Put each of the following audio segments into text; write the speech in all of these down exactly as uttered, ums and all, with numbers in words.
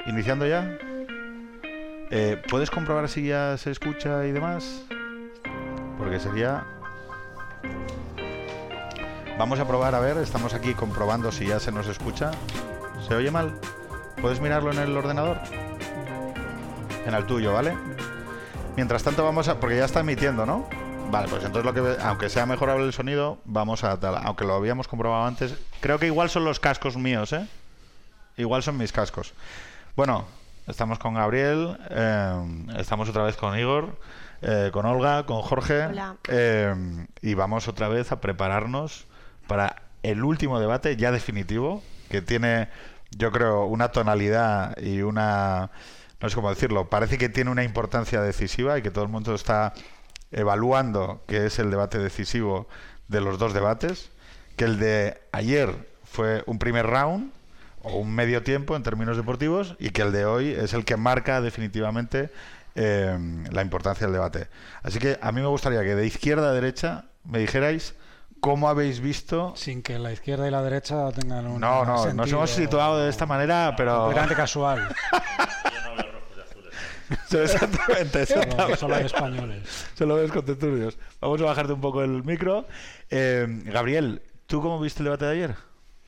¿Iniciando ya? Eh, ¿Puedes comprobar si ya se escucha y demás? Porque sería... Vamos a probar, a ver, estamos aquí comprobando si ya se nos escucha. ¿Se oye mal? ¿Puedes mirarlo en el ordenador? En el tuyo, ¿vale? Mientras tanto vamos a... Porque ya está emitiendo, ¿no? Vale, pues entonces lo que... Aunque sea mejorable el sonido, vamos a... Aunque lo habíamos comprobado antes. Creo que igual son los cascos míos, ¿eh? Igual son mis cascos. Bueno, estamos con Gabriel, eh, estamos otra vez con Igor, eh, con Olga, con Jorge. Hola. Eh, y vamos otra vez a prepararnos para el último debate ya definitivo, que tiene, yo creo, una tonalidad y una... No sé cómo decirlo, parece que tiene una importancia decisiva y que todo el mundo está evaluando que es el debate decisivo de los dos debates, que el de ayer fue un primer round o un medio tiempo en términos deportivos y que el de hoy es el que marca definitivamente eh, la importancia del debate. Así que a mí me gustaría que de izquierda a derecha me dijerais cómo habéis visto... Sin que la izquierda y la derecha tengan un No, no, nos hemos situado de esta manera, pero... Completamente casual. Exactamente, exactamente. Solo hay españoles. Solo ves contertulios. Vamos a bajarte un poco el micro. Eh, Gabriel, ¿tú cómo viste el debate de ayer?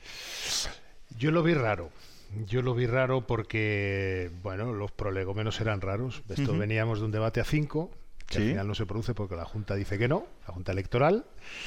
Yo lo vi raro. Yo lo vi raro porque, bueno, los prolegómenos eran raros. Esto uh-huh. Veníamos de un debate a cinco, que sí. Al final no se produce porque la Junta dice que no, la Junta Electoral.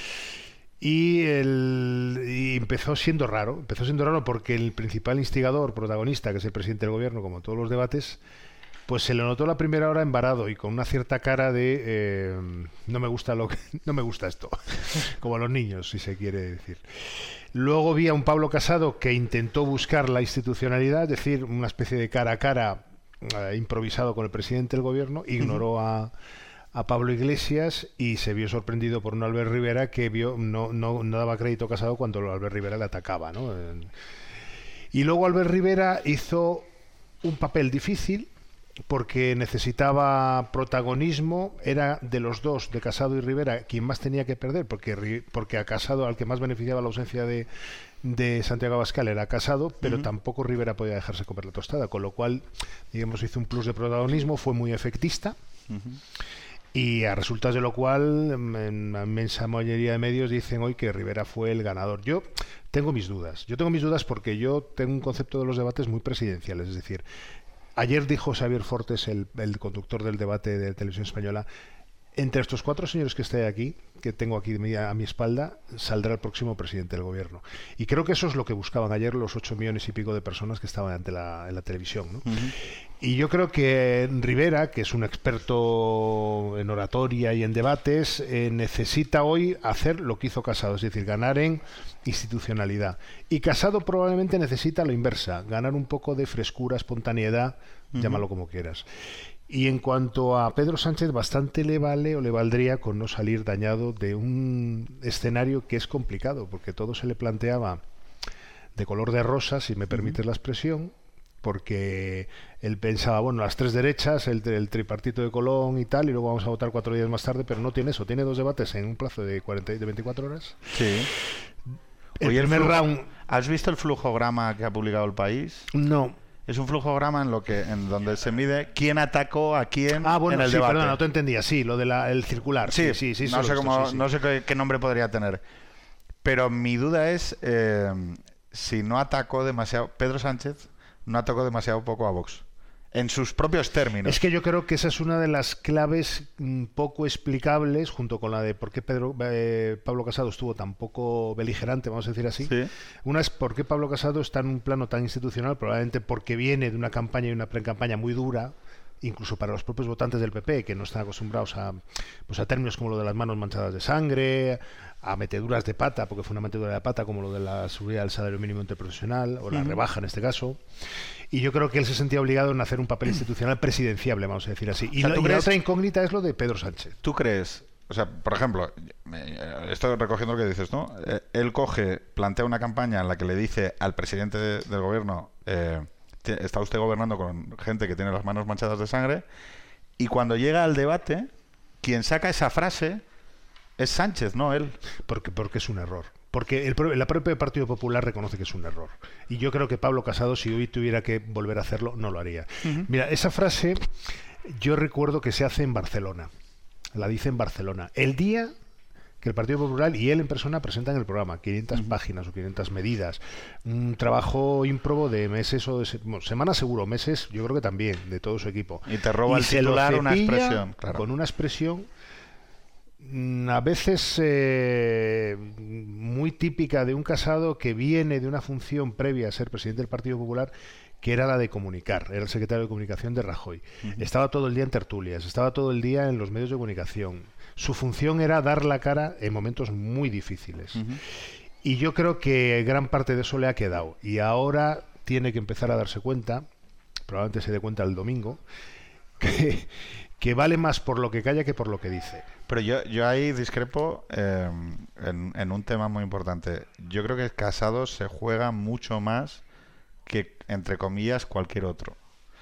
Y, el, y empezó siendo raro. Empezó siendo raro porque el principal instigador, protagonista, que es el presidente del gobierno, como todos los debates, pues se le notó la primera hora embarado y con una cierta cara de eh, no me gusta lo que, no me gusta esto, como a los niños, si se quiere decir. Luego vi a un Pablo Casado que intentó buscar la institucionalidad, es decir, una especie de cara a cara eh, improvisado con el presidente del gobierno, ignoró a, a Pablo Iglesias y se vio sorprendido por un Albert Rivera que vio no, no, no daba crédito a Casado cuando Albert Rivera le atacaba, ¿no? Y luego Albert Rivera hizo un papel difícil porque necesitaba protagonismo, era de los dos, de Casado y Rivera, quien más tenía que perder, porque, porque a Casado, al que más beneficiaba la ausencia de, de Santiago Abascal, era Casado, pero uh-huh. tampoco Rivera podía dejarse comer la tostada, con lo cual, digamos, hizo un plus de protagonismo, fue muy efectista, uh-huh. y a resultas de lo cual, en la inmensa mayoría de medios dicen hoy que Rivera fue el ganador. Yo tengo mis dudas, yo tengo mis dudas porque yo tengo un concepto de los debates muy presidenciales, es decir, ayer dijo Xavier Fortes, el, el conductor del debate de Televisión Española, entre estos cuatro señores que estoy aquí, que tengo aquí a mi espalda, saldrá el próximo presidente del gobierno. Y creo que eso es lo que buscaban ayer los ocho millones y pico de personas que estaban ante la, en la televisión, ¿no? Uh-huh. Y yo creo que Rivera, que es un experto en oratoria y en debates, eh, necesita hoy hacer lo que hizo Casado, es decir, ganar en institucionalidad. Y Casado probablemente necesita lo inversa, ganar un poco de frescura, espontaneidad, uh-huh. llámalo como quieras. Y en cuanto a Pedro Sánchez, bastante le vale o le valdría con no salir dañado de un escenario que es complicado, porque todo se le planteaba de color de rosa, si me permites uh-huh. la expresión, porque él pensaba, bueno, las tres derechas, el, el tripartito de Colón y tal, y luego vamos a votar cuatro días más tarde, pero no tiene eso, tiene dos debates en un plazo de, cuarenta, de veinticuatro horas. Sí. El Oye, primer el flujo, round... ¿Has visto el flujograma que ha publicado El País? No. Es un flujograma en lo que en donde se mide quién atacó a quién ah, bueno, en el sí, debate. Perdona, no te entendía. Sí, lo del de circular. Sí, sí, sí. sí no sé, visto, cómo, sí, sí. no sé qué, qué nombre podría tener. Pero mi duda es eh, si no atacó demasiado... Pedro Sánchez no atacó demasiado poco a Vox. En sus propios términos. Es que yo creo que esa es una de las claves mm, poco explicables, junto con la de por qué Pedro, eh, Pablo Casado estuvo tan poco beligerante, vamos a decir así. Sí. Una es por qué Pablo Casado está en un plano tan institucional, probablemente porque viene de una campaña y una pre-campaña muy dura, incluso para los propios votantes del P P, que no están acostumbrados a, pues a términos como lo de las manos manchadas de sangre, a meteduras de pata, porque fue una metedura de pata, como lo de la subida del salario mínimo interprofesional, o la uh-huh. rebaja en este caso. Y yo creo que él se sentía obligado en hacer un papel institucional presidenciable, vamos a decir así. Y, o sea, lo, y crees, la otra incógnita es lo de Pedro Sánchez. ¿Tú crees? O sea, por ejemplo, estoy recogiendo lo que dices, ¿no? Él coge, plantea una campaña en la que le dice al presidente de, del gobierno, eh, está usted gobernando con gente que tiene las manos manchadas de sangre, y cuando llega al debate, quien saca esa frase es Sánchez, no él. Porque, porque es un error. Porque el, el propio Partido Popular reconoce que es un error. Y yo creo que Pablo Casado, si hoy tuviera que volver a hacerlo, no lo haría. Uh-huh. Mira, esa frase yo recuerdo que se hace en Barcelona. La dice en Barcelona. El día que el Partido Popular y él en persona presentan el programa, quinientas uh-huh. páginas o quinientas medidas, un trabajo ímprobo de meses o de se bueno, semanas seguro, meses yo creo que también, de todo su equipo. Y te roba y el titular una expresión. Claro. Con una expresión a veces eh, muy típica de un Casado que viene de una función previa a ser presidente del Partido Popular, que era la de comunicar, era el secretario de comunicación de Rajoy. Uh-huh. Estaba todo el día en tertulias, estaba todo el día en los medios de comunicación. Su función era dar la cara en momentos muy difíciles. Uh-huh. Y yo creo que gran parte de eso le ha quedado. Y ahora tiene que empezar a darse cuenta, probablemente se dé cuenta el domingo, que, que vale más por lo que calla que por lo que dice. Pero yo, yo ahí discrepo eh, en, en un tema muy importante. Yo creo que Casado se juega mucho más que, entre comillas, cualquier otro.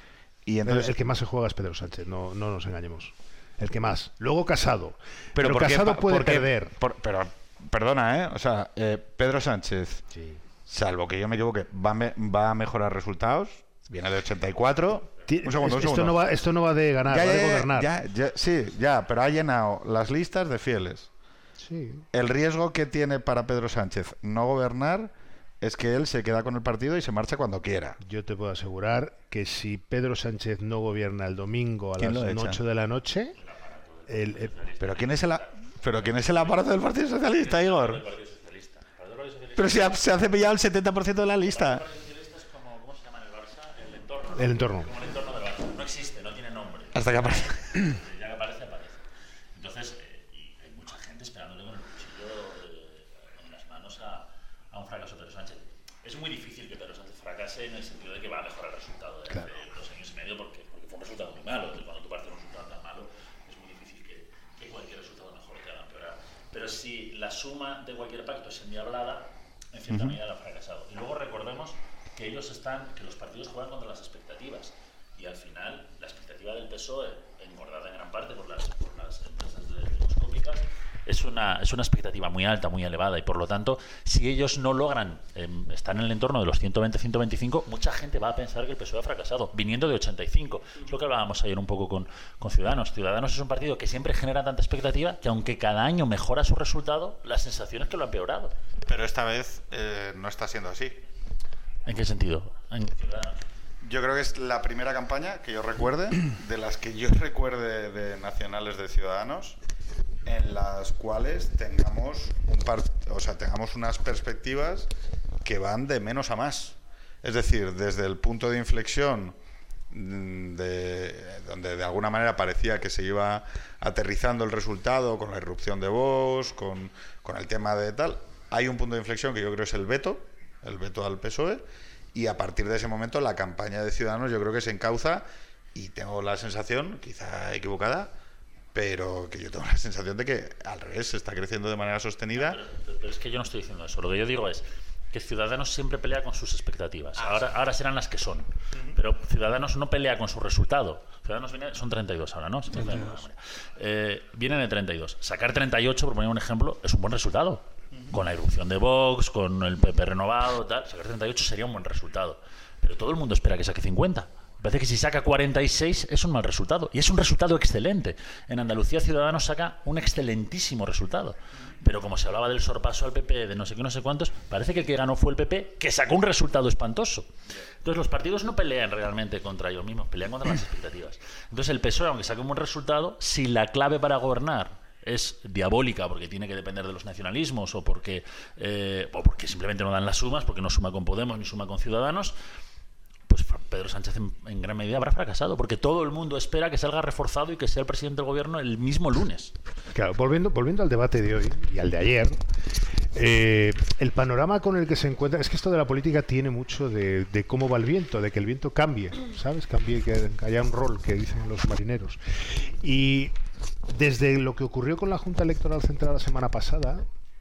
Y entonces, el, el que más se juega es Pedro Sánchez, no, no nos engañemos. El que más. Luego Casado. Pero, pero porque, Casado puede porque, perder. Por, pero, perdona, ¿eh? O sea, eh, Pedro Sánchez, sí. salvo que yo me equivoque, va, me, va a mejorar resultados. Viene de ochenta y cuatro. Un segundo, un esto, segundo. No va, esto no va de ganar, ya, va ya, de gobernar. Ya, ya, sí, ya, pero ha llenado las listas de fieles. Sí. El riesgo que tiene para Pedro Sánchez no gobernar es que él se queda con el partido y se marcha cuando quiera. Yo te puedo asegurar que si Pedro Sánchez no gobierna el domingo a las ocho de la noche... El, el... ¿Pero quién es el a... ¿Pero quién es el aparato del Partido Socialista, Igor? El Partido Socialista. Pero si ha, se ha cepillado el setenta por ciento de la lista. El Partido Socialista es como, ¿cómo se llama en el Barça? El entorno. El entorno. Como el entorno del Barça. No existe, no tiene nombre. Hasta que aparece. Ya que aparece, aparece. Entonces, eh, y hay mucha gente esperándole con el cuchillo eh, en las manos a, a un fracaso de Pedro Sánchez. Es muy difícil que Pedro Sánchez fracase en el sentido de que va a mejorar el resultado de claro. hace dos años y medio porque, porque fue un resultado muy malo. Entonces, cuando tú partes de un resultado tan malo, es muy difícil que, que cualquier resultado mejor te haga empeorar. Pero si la suma de cualquier pacto es endiablada, en cierta uh-huh. medida lo ha fracasado. Y luego recordemos que ellos están, que los partidos juegan contra las expectativas. Y al final, la expectativa del P S O E, engordada en gran parte por las, por las empresas demoscópicas, es una, es una expectativa muy alta, muy elevada. Y por lo tanto, si ellos no logran eh, estar en el entorno de los ciento veinte, ciento veinticinco, mucha gente va a pensar que el P S O E ha fracasado, viniendo de ochenta y cinco. Es lo que hablábamos ayer un poco con, con Ciudadanos. Ciudadanos es un partido que siempre genera tanta expectativa que aunque cada año mejora su resultado, la sensación es que lo ha empeorado. Pero esta vez eh, no está siendo así. ¿En qué sentido? En Ciudadanos. Yo creo que es la primera campaña que yo recuerde, de las que yo recuerde de nacionales de Ciudadanos, en las cuales tengamos un par, o sea, tengamos unas perspectivas que van de menos a más. Es decir, desde el punto de inflexión de donde de alguna manera parecía que se iba aterrizando el resultado con la irrupción de Vox, con, con el tema de tal, hay un punto de inflexión que yo creo es el veto, el veto al P S O E, y a partir de ese momento la campaña de Ciudadanos yo creo que se encauza y tengo la sensación, quizá equivocada, pero que yo tengo la sensación de que al revés se está creciendo de manera sostenida. Pero, pero, pero es que yo no estoy diciendo eso, lo que yo digo es que Ciudadanos siempre pelea con sus expectativas. Ahora, ahora serán las que son. Uh-huh. Pero Ciudadanos no pelea con su resultado. Ciudadanos viene, son treinta y dos ahora, ¿no? treinta y dos. Eh, vienen de treinta y dos. Sacar treinta y ocho, por poner un ejemplo, es un buen resultado. Uh-huh. Con la irrupción de Vox, con el P P renovado, tal. Sacar treinta y ocho sería un buen resultado. Pero todo el mundo espera que saque cincuenta. Parece que si saca cuarenta y seis es un mal resultado. Y es un resultado excelente. En Andalucía Ciudadanos saca un excelentísimo resultado. Pero como se hablaba del sorpaso al P P, de no sé qué, no sé cuántos, parece que el que ganó fue el P P, que sacó un resultado espantoso. Entonces los partidos no pelean realmente contra ellos mismos, pelean contra las expectativas. Entonces el P S O E, aunque saque un buen resultado, si la clave para gobernar es diabólica porque tiene que depender de los nacionalismos o porque, eh, o porque simplemente no dan las sumas, porque no suma con Podemos ni suma con Ciudadanos, pues Pedro Sánchez en, en gran medida habrá fracasado, porque todo el mundo espera que salga reforzado y que sea el presidente del gobierno el mismo lunes. Claro, volviendo, volviendo al debate de hoy y al de ayer, eh, el panorama con el que se encuentra, es que esto de la política tiene mucho de, de cómo va el viento, de que el viento cambie, ¿sabes? Cambie, que, que haya un rol, que dicen los marineros. Y desde lo que ocurrió con la Junta Electoral Central la semana pasada,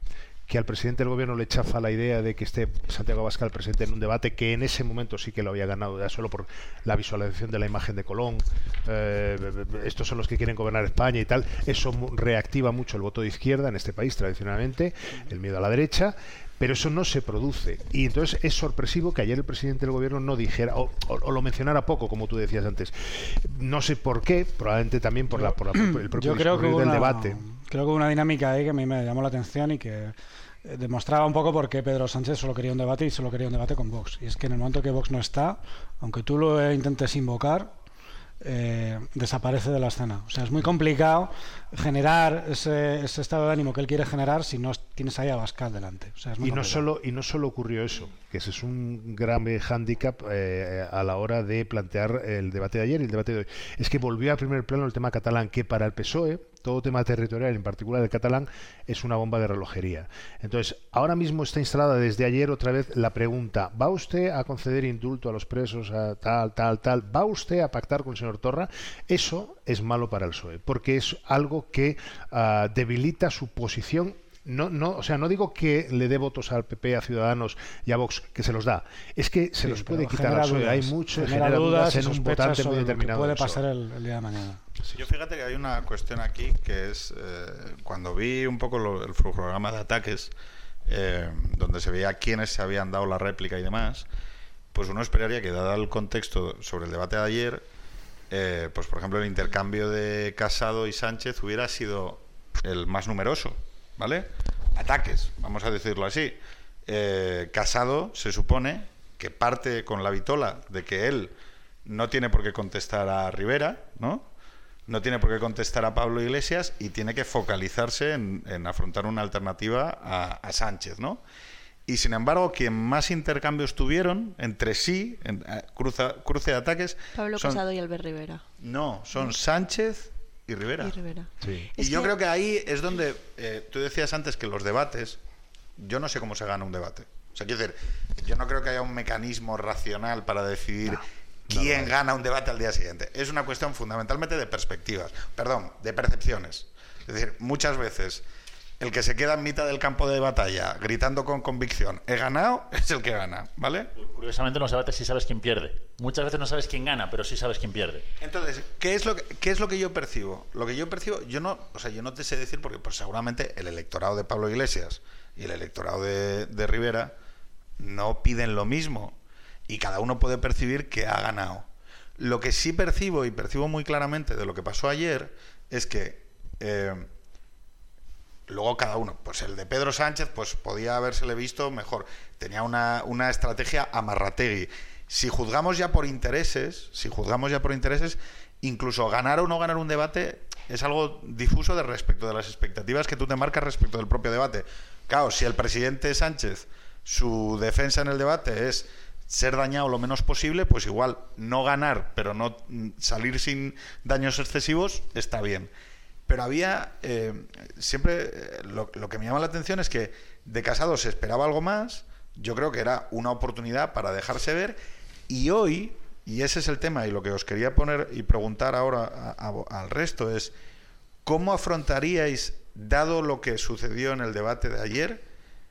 que al presidente del gobierno le chafa la idea de que esté Santiago Abascal presente en un debate que en ese momento sí que lo había ganado, ya solo por la visualización de la imagen de Colón, eh, estos son los que quieren gobernar España y tal. Eso reactiva mucho el voto de izquierda en este país tradicionalmente, el miedo a la derecha. Pero eso no se produce. Y entonces es sorpresivo que ayer el presidente del gobierno no dijera, o, o, o lo mencionara poco, como tú decías antes. No sé por qué, probablemente también por, la, por la, el propio Yo creo que hubo del una, debate. Creo que hubo una dinámica ahí que a mí me llamó la atención y que eh, demostraba un poco por qué Pedro Sánchez solo quería un debate y solo quería un debate con Vox. Y es que en el momento que Vox no está, aunque tú lo intentes invocar, Eh, desaparece de la escena. O sea, es muy complicado generar ese, ese estado de ánimo que él quiere generar si no tienes ahí a Abascal delante. O sea, es muy y, no complicado. solo, y no solo ocurrió eso, que ese es un grave hándicap eh, a la hora de plantear el debate de ayer y el debate de hoy. Es que volvió a primer plano el tema catalán, que para el P S O E, todo tema territorial, en particular el catalán, es una bomba de relojería. Entonces, ahora mismo está instalada desde ayer otra vez la pregunta: ¿va usted a conceder indulto a los presos, a tal, tal, tal? ¿Va usted a pactar con el señor Torra? Eso es malo para el P S O E, porque es algo que uh, debilita su posición. No, no, o sea, no digo que le dé votos al P P, a Ciudadanos y a Vox, que se los da. Es que se Sí, los puede pero quitar al P S O E. dudas, Hay mucho, genera, genera dudas dudas en y un sospechas votante muy sobre lo que determinado. puede del P S O E. pasar el, el día de mañana. Yo fíjate que hay una cuestión aquí que es, eh, cuando vi un poco lo, el programa de ataques, eh, donde se veía quiénes se habían dado la réplica y demás, pues uno esperaría que, dado el contexto sobre el debate de ayer, eh, pues por ejemplo el intercambio de Casado y Sánchez hubiera sido el más numeroso, ¿vale? Ataques, vamos a decirlo así. Eh, Casado se supone que parte con la vitola de que él no tiene por qué contestar a Rivera, ¿no? No tiene por qué contestar a Pablo Iglesias y tiene que focalizarse en, en afrontar una alternativa a, a Sánchez, ¿no? Y sin embargo, quien más intercambios tuvieron entre sí, en, eh, cruza, cruce de ataques... Pablo son, Casado y Albert Rivera. No, son Sánchez y Rivera. Y Rivera. Sí. Y Es yo que... creo que ahí es donde... Eh, tú decías antes que los debates... Yo no sé cómo se gana un debate. O sea, quiero decir, yo no creo que haya un mecanismo racional para decidir... No. ¿Quién gana un debate al día siguiente? Es una cuestión fundamentalmente de perspectivas, perdón, de percepciones. Es decir, muchas veces el que se queda en mitad del campo de batalla gritando con convicción, he ganado, es el que gana, ¿vale? Curiosamente en los debates sí sabes quién pierde. Muchas veces no sabes quién gana, pero sí sabes quién pierde. Entonces, ¿qué es lo que, qué es lo que yo percibo? Lo que yo percibo, yo no, o sea, yo no te sé decir porque pues, seguramente el electorado de Pablo Iglesias y el electorado de, de Rivera no piden lo mismo. Y cada uno puede percibir que ha ganado. Lo que sí percibo, y percibo muy claramente de lo que pasó ayer, es que eh, luego cada uno, pues el de Pedro Sánchez, pues podía habérsele visto mejor. Tenía una, una estrategia amarrategui. Si juzgamos ya por intereses, si juzgamos ya por intereses, incluso ganar o no ganar un debate es algo difuso de respecto de las expectativas que tú te marcas respecto del propio debate. Claro, si el presidente Sánchez, su defensa en el debate es ser dañado lo menos posible, pues igual no ganar, pero no salir sin daños excesivos, está bien. Pero había, eh, siempre, eh, lo, lo que me llama la atención es que de Casado se esperaba algo más, yo creo que era una oportunidad para dejarse ver, y hoy, y ese es el tema, y lo que os quería poner y preguntar ahora a, a, al resto es, ¿cómo afrontaríais, dado lo que sucedió en el debate de ayer,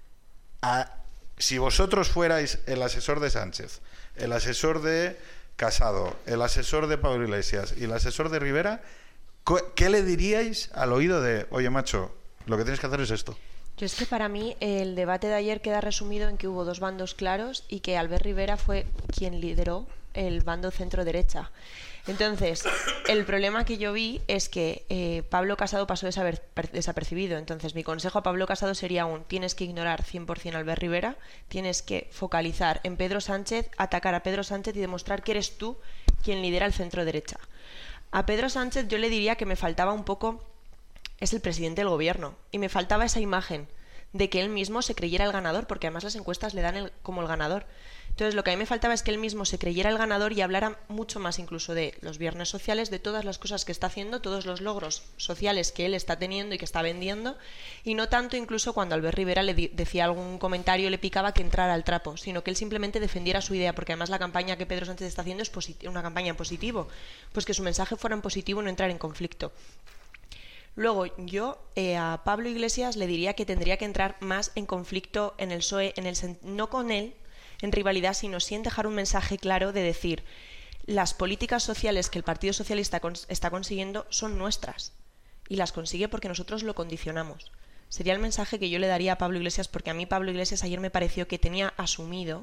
a si vosotros fuerais el asesor de Sánchez, el asesor de Casado, el asesor de Pablo Iglesias y el asesor de Rivera, ¿qué le diríais al oído de, oye macho, lo que tienes que hacer es esto? Yo es que para mí el debate de ayer queda resumido en que hubo dos bandos claros y que Albert Rivera fue quien lideró el bando centro-derecha. Entonces, el problema que yo vi es que eh, Pablo Casado pasó desaper desapercibido. Entonces, mi consejo a Pablo Casado sería aún, tienes que ignorar cien por cien a Albert Rivera, tienes que focalizar en Pedro Sánchez, atacar a Pedro Sánchez y demostrar que eres tú quien lidera el centro-derecha. A Pedro Sánchez yo le diría que me faltaba un poco, es el presidente del gobierno, y me faltaba esa imagen de que él mismo se creyera el ganador, porque además las encuestas le dan el, como el ganador. Entonces lo que a mí me faltaba es que él mismo se creyera el ganador y hablara mucho más incluso de los viernes sociales, de todas las cosas que está haciendo, todos los logros sociales que él está teniendo y que está vendiendo, y no tanto incluso cuando Albert Rivera le decía algún comentario, le picaba que entrara al trapo, sino que él simplemente defendiera su idea, porque además la campaña que Pedro Sánchez está haciendo es una campaña en positivo, pues que su mensaje fuera en positivo y no entrar en conflicto. Luego, yo eh, a Pablo Iglesias le diría que tendría que entrar más en conflicto en el P S O E, en el no con él, en rivalidad, sino sí en dejar un mensaje claro de decir, las políticas sociales que el Partido Socialista cons- está consiguiendo son nuestras, y las consigue porque nosotros lo condicionamos. Sería el mensaje que yo le daría a Pablo Iglesias, porque a mí Pablo Iglesias ayer me pareció que tenía asumido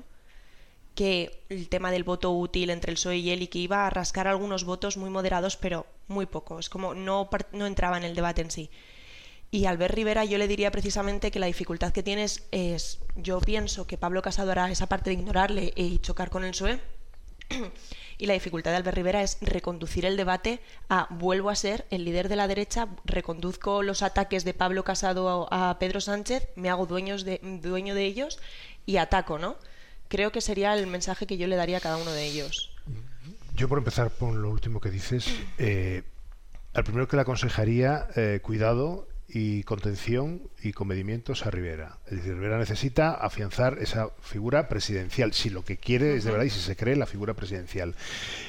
que el tema del voto útil entre el P S O E y él, y que iba a rascar algunos votos muy moderados, pero muy poco. Es como no, no entraba en el debate en sí. Y a Albert Rivera yo le diría precisamente que la dificultad que tienes es, yo pienso que Pablo Casado hará esa parte de ignorarle y chocar con el P S O E, y la dificultad de Albert Rivera es reconducir el debate a vuelvo a ser el líder de la derecha, reconduzco los ataques de Pablo Casado a, a Pedro Sánchez, me hago dueños de, dueño de ellos y ataco, ¿no? Creo que sería el mensaje que yo le daría a cada uno de ellos. Yo, por empezar por lo último que dices, eh, al primero que le aconsejaría eh, cuidado y contención y comedimientos a Rivera. Es decir, Rivera necesita afianzar esa figura presidencial, si lo que quiere es de verdad y si se cree la figura presidencial.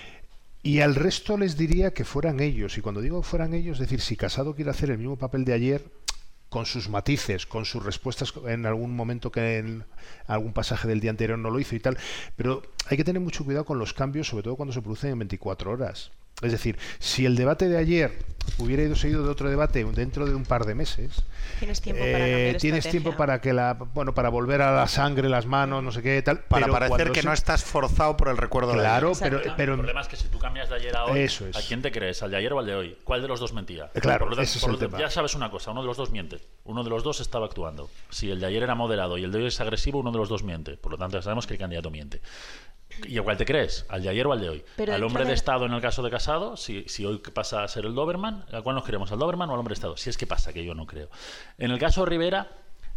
Y al resto les diría que fueran ellos, y cuando digo fueran ellos, es decir, si Casado quiere hacer el mismo papel de ayer, con sus matices, con sus respuestas en algún momento que en algún pasaje del día anterior no lo hizo y tal, pero hay que tener mucho cuidado con los cambios, sobre todo cuando se producen en veinticuatro horas. Es decir, si el debate de ayer hubiera ido seguido de otro debate dentro de un par de meses, tienes tiempo para eh, cambiar tienes estrategia. tiempo para que la, bueno, para volver a la sangre, las manos, no sé qué, tal, Para pero parecer que se... no estás forzado por el recuerdo claro, de pero, Exacto. pero El problema es que si tú cambias de ayer a hoy, Eso es. ¿a quién te crees? ¿Al de ayer o al de hoy? ¿Cuál de los dos mentía? Eh, claro, Por lo tanto, ese es por el lo tanto, tema. ya sabes una cosa, uno de los dos miente. Uno de los dos estaba actuando. Si el de ayer era moderado y el de hoy es agresivo, uno de los dos miente. Por lo tanto, ya sabemos que el candidato miente. ¿Y a cuál te crees? ¿Al de ayer o al de hoy? Pero al hay hombre que de ver- Estado en el caso de Casado, si, si hoy pasa a ser el Doberman, ¿a cuál nos queremos? ¿Al Doberman o al hombre de Estado? Si es que pasa, que yo no creo. En el caso de Rivera...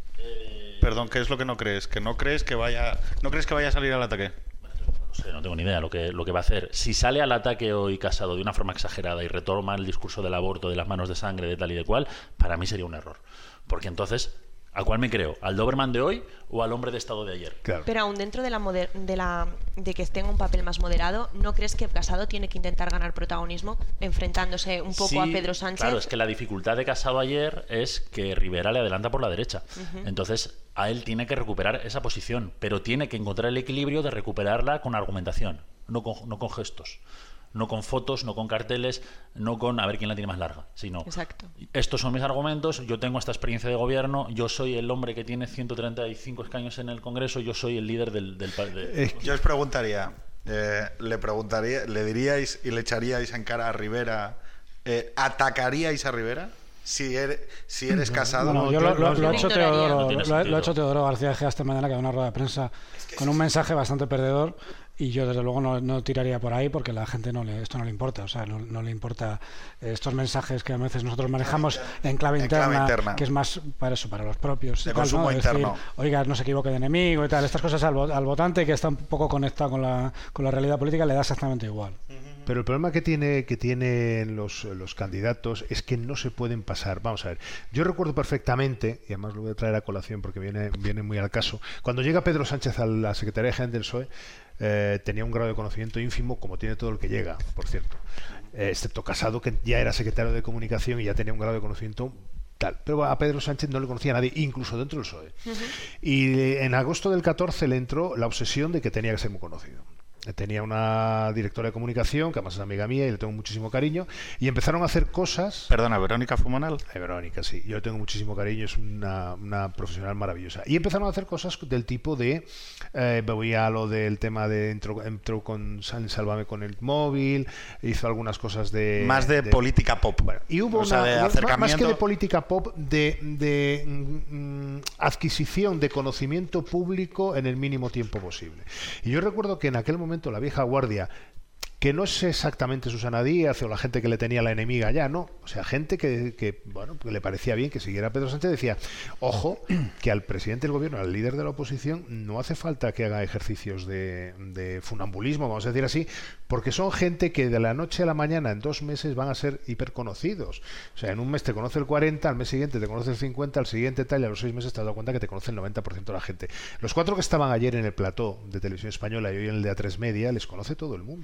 Eh... Perdón, ¿qué es lo que no crees? ¿Que no crees que vaya, no crees que vaya a salir al ataque? No sé, no tengo ni idea lo que, lo que va a hacer. Si sale al ataque hoy Casado de una forma exagerada y retoma el discurso del aborto, de las manos de sangre, de tal y de cual, para mí sería un error. Porque entonces, ¿a cuál me creo? ¿Al Doberman de hoy o al hombre de Estado de ayer? claro. Pero aún dentro de la, moder- de la de que tenga un papel más moderado, ¿no crees que Casado tiene que intentar ganar protagonismo enfrentándose un poco Sí, a Pedro Sánchez? Claro, es que la dificultad de Casado ayer es que Rivera le adelanta por la derecha. Uh-huh. Entonces, a él tiene que recuperar esa posición, pero tiene que encontrar el equilibrio de recuperarla con argumentación, no con, no con gestos. No con fotos, no con carteles, no con a ver quién la tiene más larga, sino Exacto. Estos son mis argumentos, yo tengo esta experiencia de gobierno, yo soy el hombre que tiene ciento treinta y cinco escaños en el Congreso, yo soy el líder del... del, de... Es que- Yo os preguntaría, eh, le preguntaría, le diríais y le echaríais en cara a Rivera, eh, ¿atacaríais a Rivera? Si eres, si eres casado. Bueno, no, yo yo lo, lo- no- lo ha no hecho ignoraría. Teodoro, No tiene lo, ha- lo ha sentido. hecho Teodoro García Egea esta mañana, que da una rueda de prensa con un mensaje bastante perdedor, y yo desde luego no, no tiraría por ahí porque la gente no le, esto no le importa, o sea, no, no le importa eh, estos mensajes que a veces nosotros manejamos en clave, En interna, clave interna. que es más para eso, para los propios. De y tal, consumo ¿no? Decir, interno. oiga, no se equivoque de enemigo y tal, estas cosas al, vo- al votante que está un poco conectado con la, con la realidad política le da exactamente igual. Pero el problema que tiene que tienen los, los candidatos es que no se pueden pasar. Vamos a ver, yo recuerdo perfectamente, y además lo voy a traer a colación porque viene, viene muy al caso, cuando llega Pedro Sánchez a la Secretaría General del P S O E, eh, tenía un grado de conocimiento ínfimo, como tiene todo el que llega, por cierto, eh, excepto Casado, que ya era secretario de Comunicación y ya tenía un grado de conocimiento tal. Pero a Pedro Sánchez no le conocía a nadie, incluso dentro del P S O E. Uh-huh. Y en agosto del catorce le entró la obsesión de que tenía que ser muy conocido. Tenía una directora de comunicación, que además es amiga mía y le tengo muchísimo cariño, y empezaron a hacer cosas... Perdona, Verónica Fumanal. Eh, Verónica, sí, yo le tengo muchísimo cariño, es una, una profesional maravillosa. Y empezaron a hacer cosas del tipo de... Eh, voy a lo del tema de... Entró, entró con Sálvame con el móvil, hizo algunas cosas de... Más de, de política pop. Bueno, y hubo o sea, una... de hubo, acercamiento... Más que de política pop, de, de mm, adquisición de conocimiento público en el mínimo tiempo posible. Y yo recuerdo que en aquel momento la vieja guardia, que no es exactamente Susana Díaz o la gente que le tenía la enemiga ya, no, o sea, gente que, que bueno, que le parecía bien que siguiera a Pedro Sánchez, decía, ojo, que al presidente del gobierno, al líder de la oposición, no hace falta que haga ejercicios de, de funambulismo, vamos a decir así, porque son gente que de la noche a la mañana, en dos meses, van a ser hiperconocidos. O sea, en un mes te conoce el cuarenta, al mes siguiente te conoce el cincuenta, al siguiente tal, y a los seis meses te has dado cuenta que te conoce el noventa por ciento de la gente. Los cuatro que estaban ayer en el plató de Televisión Española y hoy en el de A tres Media, les conoce todo el mundo. Uh-huh.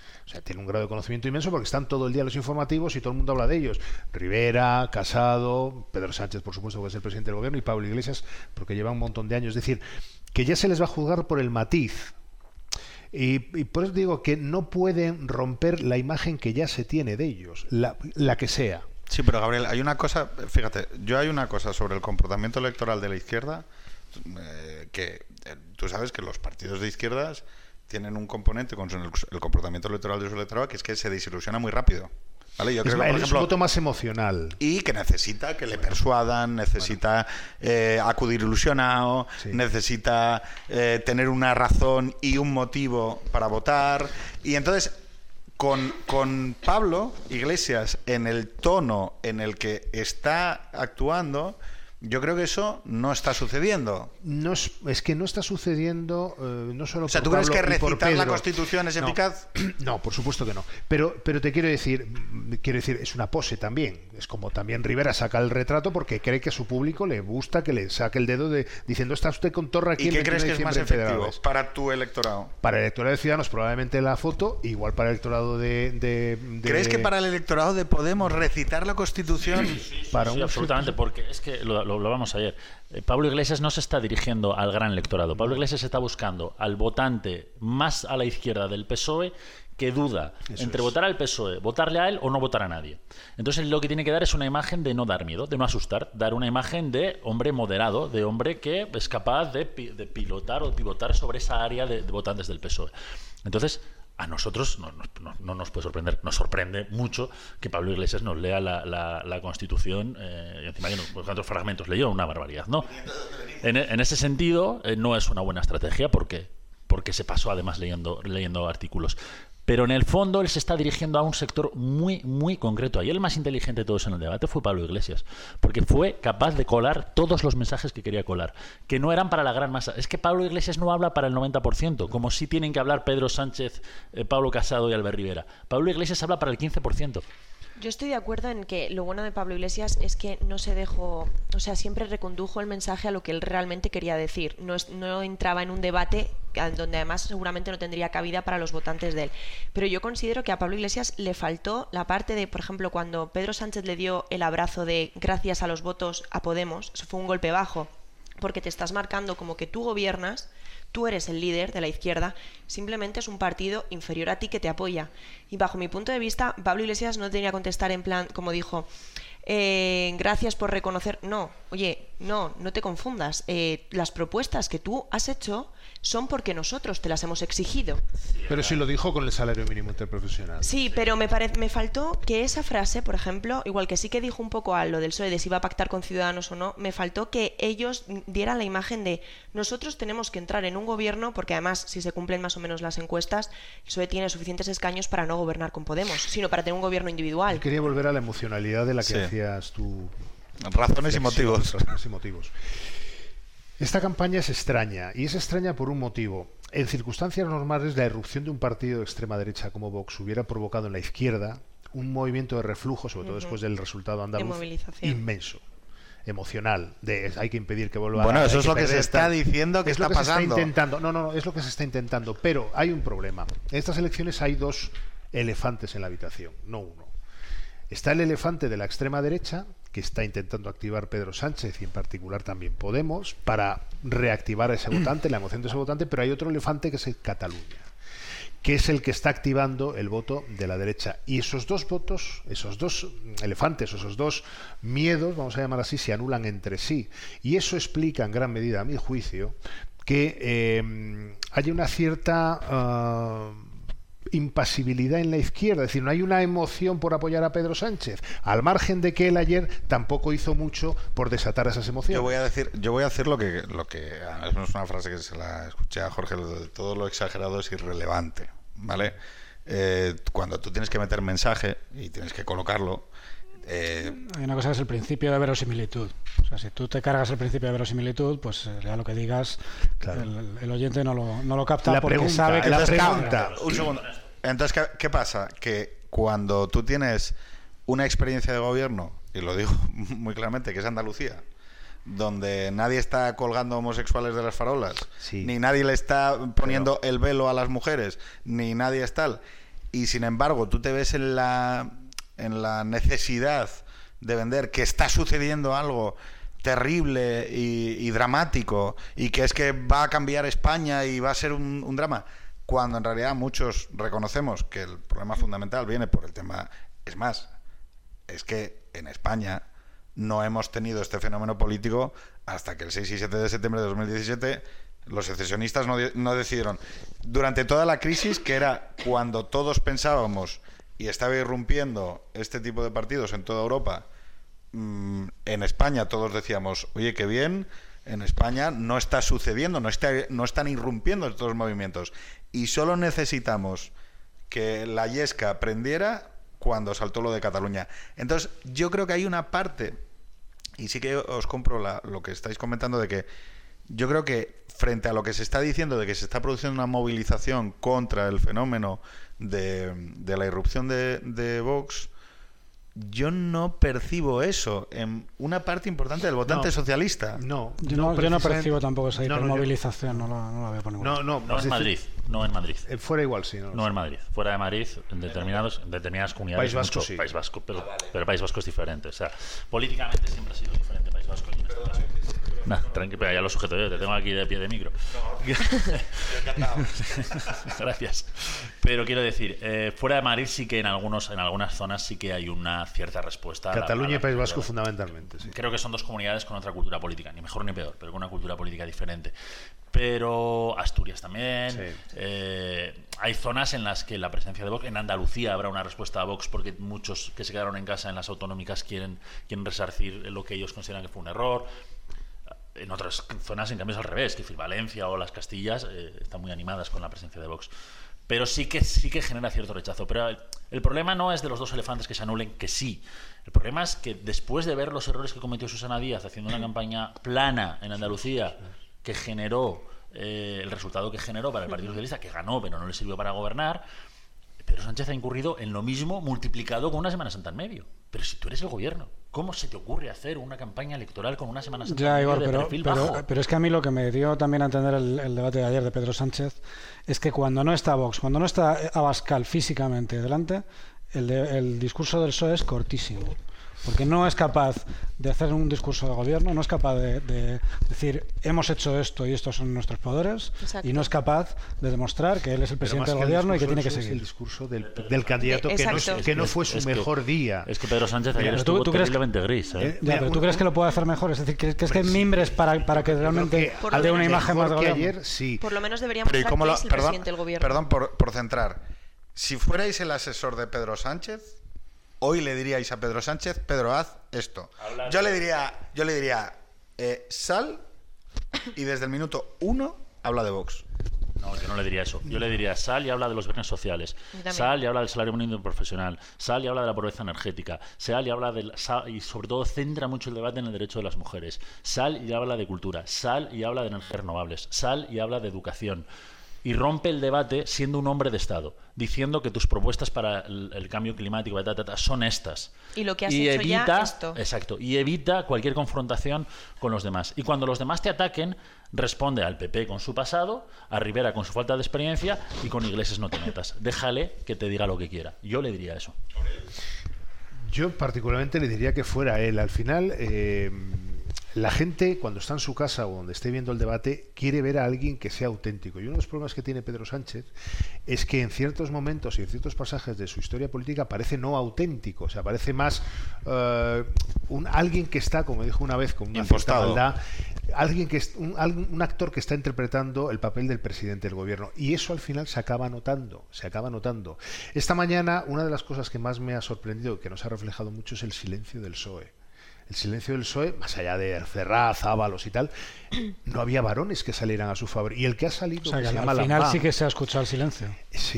O sea, tiene un grado de conocimiento inmenso porque están todo el día los informativos y todo el mundo habla de ellos. Rivera, Casado, Pedro Sánchez, por supuesto, que es el presidente del gobierno, y Pablo Iglesias, porque lleva un montón de años. Es decir, que ya se les va a juzgar por el matiz. Y, y por eso digo que no pueden romper la imagen que ya se tiene de ellos, la, la que sea. Sí, pero Gabriel, hay una cosa, fíjate, yo hay una cosa sobre el comportamiento electoral de la izquierda, eh, que eh, tú sabes que los partidos de izquierdas tienen un componente con el, el comportamiento electoral de su electorado, que es que se desilusiona muy rápido. ¿Vale? Yo es, creo que, por es ejemplo, un voto más emocional. Y que necesita que le persuadan, necesita bueno. eh, acudir ilusionado, sí. necesita eh, tener una razón y un motivo para votar. Y entonces, con, con Pablo Iglesias, en el tono en el que está actuando, yo creo que eso no está sucediendo. No es, es que no está sucediendo eh, no solo o sea, por ¿tú crees Pablo que recitar la Pedro. Constitución es no, eficaz? No, por supuesto que no. Pero, pero te quiero decir, quiero decir, es una pose también. Es como también Rivera saca el retrato porque cree que a su público le gusta que le saque el dedo de diciendo está usted con torra aquí. ¿Y el qué crees que es más efectivo para tu electorado? Para el electorado de Ciudadanos probablemente la foto, igual para el electorado de... de, de... ¿Crees que para el electorado de Podemos recitar la Constitución? Sí, sí, sí, para sí, un... absolutamente, porque es que lo, lo hablábamos ayer. Eh, Pablo Iglesias no se está dirigiendo al gran electorado. Pablo Iglesias está buscando al votante más a la izquierda del P S O E que duda Eso entre es. votar al P S O E, votarle a él o no votar a nadie. Entonces lo que tiene que dar es una imagen de no dar miedo, de no asustar, dar una imagen de hombre moderado, de hombre que es capaz de, de pilotar o pivotar sobre esa área de, de votantes del P S O E. Entonces, a nosotros no, no, no nos puede sorprender, nos sorprende mucho que Pablo Iglesias nos lea la, la, la Constitución, eh, y encima que por tantos fragmentos leyó, una barbaridad, ¿no? En, en ese sentido, eh, no es una buena estrategia, porque porque se pasó además leyendo, leyendo artículos. Pero en el fondo él se está dirigiendo a un sector muy, muy concreto. Ahí el más inteligente de todos en el debate fue Pablo Iglesias, porque fue capaz de colar todos los mensajes que quería colar, que no eran para la gran masa. Es que Pablo Iglesias no habla para el noventa por ciento, como sí tienen que hablar Pedro Sánchez, eh, Pablo Casado y Albert Rivera. Pablo Iglesias habla para el quince por ciento. Yo estoy de acuerdo en que lo bueno de Pablo Iglesias es que no se dejó, o sea, siempre recondujo el mensaje a lo que él realmente quería decir. No, es, no entraba en un debate donde además seguramente no tendría cabida para los votantes de él. Pero yo considero que a Pablo Iglesias le faltó la parte de, por ejemplo, cuando Pedro Sánchez le dio el abrazo de gracias a los votos a Podemos, eso fue un golpe bajo, porque te estás marcando como que tú gobiernas, tú eres el líder de la izquierda, simplemente es un partido inferior a ti que te apoya. Y bajo mi punto de vista, Pablo Iglesias no tenía que contestar en plan, como dijo, eh, gracias por reconocer... No, oye, no, no te confundas. Eh, las propuestas que tú has hecho son porque nosotros te las hemos exigido. Pero sí lo dijo con el salario mínimo interprofesional. Sí, pero me, pare... me faltó que esa frase, por ejemplo, igual que sí que dijo un poco a lo del P S O E de si iba a pactar con Ciudadanos o no, me faltó que ellos dieran la imagen de nosotros tenemos que entrar en un gobierno, porque además, si se cumplen más o menos las encuestas, el P S O E tiene suficientes escaños para no gobernar con Podemos, sino para tener un gobierno individual. Yo quería volver a la emocionalidad de la que sí. hacías tú. Razones y motivos. Razones y motivos. Esta campaña es extraña, y es extraña por un motivo. En circunstancias normales, la irrupción de un partido de extrema derecha como Vox hubiera provocado en la izquierda un movimiento de reflujo, sobre todo uh-huh. después del resultado andaluz, de inmenso, emocional, de hay que impedir que vuelva bueno, a... Bueno, eso es lo que se está diciendo que es está lo que pasando. Se está intentando. No, no, no, es lo que se está intentando, pero hay un problema. En estas elecciones hay dos elefantes en la habitación, no uno. Está el elefante de la extrema derecha, que está intentando activar Pedro Sánchez y en particular también Podemos, para reactivar a ese votante, la emoción de ese votante, pero hay otro elefante que es el Cataluña, que es el que está activando el voto de la derecha. Y esos dos votos, esos dos elefantes, esos dos miedos, vamos a llamar así, se anulan entre sí. Y eso explica en gran medida, a mi juicio, que eh, haya una cierta... Uh, impasibilidad en la izquierda, es decir, no hay una emoción por apoyar a Pedro Sánchez, al margen de que él ayer tampoco hizo mucho por desatar esas emociones. Yo voy a decir, yo voy a decir lo que, lo que es una frase que se la escuché a Jorge, todo lo exagerado es irrelevante, ¿vale? Eh, cuando tú tienes que meter mensaje y tienes que colocarlo, eh... hay una cosa que es el principio de verosimilitud. O sea, si tú te cargas el principio de verosimilitud, pues ya lo que digas, claro. el, el oyente no lo, no lo capta la porque pregunta, sabe que la la pregunta. pregunta. Un segundo. Entonces, ¿qué, ¿qué pasa? Que cuando tú tienes una experiencia de gobierno, y lo digo muy claramente, que es Andalucía, donde nadie está colgando homosexuales de las farolas, sí. ni nadie le está poniendo Pero... el velo a las mujeres, ni nadie es tal, y sin embargo tú te ves en la, en la necesidad de vender que está sucediendo algo terrible y, y dramático y que es que va a cambiar España y va a ser un, un drama, cuando en realidad muchos reconocemos que el problema fundamental viene por el tema. Es más, es que en España no hemos tenido este fenómeno político hasta que el seis y siete de septiembre de dos mil diecisiete los secesionistas no, no decidieron, durante toda la crisis, que era cuando todos pensábamos y estaba irrumpiendo este tipo de partidos en toda Europa, mmm, en España todos decíamos, oye, qué bien, en España no está sucediendo, no, está, no están irrumpiendo estos movimientos, y solo necesitamos que la Yesca aprendiera cuando saltó lo de Cataluña. Entonces yo creo que hay una parte, y sí que os compro la, lo que estáis comentando, de que yo creo que frente a lo que se está diciendo de que se está produciendo una movilización contra el fenómeno de, de la irrupción de, de Vox, yo no percibo eso en una parte importante del votante no, socialista. No, yo no, no, yo no percibo tampoco esa no, hipermovilización, no, no, no la veo por ningún No, no, no en Madrid, no en Madrid. Fuera igual sí. No, no en Madrid, fuera de Madrid, en determinados, en determinadas comunidades. País Vasco mucho, sí. País Vasco, pero, pero País Vasco es diferente. O sea, políticamente siempre ha sido diferente País Vasco. Y en este caso. Nah, tranquilo, ya lo sujeto yo, te tengo aquí de pie de micro. No, encantado. Gracias. Pero quiero decir, eh, fuera de Madrid sí que en algunos, en algunas zonas sí que hay una cierta respuesta. Cataluña a la, a la, y País Vasco fundamentalmente, sí. Creo que son dos comunidades con otra cultura política, ni mejor ni peor, pero con una cultura política diferente. Pero Asturias también. Sí. Eh, hay zonas en las que la presencia de Vox, en Andalucía habrá una respuesta a Vox porque muchos que se quedaron en casa en las autonómicas quieren, quieren resarcir lo que ellos consideran que fue un error. En otras zonas, en cambio, es al revés, que Valencia o las Castillas eh, están muy animadas con la presencia de Vox. Pero sí que sí que genera cierto rechazo. Pero el, el problema no es de los dos elefantes que se anulen, que sí. El problema es que después de ver los errores que cometió Susana Díaz haciendo una campaña plana en Andalucía, que generó eh, el resultado que generó para el Partido Socialista, que ganó pero no le sirvió para gobernar, Pedro Sánchez ha incurrido en lo mismo multiplicado con una Semana Santa en medio. Pero si tú eres el gobierno, ¿cómo se te ocurre hacer una campaña electoral con una Semana Santa ya, en medio Igor, de pero, perfil pero, bajo? pero es que a mí lo que me dio también a entender el, el debate de ayer de Pedro Sánchez es que cuando no está Vox, cuando no está Abascal físicamente delante, el, de, el discurso del P S O E es cortísimo. Porque no es capaz de hacer un discurso de gobierno, no es capaz de, de decir hemos hecho esto y estos son nuestros poderes. Exacto. Y no es capaz de demostrar que él es el presidente del gobierno y que tiene que seguir. Es el discurso del, del candidato que no, que no fue su es mejor que, día. Es que Pedro Sánchez ayer Mira, estuvo ¿tú, tú terriblemente crees, gris. ¿eh? Eh, ya, pero ¿tú crees que lo puede hacer mejor? Es decir, ¿crees, crees que hay mimbres para, para que realmente dé una imagen más de gobierno? Ayer, sí. Por lo menos deberíamos mostrar que es el perdón, presidente del gobierno. Perdón por, por centrar. Si fuerais el asesor de Pedro Sánchez, hoy le diríais a Pedro Sánchez, Pedro, haz esto. Hablar yo le diría, yo le diría, eh, sal y desde el minuto uno habla de Vox. No, yo no le diría eso. Yo le diría, sal y habla de los bienes sociales. Sal y habla del salario mínimo profesional. Sal y habla de la pobreza energética. Sal y habla del, sal, y sobre todo centra mucho el debate en el derecho de las mujeres. Sal y habla de cultura. Sal y habla de energías renovables. Sal y habla de educación. Y rompe el debate siendo un hombre de Estado, diciendo que tus propuestas para el, el cambio climático ta, ta, ta, son estas. Y lo que has y hecho evita, ya, esto. Exacto, y evita cualquier confrontación con los demás. Y cuando los demás te ataquen, responde al P P con su pasado, a Rivera con su falta de experiencia y con Iglesias no te metas. Déjale que te diga lo que quiera. Yo le diría eso. Yo particularmente le diría que fuera él. Al final... Eh... La gente, cuando está en su casa o donde esté viendo el debate, quiere ver a alguien que sea auténtico. Y uno de los problemas que tiene Pedro Sánchez es que en ciertos momentos y en ciertos pasajes de su historia política parece no auténtico. O sea, parece más uh, un, alguien que está, como dijo una vez, con una cierta maldad, alguien que es, un, un actor que está interpretando el papel del presidente del gobierno. Y eso al final se acaba notando. Se acaba notando. Esta mañana, una de las cosas que más me ha sorprendido, que nos ha reflejado mucho, es el silencio del P S O E. El silencio del P S O E, más allá de Ferraz, Ábalos y tal, no había varones que salieran a su favor. Y el que ha salido... O sea, que que se al llama final Lambán, sí que se ha escuchado el silencio. Sí.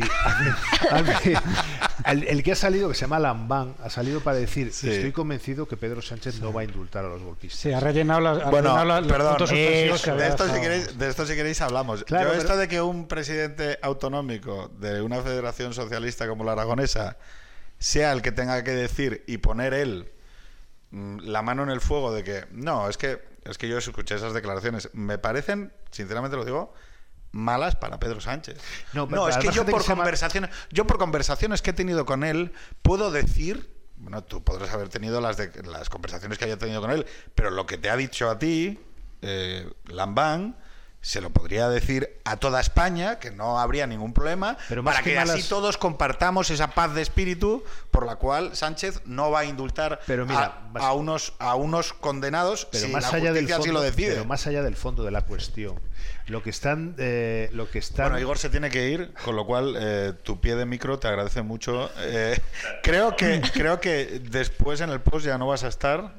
el, el que ha salido, que se llama Lambán, ha salido para decir, sí, estoy convencido que Pedro Sánchez sí. no va a indultar a los golpistas. Sí, ha rellenado, la, ha bueno, rellenado los perdón, puntos suspensivos que de, había esto dejado. si queréis, de esto si queréis hablamos. Claro, Yo pero... esto de que un presidente autonómico de una federación socialista como la aragonesa sea el que tenga que decir y poner él la mano en el fuego de que no, es que es que yo escuché esas declaraciones, me parecen, sinceramente lo digo, malas para Pedro Sánchez. No, No, es que yo por que llama... conversaciones, yo por conversaciones que he tenido con él puedo decir, bueno, tú podrás haber tenido las de las conversaciones que haya tenido con él, pero lo que te ha dicho a ti, eh, Lambán, se lo podría decir a toda España, que no habría ningún problema, pero más para que, que malas... así todos compartamos esa paz de espíritu por la cual Sánchez no va a indultar pero mira, a, más... a unos a unos condenados pero si más la allá del justicia fondo, así lo decide. Pero más allá del fondo de la cuestión, lo que están, eh, lo que están. Bueno, Igor se tiene que ir, con lo cual eh, tu pie de micro te agradece mucho. Eh, creo que creo que después en el post ya no vas a estar.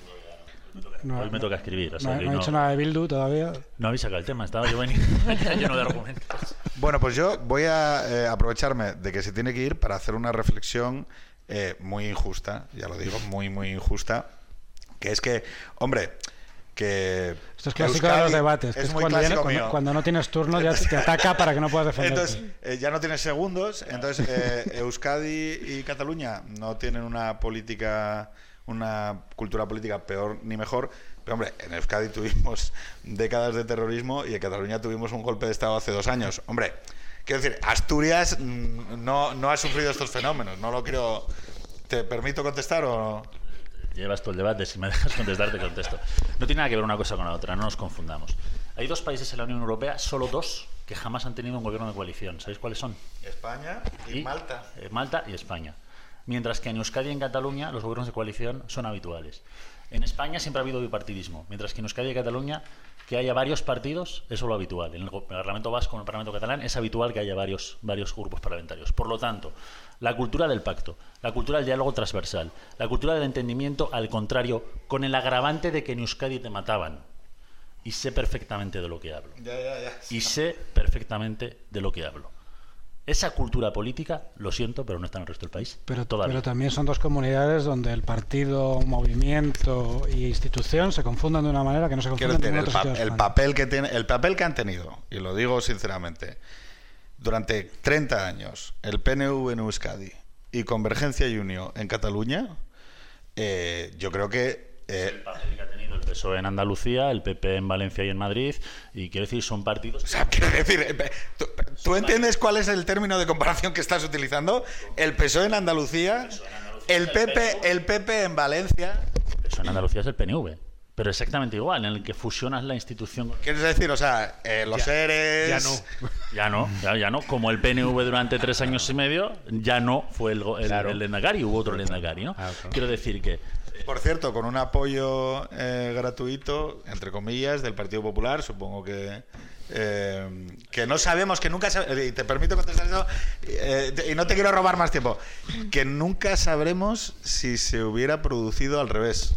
No, Hoy me toca escribir. O sea, no, que no he no, hecho nada de Bildu todavía. no habéis sacado el tema, estaba yo venía lleno de argumentos. Bueno, pues yo voy a eh, aprovecharme de que se tiene que ir para hacer una reflexión eh, muy injusta, ya lo digo, muy, muy injusta, que es que, hombre, que... Esto es clásico Euskadi de los debates, que es es muy cuando, viene- clásico cuando, mío. cuando no tienes turno ya te ataca para que no puedas defenderte. Entonces, eh, ya no tienes segundos, entonces eh, Euskadi y Cataluña no tienen una política, una cultura política peor ni mejor, pero hombre, en Euskadi tuvimos décadas de terrorismo y en Cataluña tuvimos un golpe de Estado hace dos años. Hombre, quiero decir, Asturias mm, no, no ha sufrido estos fenómenos, no lo quiero... ¿Te permito contestar o no? Llevas tú el debate, si me dejas contestar te contesto. No tiene nada que ver una cosa con la otra, no nos confundamos. Hay dos países en la Unión Europea, solo dos, que jamás han tenido un gobierno de coalición. ¿Sabéis cuáles son? España y, y Malta. Eh, Malta y España. Mientras que en Euskadi y en Cataluña los gobiernos de coalición son habituales. En España siempre ha habido bipartidismo, mientras que en Euskadi y Cataluña que haya varios partidos es lo habitual. En el Parlamento Vasco, en el Parlamento Catalán, es habitual que haya varios, varios grupos parlamentarios. Por lo tanto, la cultura del pacto, la cultura del diálogo transversal, la cultura del entendimiento, al contrario, con el agravante de que en Euskadi te mataban. Y sé perfectamente de lo que hablo. Ya, ya, ya. Y sé perfectamente de lo que hablo. Esa cultura política, lo siento, pero no está en el resto del país. Pero, todavía. pero también son dos comunidades donde el partido, movimiento y institución se confunden de una manera que no se Quiero confunden decir, en el, otro pa- sitio de el España. papel que tiene, el papel que han tenido, y lo digo sinceramente, durante treinta años, el P N V en Euskadi y Convergencia y Unió en Cataluña, eh, yo creo que eh, El papel que ha tenido el P S O E en Andalucía, el P P en Valencia y en Madrid, y quiero decir, son partidos... o sea, quiero decir, eh, ¿tú, tú entiendes cuál es el término de comparación que estás utilizando? El P S O E en Andalucía, el P P, el P P en Valencia. El P S O E en Andalucía es el P N V, pero exactamente igual, en el que fusionas la institución... ¿Quieres decir, o sea, eh, los Ya- ERES... ya no. Ya no, ya, ya no. Como el P N V durante tres años y medio, ya no fue el, el, Claro. el Lehendakari, hubo otro Lehendakari, ¿no? Ah, claro. Quiero decir que... Por cierto, con un apoyo eh, gratuito, entre comillas, del Partido Popular, supongo que eh, que no sabemos, que nunca sab- y te permito contestar eso, eh, y no te quiero robar más tiempo, que nunca sabremos si se hubiera producido al revés.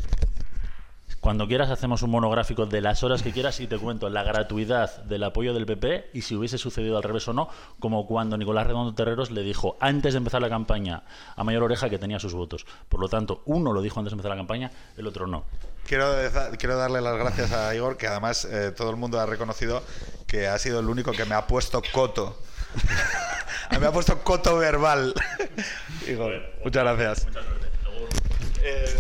Cuando quieras hacemos un monográfico de las horas que quieras y te cuento la gratuidad del apoyo del P P y si hubiese sucedido al revés o no, como cuando Nicolás Redondo Terreros le dijo antes de empezar la campaña a Mayor Oreja que tenía sus votos. Por lo tanto, uno lo dijo antes de empezar la campaña, el otro no. Quiero, deza- quiero darle las gracias a Igor, que además eh, todo el mundo ha reconocido que ha sido el único que me ha puesto coto. me ha puesto coto verbal. Igor, muchas gracias. Eh,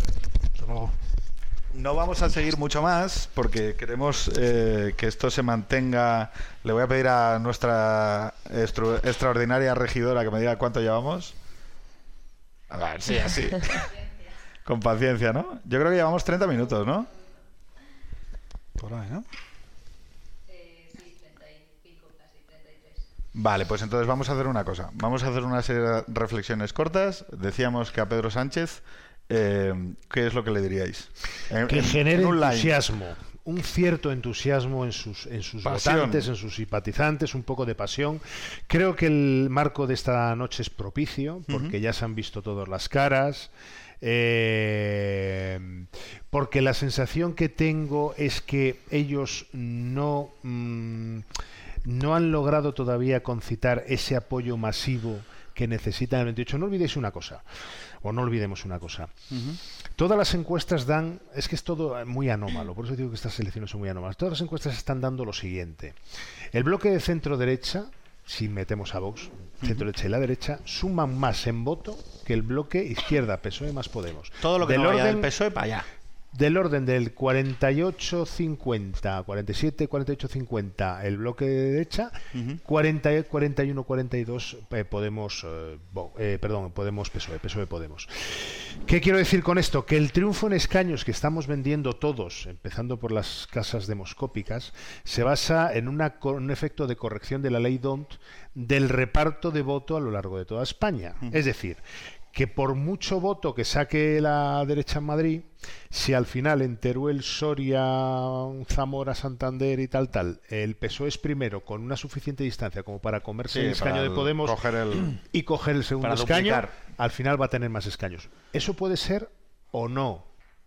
No vamos a seguir mucho más porque queremos eh, que esto se mantenga. Le voy a pedir a nuestra estru- extraordinaria regidora que me diga cuánto llevamos. A ver, sí, así. Con paciencia, ¿no? Yo creo que llevamos treinta minutos, ¿no? Por ahí, ¿no? Vale, pues entonces vamos a hacer una cosa. Vamos a hacer una serie de reflexiones cortas. Decíamos que a Pedro Sánchez, eh, ¿qué es lo que le diríais? En- Que en- genere en un line. entusiasmo, un cierto entusiasmo en sus, en sus Pasión. votantes, en sus simpatizantes, un poco de pasión. Creo que el marco de esta noche es propicio, porque ya se han visto todas las caras. Eh, porque la sensación que tengo es que ellos no, mm, no han logrado todavía concitar ese apoyo masivo que necesitan el veintiocho. No olvidéis una cosa, o no olvidemos una cosa. Todas las encuestas dan, es que es todo muy anómalo, por eso digo que estas elecciones son muy anómalas. Todas las encuestas están dando lo siguiente. El bloque de centro-derecha, si metemos a Vox, centro-derecha y la derecha, suman más en voto que el bloque izquierda, P S O E más Podemos. Todo lo que Del no vaya orden- del P S O E para allá. del orden del cuarenta y ocho cincuenta, cuarenta y siete, cuarenta y ocho cincuenta el bloque de derecha, uh-huh. cuarenta, cuarenta y uno, cuarenta y dos eh, Podemos, eh, bo, eh, perdón, Podemos P S O E, P S O E Podemos. ¿Qué quiero decir con esto? Que el triunfo en escaños que estamos vendiendo todos, empezando por las casas demoscópicas, se basa en una, un efecto de corrección de la ley D'Hondt del reparto de voto a lo largo de toda España. Uh-huh. Es decir, que por mucho voto que saque la derecha en Madrid, si al final en Teruel, Soria, Zamora, Santander y tal, tal, el P S O E es primero con una suficiente distancia como para comerse sí, el escaño de Podemos coger el... y coger el segundo escaño, al final va a tener más escaños. Eso puede ser o no.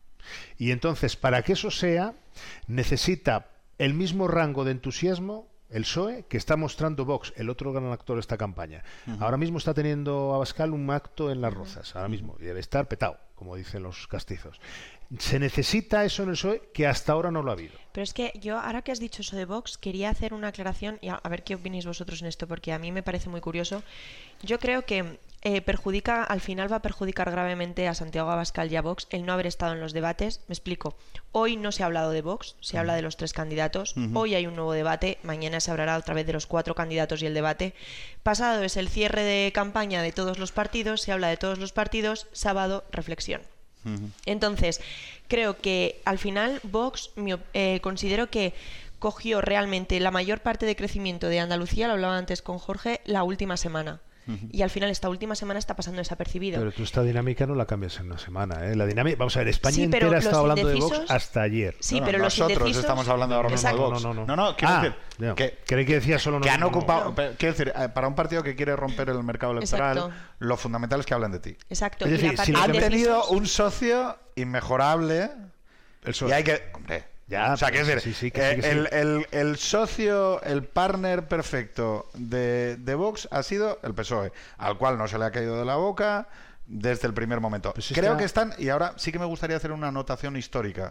Y entonces, para que eso sea, necesita el mismo rango de entusiasmo el P S O E que está mostrando Vox, el otro gran actor de esta campaña. Uh-huh. Ahora mismo está teniendo Abascal un acto en Las Rozas, ahora mismo, y debe estar petado, como dicen los castizos. Se necesita eso en el P S O E que hasta ahora no lo ha habido. Pero es que yo, ahora que has dicho eso de Vox, quería hacer una aclaración y a, a ver qué opináis vosotros en esto, porque a mí me parece muy curioso. Yo creo que eh, perjudica, al final va a perjudicar gravemente a Santiago Abascal y a Vox el no haber estado en los debates. Me explico. Hoy no se ha hablado de Vox, se uh-huh. habla de los tres candidatos. Uh-huh. Hoy hay un nuevo debate, mañana se hablará otra vez de los cuatro candidatos y el debate. Pasado es el cierre de campaña de todos los partidos, se habla de todos los partidos, sábado, reflexión. Uh-huh. Entonces, creo que al final Vox, mi, eh, considero que cogió realmente la mayor parte de crecimiento de Andalucía, lo hablaba antes con Jorge, la última semana. Uh-huh. Y al final esta última semana está pasando desapercibido. Pero tú esta dinámica no la cambias en una semana, ¿eh? La dinámica, vamos a ver, España sí, entera estaba hablando de Vox hasta ayer. Sí, no, pero no, los nosotros indecisos... estamos hablando ahora mismo de Vox. No, no, no. No, no, quiero ah, decir no. que, creí que decía solo que no, han no, ocupado, no. Quiero decir, para un partido que quiere romper el mercado electoral, exacto. lo fundamental es que hablen de ti. Exacto. Es decir, y si han tenido un socio inmejorable, el y hay que... Hombre, Ya, o sea, quiero decir, sí, sí, que sí, que sí. El, el, el socio, el partner perfecto de, de Vox ha sido el P S O E, al cual no se le ha caído de la boca desde el primer momento. Pues Creo está... que están, y ahora sí que me gustaría hacer una anotación histórica,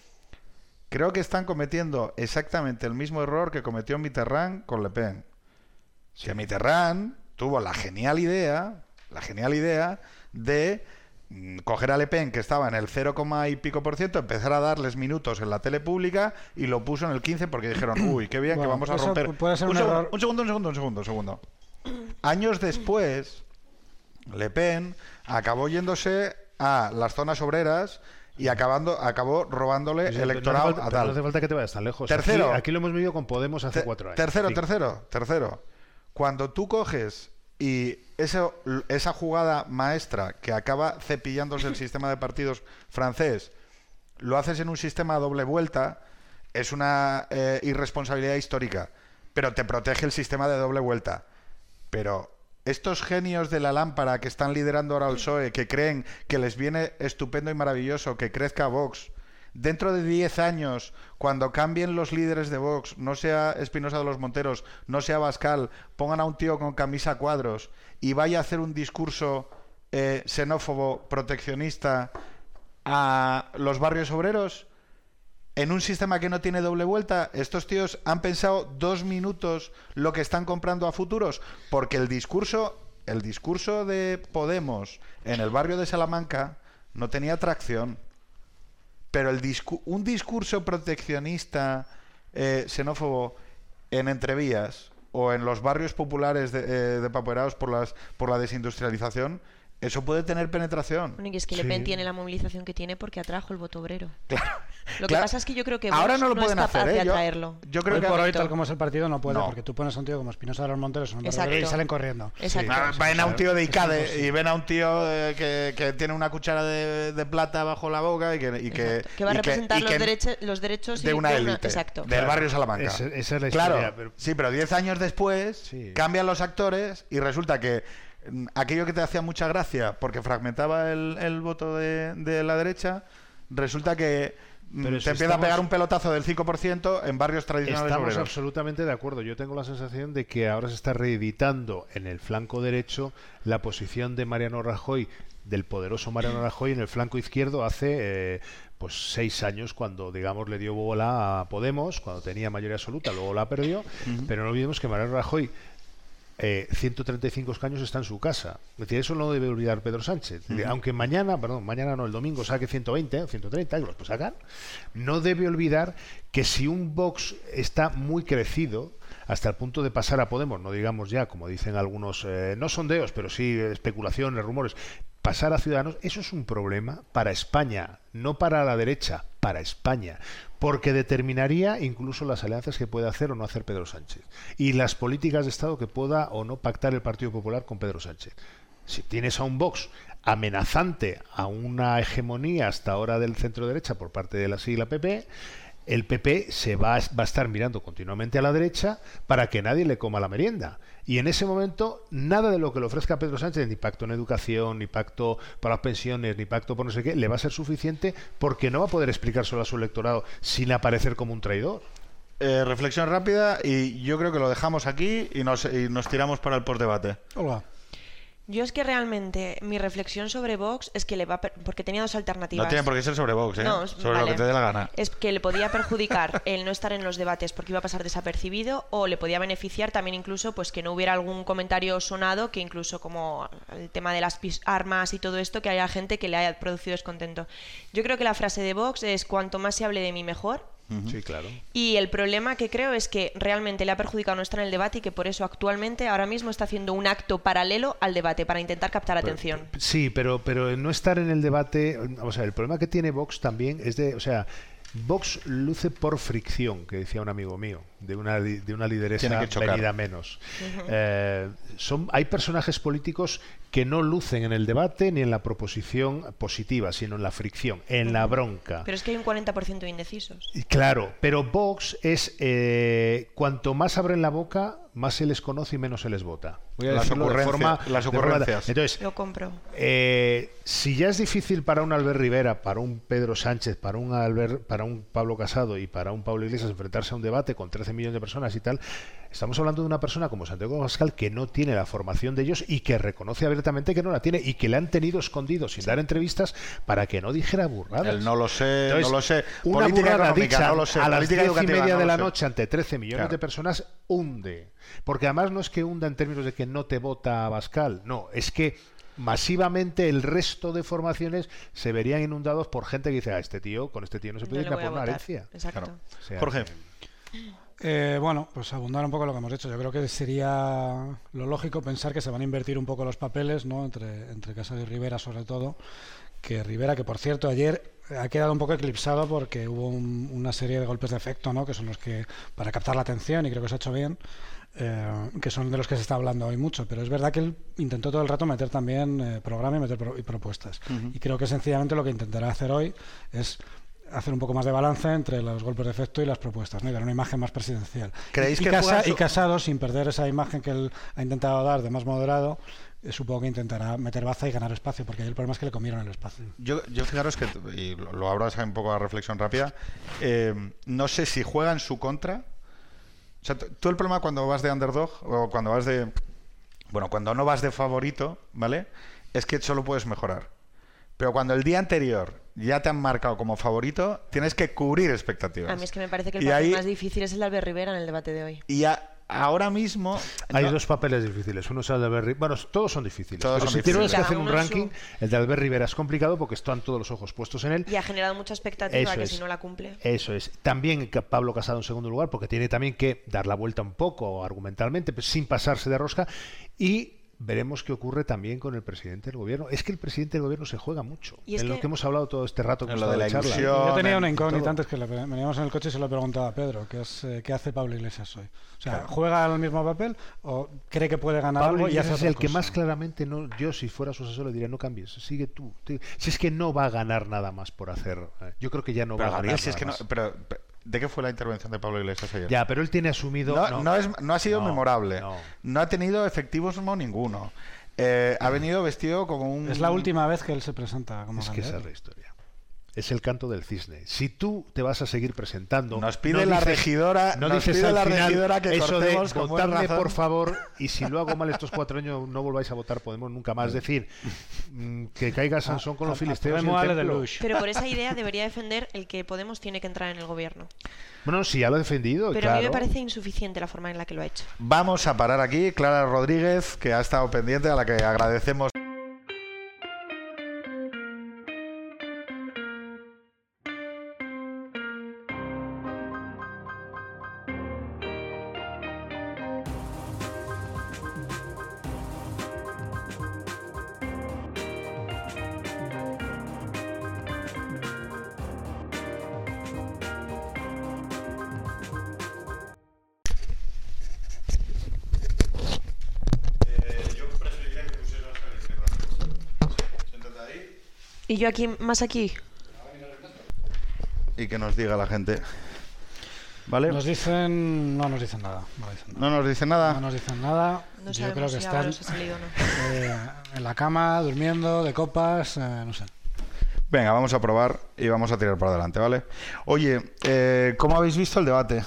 creo que están cometiendo exactamente el mismo error que cometió Mitterrand con Le Pen. Sí. Que Mitterrand tuvo la genial idea, la genial idea de... coger a Le Pen, que estaba en el cero, y pico por ciento, empezar a darles minutos en la tele pública y lo puso en el quince porque dijeron, uy, qué bien, bueno, que vamos a romper. Puede ser un, un, error... segundo, un segundo, un segundo, un segundo, un segundo. Años después, Le Pen acabó yéndose a las zonas obreras y acabando, acabó robándole sí, electorado no falta, a tal. No hace falta que te vayas tan lejos. Tercero, aquí, aquí lo hemos vivido con Podemos hace te, cuatro años. Tercero, sí. tercero, tercero. Cuando tú coges y esa, esa jugada maestra que acaba cepillándose el sistema de partidos francés, lo haces en un sistema a doble vuelta, es una eh, irresponsabilidad histórica, pero te protege el sistema de doble vuelta. Pero estos genios de la lámpara que están liderando ahora el P S O E, que creen que les viene estupendo y maravilloso que crezca Vox, dentro de diez años, cuando cambien los líderes de Vox, no sea Espinosa de los Monteros, no sea Abascal, pongan a un tío con camisa a cuadros y vaya a hacer un discurso eh, xenófobo, proteccionista a los barrios obreros, en un sistema que no tiene doble vuelta, estos tíos han pensado dos minutos lo que están comprando a futuros, porque el discurso, el discurso de Podemos en el barrio de Salamanca no tenía tracción. Pero el discu un discurso proteccionista, eh, xenófobo, en Entrevías o en los barrios populares de, eh, depaperados por, las, por la desindustrialización, eso puede tener penetración. Bueno, y es que sí. Le Pen tiene la movilización que tiene porque atrajo el voto obrero. Claro. Lo que claro. pasa es que yo creo que Vox ahora no lo no pueden es capaz hacer, ¿eh? de yo, atraerlo. Yo creo hoy que por hoy, tal como es el partido, no puede, no. porque tú pones a un tío como Espinosa de los Monteros en un Exacto. y salen corriendo. Exacto. Sí. Ah, ven a un tío de ICADE y ven a un tío eh, que, que tiene una cuchara de, de plata bajo la boca y que... Y que, que va a y representar que, los, que, derecho, los derechos de una de élite, exacto. del barrio Salamanca. Esa, esa es la claro, historia. Pero... sí, pero diez años después sí. cambian los actores y resulta que aquello que te hacía mucha gracia porque fragmentaba el, el voto de, de la derecha, resulta que pero te si empieza estamos, a pegar un pelotazo del cinco por ciento en barrios tradicionales Estamos obreros. absolutamente de acuerdo. Yo tengo la sensación de que ahora se está reeditando en el flanco derecho la posición de Mariano Rajoy, del poderoso Mariano Rajoy, en el flanco izquierdo hace eh, pues seis años, cuando digamos le dio bola a Podemos, cuando tenía mayoría absoluta, luego la perdió. Uh-huh. Pero no olvidemos que Mariano Rajoy eh, ciento treinta y cinco escaños está en su casa. Es decir, eso no debe olvidar Pedro Sánchez. Es decir, uh-huh. Aunque mañana, perdón, mañana no, el domingo saque ciento veinte o ciento treinta, y los puede sacar, no debe olvidar que si un Vox está muy crecido, hasta el punto de pasar a Podemos, no digamos ya, como dicen algunos, eh, no sondeos, pero sí especulaciones, rumores, pasar a Ciudadanos, eso es un problema para España, no para la derecha, para España, porque determinaría incluso las alianzas que puede hacer o no hacer Pedro Sánchez y las políticas de Estado que pueda o no pactar el Partido Popular con Pedro Sánchez. Si tienes a un Vox amenazante a una hegemonía hasta ahora del centro derecha por parte de la sigla P P, el P P se va a, va a estar mirando continuamente a la derecha para que nadie le coma la merienda. Y en ese momento, nada de lo que le ofrezca Pedro Sánchez, ni pacto en educación, ni pacto para las pensiones, ni pacto por no sé qué, le va a ser suficiente, porque no va a poder explicárselo a su electorado sin aparecer como un traidor. Eh, reflexión rápida, y yo creo que lo dejamos aquí y nos, y nos tiramos para el postdebate. Hola. Yo es que realmente mi reflexión sobre Vox es que le va a per- porque tenía dos alternativas. No tiene por qué ser sobre Vox, ¿eh? No, sobre vale. lo que te dé la gana. Es que le podía perjudicar el no estar en los debates porque iba a pasar desapercibido, o le podía beneficiar también incluso pues que no hubiera algún comentario sonado, que incluso como el tema de las pis- armas y todo esto, que haya gente que le haya producido descontento. Yo creo que la frase de Vox es: cuanto más se hable de mí, mejor. Uh-huh. Sí, claro. Y el problema que creo es que realmente le ha perjudicado no estar en el debate, y que por eso actualmente ahora mismo está haciendo un acto paralelo al debate para intentar captar pero, atención. Sí, pero pero no estar en el debate, o sea, el problema que tiene Vox también es de, o sea, Vox luce por fricción, que decía un amigo mío, de una de una lideresa venida menos. Uh-huh. Eh, son hay personajes políticos que no lucen en el debate ni en la proposición positiva, sino en la fricción, en uh-huh. la bronca. Pero es que hay un cuarenta por ciento de indecisos. Claro, pero Vox es eh, cuanto más abren la boca, más se les conoce y menos se les vota. Voy a las decirlo de forma, las ocurrencias. De Entonces, lo compro. Eh, si ya es difícil para un Albert Rivera, para un Pedro Sánchez, para un Albert, para un Pablo Casado y para un Pablo Iglesias enfrentarse a un debate con trece millones de personas y tal, estamos hablando de una persona como Santiago Abascal que no tiene la formación de ellos y que reconoce abiertamente que no la tiene y que le han tenido escondido sin dar entrevistas para que no dijera burradas. El no lo sé, Entonces, no lo sé. Una Política burrada económica, dicha no lo sé. a las Política diez y educativa, media no de lo la sé. noche ante trece millones Claro. de personas hunde. Porque además no es que hunda en términos de que no te vota Abascal, no, es que masivamente el resto de formaciones se verían inundados por gente que dice: ah, este tío, con este tío no se puede ir no por una votar. herencia. Exacto. Claro. O sea, Jorge. Eh, bueno, pues abundar un poco en lo que hemos hecho. Yo creo que sería lo lógico pensar que se van a invertir un poco los papeles, ¿no? Entre, entre Casado y Rivera, sobre todo. Que Rivera, que por cierto ayer ha quedado un poco eclipsado porque hubo un, una serie de golpes de efecto, ¿no? Que son los que, para captar la atención, y creo que se ha hecho bien, eh, que son de los que se está hablando hoy mucho. Pero es verdad que él intentó todo el rato meter también eh, programa y meter pro- y propuestas. Uh-huh. Y creo que sencillamente lo que intentará hacer hoy es hacer un poco más de balance entre los golpes de efecto y las propuestas, ¿no? Y dar una imagen más presidencial. ¿Creéis y, que casa, su... y Casado, sin perder esa imagen que él ha intentado dar de más moderado, eh, supongo que intentará meter baza y ganar espacio, porque ahí el problema es que le comieron el espacio. Yo, yo fijaros que, y lo, lo abro un poco a reflexión rápida, eh, no sé si juega en su contra. O sea, tú el problema cuando vas de underdog, o cuando vas de... Bueno, cuando no vas de favorito, ¿vale? Es que solo puedes mejorar. Pero cuando el día anterior ya te han marcado como favorito, tienes que cubrir expectativas. A mí es que me parece que el y papel ahí, más difícil es el de Albert Rivera en el debate de hoy. Y a, ahora mismo... Hay no, dos papeles difíciles. Uno es el de Albert Rivera. Bueno, todos son difíciles. Todos Pero son si tienes difíciles. que hacer un Cada uno ranking, su... el de Albert Rivera es complicado porque están todos los ojos puestos en él. Y ha generado mucha expectativa Eso que es. si no la cumple. Eso es. También Pablo Casado en segundo lugar, porque tiene también que dar la vuelta un poco argumentalmente, pues, sin pasarse de rosca. Y veremos qué ocurre también con el presidente del gobierno. Es que el presidente del gobierno se juega mucho. Y es en que... lo que hemos hablado todo este rato. Que En hemos lo de la estado charla. ilusión. Yo tenía una incógnita todo. antes que le, veníamos en el coche y se lo preguntaba a Pedro, ¿qué, es, eh, ¿qué hace Pablo Iglesias hoy? O sea, Claro. ¿juega el mismo papel o cree que puede ganar Pablo algo y hace Iglesias es otra el que cosa? más claramente, no, yo si fuera su asesor le diría: no cambies, sigue tú. Si es que no va a ganar nada más por hacer. Yo creo que ya no pero, va a ganar Gabriel, si es nada que no, más. pero, pero, ¿de qué fue la intervención de Pablo Iglesias ayer? Ya, pero él tiene asumido... No, no, no, es, no ha sido no, memorable. no. No ha tenido efectivismo ninguno. Eh, ha venido vestido como un... Es la última vez que él se presenta como Es que esa candidato. es la historia. es el canto del cisne. Si tú te vas a seguir presentando... Nos pide no la dices, regidora, no nos dices pide al la final regidora que eso de cortemos con buena votadme, razón. por favor, y si lo hago mal estos cuatro años no volváis a votar Podemos nunca más. Es decir, mm, que caiga Sansón con los filisteos y el templo. Pero por esa idea debería defender el que Podemos tiene que entrar en el gobierno. Bueno, sí, ya lo he defendido. Pero claro. a mí me parece insuficiente la forma en la que lo ha hecho. Vamos a parar aquí. Clara Rodríguez, que ha estado pendiente, a la que agradecemos. ¿Y yo aquí, más aquí? Y que nos diga la gente. ¿Vale? Nos dicen... No nos dicen nada. No, dicen nada. ¿No nos dicen nada? No nos dicen nada. No Yo creo que si están se ha salido o no. eh, en la cama, durmiendo, de copas, eh, no sé. Venga, vamos a probar y vamos a tirar para adelante, ¿vale? Oye, eh, ¿cómo habéis visto el debate?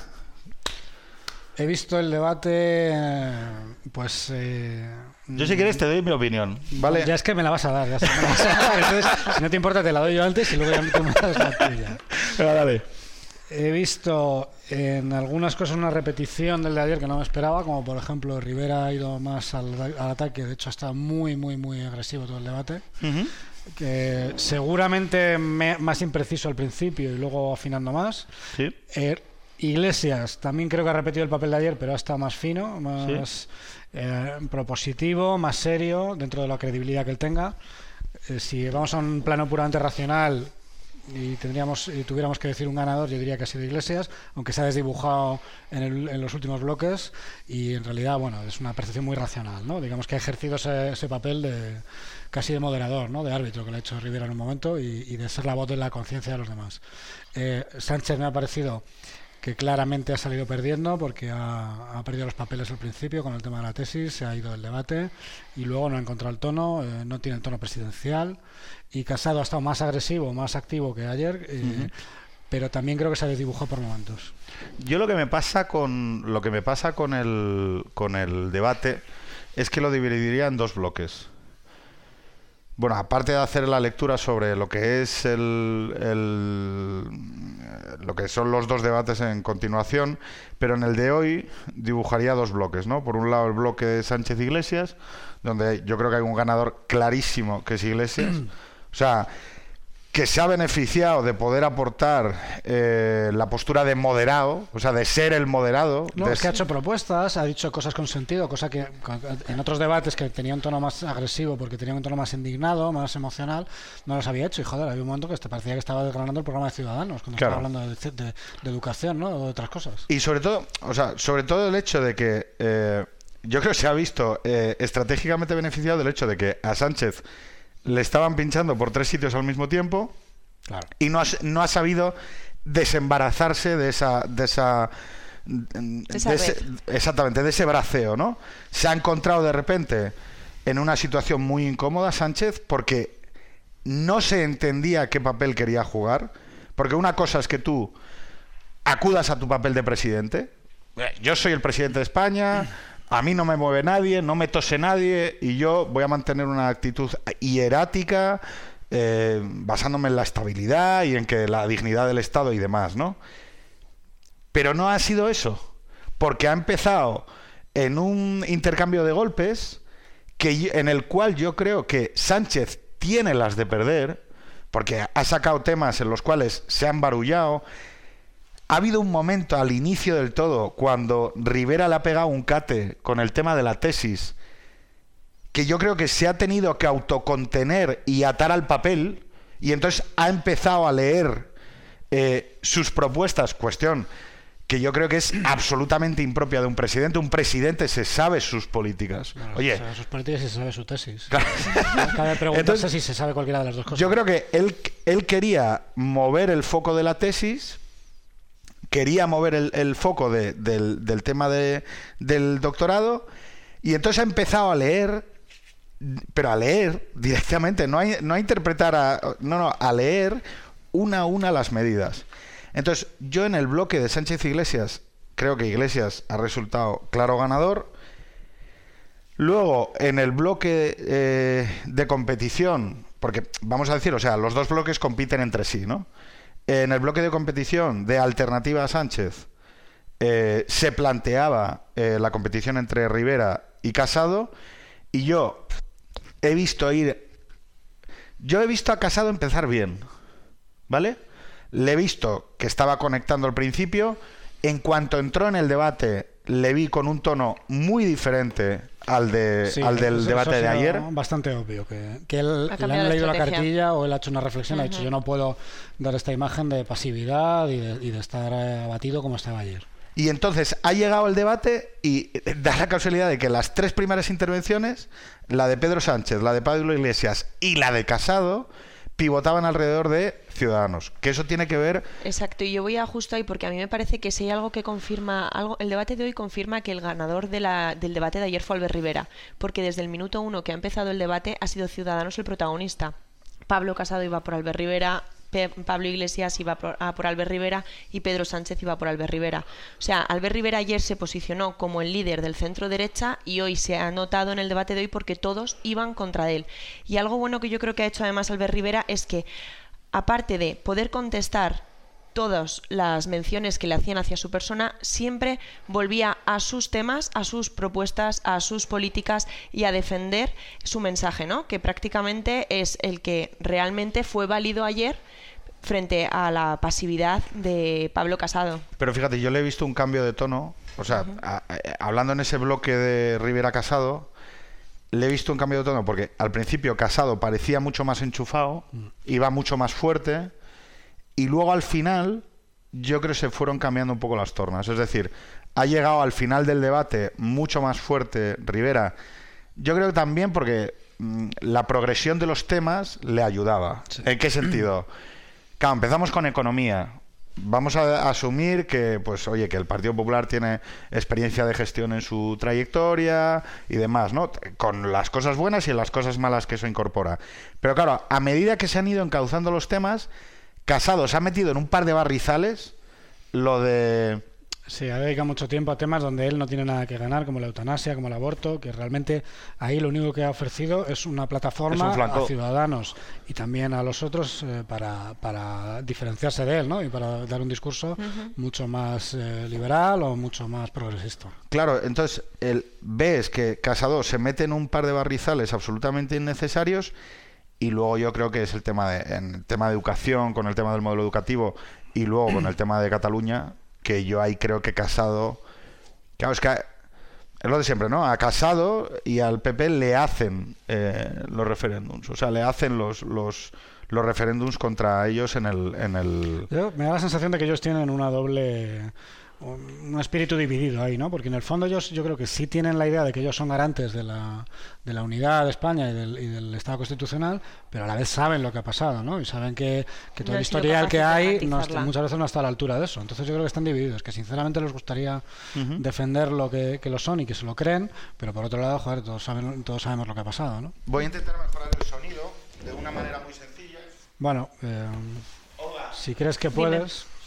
He visto el debate, eh, pues... Eh, Yo si quieres te doy mi opinión, ¿vale? Ya es que me la vas a dar, ya sé, me la vas a dar. Entonces, si no te importa, te la doy yo antes y luego ya tú me das la tuya. Venga, dale. He visto en algunas cosas una repetición del de ayer que no me esperaba, como por ejemplo Rivera ha ido más al, al ataque, de hecho está muy, muy, muy agresivo todo el debate. Uh-huh. Que seguramente me, más impreciso al principio y luego afinando más. Sí. Eh, Iglesias también creo que ha repetido el papel de ayer, pero ha estado más fino, más sí. eh, propositivo, más serio, dentro de la credibilidad que él tenga. Eh, si vamos a un plano puramente racional y tendríamos y tuviéramos que decir un ganador, yo diría que ha sido Iglesias, aunque se ha desdibujado en, el, en los últimos bloques y en realidad, bueno, es una percepción muy racional, ¿no? Digamos que ha ejercido ese, ese papel de casi de moderador, ¿no? De árbitro que le ha hecho Rivera en un momento y, y de ser la voz de la conciencia de los demás. Eh, Sánchez me ha parecido que claramente ha salido perdiendo porque ha, ha perdido los papeles al principio con el tema de la tesis, se ha ido del debate y luego no ha encontrado el tono, eh, no tiene el tono presidencial y Casado ha estado más agresivo, más activo que ayer, eh, uh-huh. pero también creo que se ha desdibujado por momentos. Yo lo que me pasa con lo que me pasa con el con el debate es que lo dividiría en dos bloques. Bueno, aparte de hacer la lectura sobre lo que es el, el lo que son los dos debates en continuación, pero en el de hoy dibujaría dos bloques, ¿no? Por un lado el bloque de Sánchez Iglesias, donde yo creo que hay un ganador clarísimo que es Iglesias. O sea, que se ha beneficiado de poder aportar eh, la postura de moderado, o sea, de ser el moderado. No, de es que ha hecho propuestas, ha dicho cosas con sentido, cosa que en otros debates que tenía un tono más agresivo porque tenía un tono más indignado, más emocional, no los había hecho. Y joder, había un momento que te parecía que estaba desgranando el programa de Ciudadanos, cuando claro. estaba hablando de, de, de educación, ¿no? O de otras cosas. Y sobre todo, o sea, sobre todo el hecho de que eh, yo creo que se ha visto eh, estratégicamente beneficiado del hecho de que a Sánchez le estaban pinchando por tres sitios al mismo tiempo, claro. y no ha, no ha sabido desembarazarse de esa de esa, de esa ese, exactamente de ese braceo, ¿no? Se ha encontrado de repente en una situación muy incómoda Sánchez porque no se entendía qué papel quería jugar, porque una cosa es que tú acudas a tu papel de presidente. Yo soy el presidente de España, a mí no me mueve nadie, no me tose nadie y yo voy a mantener una actitud hierática, eh, basándome en la estabilidad y en que la dignidad del Estado y demás, ¿no? Pero no ha sido eso, porque ha empezado en un intercambio de golpes que, en el cual yo creo que Sánchez tiene las de perder, porque ha sacado temas en los cuales se ha embarullado. Ha habido un momento al inicio del todo cuando Rivera le ha pegado un cate con el tema de la tesis que yo creo que se ha tenido que autocontener y atar al papel y entonces ha empezado a leer eh, sus propuestas, cuestión que yo creo que es absolutamente impropia de un presidente. Un presidente se sabe sus políticas. Bueno, Oye, se sabe sus políticas y se sabe su tesis. Claro. Cabe preguntarse Entonces, si se sabe cualquiera de las dos cosas. Yo creo que él, él quería mover el foco de la tesis, quería mover el, el foco de, del, del tema de, del doctorado, y entonces ha empezado a leer, pero a leer directamente, no a, no a interpretar, a, no, no, a leer una a una las medidas. Entonces, yo en el bloque de Sánchez Iglesias, creo que Iglesias ha resultado claro ganador. Luego, en el bloque eh, de competición, porque vamos a decir, o sea, los dos bloques compiten entre sí, ¿no? En el bloque de competición de alternativa a Sánchez eh, se planteaba eh, la competición entre Rivera y Casado, y yo he visto ir... Yo he visto a Casado empezar bien, ¿vale? Le he visto que estaba conectando al principio. En cuanto entró en el debate, le vi con un tono muy diferente al de sí, al del eso, debate eso de ayer. Bastante obvio que, que él le han la leído la estrategia. cartilla o él ha hecho una reflexión, Uh-huh. ha dicho yo no puedo dar esta imagen de pasividad y de, y de estar eh, abatido como estaba ayer. Y entonces ha llegado el debate y da la casualidad de que las tres primeras intervenciones, la de Pedro Sánchez, la de Pablo Iglesias y la de Casado, pivotaban alrededor de Ciudadanos, que eso tiene que ver... Exacto, y yo voy a justo ahí porque a mí me parece que si hay algo que confirma, algo, el debate de hoy confirma que el ganador de la, del debate de ayer fue Albert Rivera, porque desde el minuto uno que ha empezado el debate ha sido Ciudadanos el protagonista. Pablo Casado iba por Albert Rivera, Pe- Pablo Iglesias iba por, a por Albert Rivera y Pedro Sánchez iba por Albert Rivera. O sea, Albert Rivera ayer se posicionó como el líder del centro derecha y hoy se ha notado en el debate de hoy porque todos iban contra él. Y algo bueno que yo creo que ha hecho además Albert Rivera es que, aparte de poder contestar todas las menciones que le hacían hacia su persona, siempre volvía a sus temas, a sus propuestas, a sus políticas y a defender su mensaje, ¿no? Que prácticamente es el que realmente fue válido ayer frente a la pasividad de Pablo Casado. Pero fíjate, yo le he visto un cambio de tono, o sea, uh-huh. a, a, hablando en ese bloque de Rivera Casado, le he visto un cambio de tono porque al principio Casado parecía mucho más enchufado, mm. iba mucho más fuerte, y luego al final yo creo que se fueron cambiando un poco las tornas. Es decir, ha llegado al final del debate mucho más fuerte Rivera. Yo creo que también porque mmm, la progresión de los temas le ayudaba. Sí. ¿En qué sentido? Claro, empezamos con economía. Vamos a, a asumir que, pues, oye, que el Partido Popular tiene experiencia de gestión en su trayectoria y demás, ¿no? Con las cosas buenas y las cosas malas que eso incorpora. Pero claro, a medida que se han ido encauzando los temas, Casado se ha metido en un par de barrizales, lo de... Sí, ha dedicado mucho tiempo a temas donde él no tiene nada que ganar, como la eutanasia, como el aborto, que realmente ahí lo único que ha ofrecido es una plataforma es un a Ciudadanos y también a los otros eh, para, para diferenciarse de él, ¿no? Y para dar un discurso uh-huh. mucho más eh, liberal o mucho más progresista. Claro, entonces el, ves que Casado se mete en un par de barrizales absolutamente innecesarios. Y luego yo creo que es el tema de en el tema de educación, con el tema del modelo educativo y luego con el tema de Cataluña, que yo ahí creo que Casado... Claro, es que es lo de siempre, ¿no? A Casado y al P P le hacen eh, los referéndums, o sea, le hacen los los, los referéndums contra ellos en el... En el... Yo, me da la sensación de que ellos tienen una doble... un espíritu dividido ahí, ¿no? Porque en el fondo ellos yo creo que sí tienen la idea de que ellos son garantes de la, de la unidad de España y del, y del Estado constitucional, pero a la vez saben lo que ha pasado, ¿no? Y saben que, que todo no el historial que hay no está, garantizarla. muchas veces no está a la altura de eso. Entonces yo creo que están divididos, que sinceramente les gustaría uh-huh. defender lo que, que lo son y que se lo creen, pero por otro lado, joder, todos, saben, todos sabemos lo que ha pasado, ¿no? Voy a intentar mejorar el sonido de una manera muy sencilla. Bueno, eh, si crees que puedes... Dime.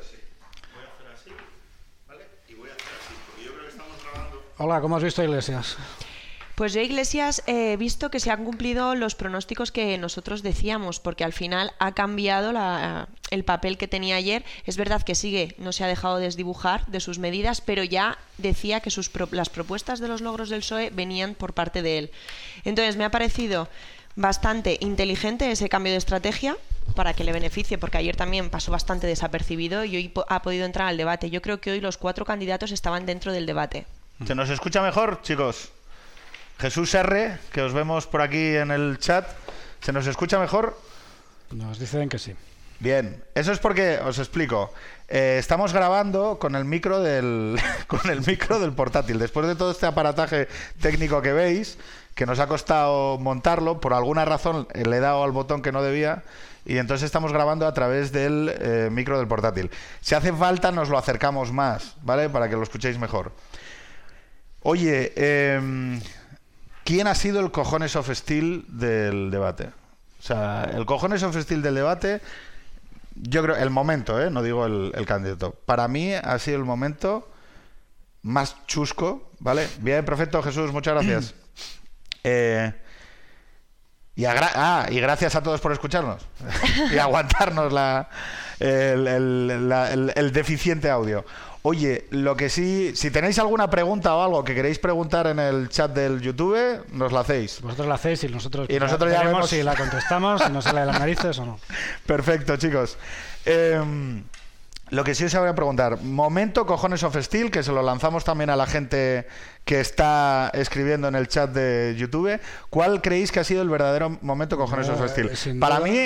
Hola, ¿cómo has visto a Iglesias? Pues yo, Iglesias, he visto que se han cumplido los pronósticos que nosotros decíamos, porque al final ha cambiado la, el papel que tenía ayer. Es verdad que sigue, no se ha dejado desdibujar de sus medidas, pero ya decía que sus pro, las propuestas de los logros del P S O E venían por parte de él. Entonces me ha parecido bastante inteligente ese cambio de estrategia para que le beneficie, porque ayer también pasó bastante desapercibido y hoy po- ha podido entrar al debate. Yo creo que hoy los cuatro candidatos estaban dentro del debate. ¿Se nos escucha mejor, chicos? Jesús R, que os vemos por aquí en el chat, ¿se nos escucha mejor? Nos dicen que sí. Bien, eso es porque, os explico, eh, estamos grabando con el micro del con el micro del portátil. Después de todo este aparataje técnico que veis, que nos ha costado montarlo, por alguna razón le he dado al botón que no debía y entonces estamos grabando a través del eh, micro del portátil. Si hace falta nos lo acercamos más, ¿vale? Para que lo escuchéis mejor. Oye, eh, ¿quién ha sido el cojones of steel del debate? O sea, el cojones of steel del debate, yo creo, el momento, ¿eh? No digo el, el candidato. Para mí ha sido el momento más chusco, ¿vale? Bien, perfecto, Jesús, muchas gracias. eh, y, agra ah, y gracias a todos por escucharnos y aguantarnos la, el, el, la, el, el deficiente audio. Oye, lo que sí, si tenéis alguna pregunta o algo que queréis preguntar en el chat del YouTube, nos la hacéis. Vosotros la hacéis y nosotros, y nosotros ya vemos si la contestamos, si nos sale de las narices o no. Perfecto, chicos. Eh, lo que sí os voy a preguntar, momento cojones of steel, que se lo lanzamos también a la gente que está escribiendo en el chat de YouTube. ¿Cuál creéis que ha sido el verdadero momento cojones eh, of steel? Sin Para duda... mí...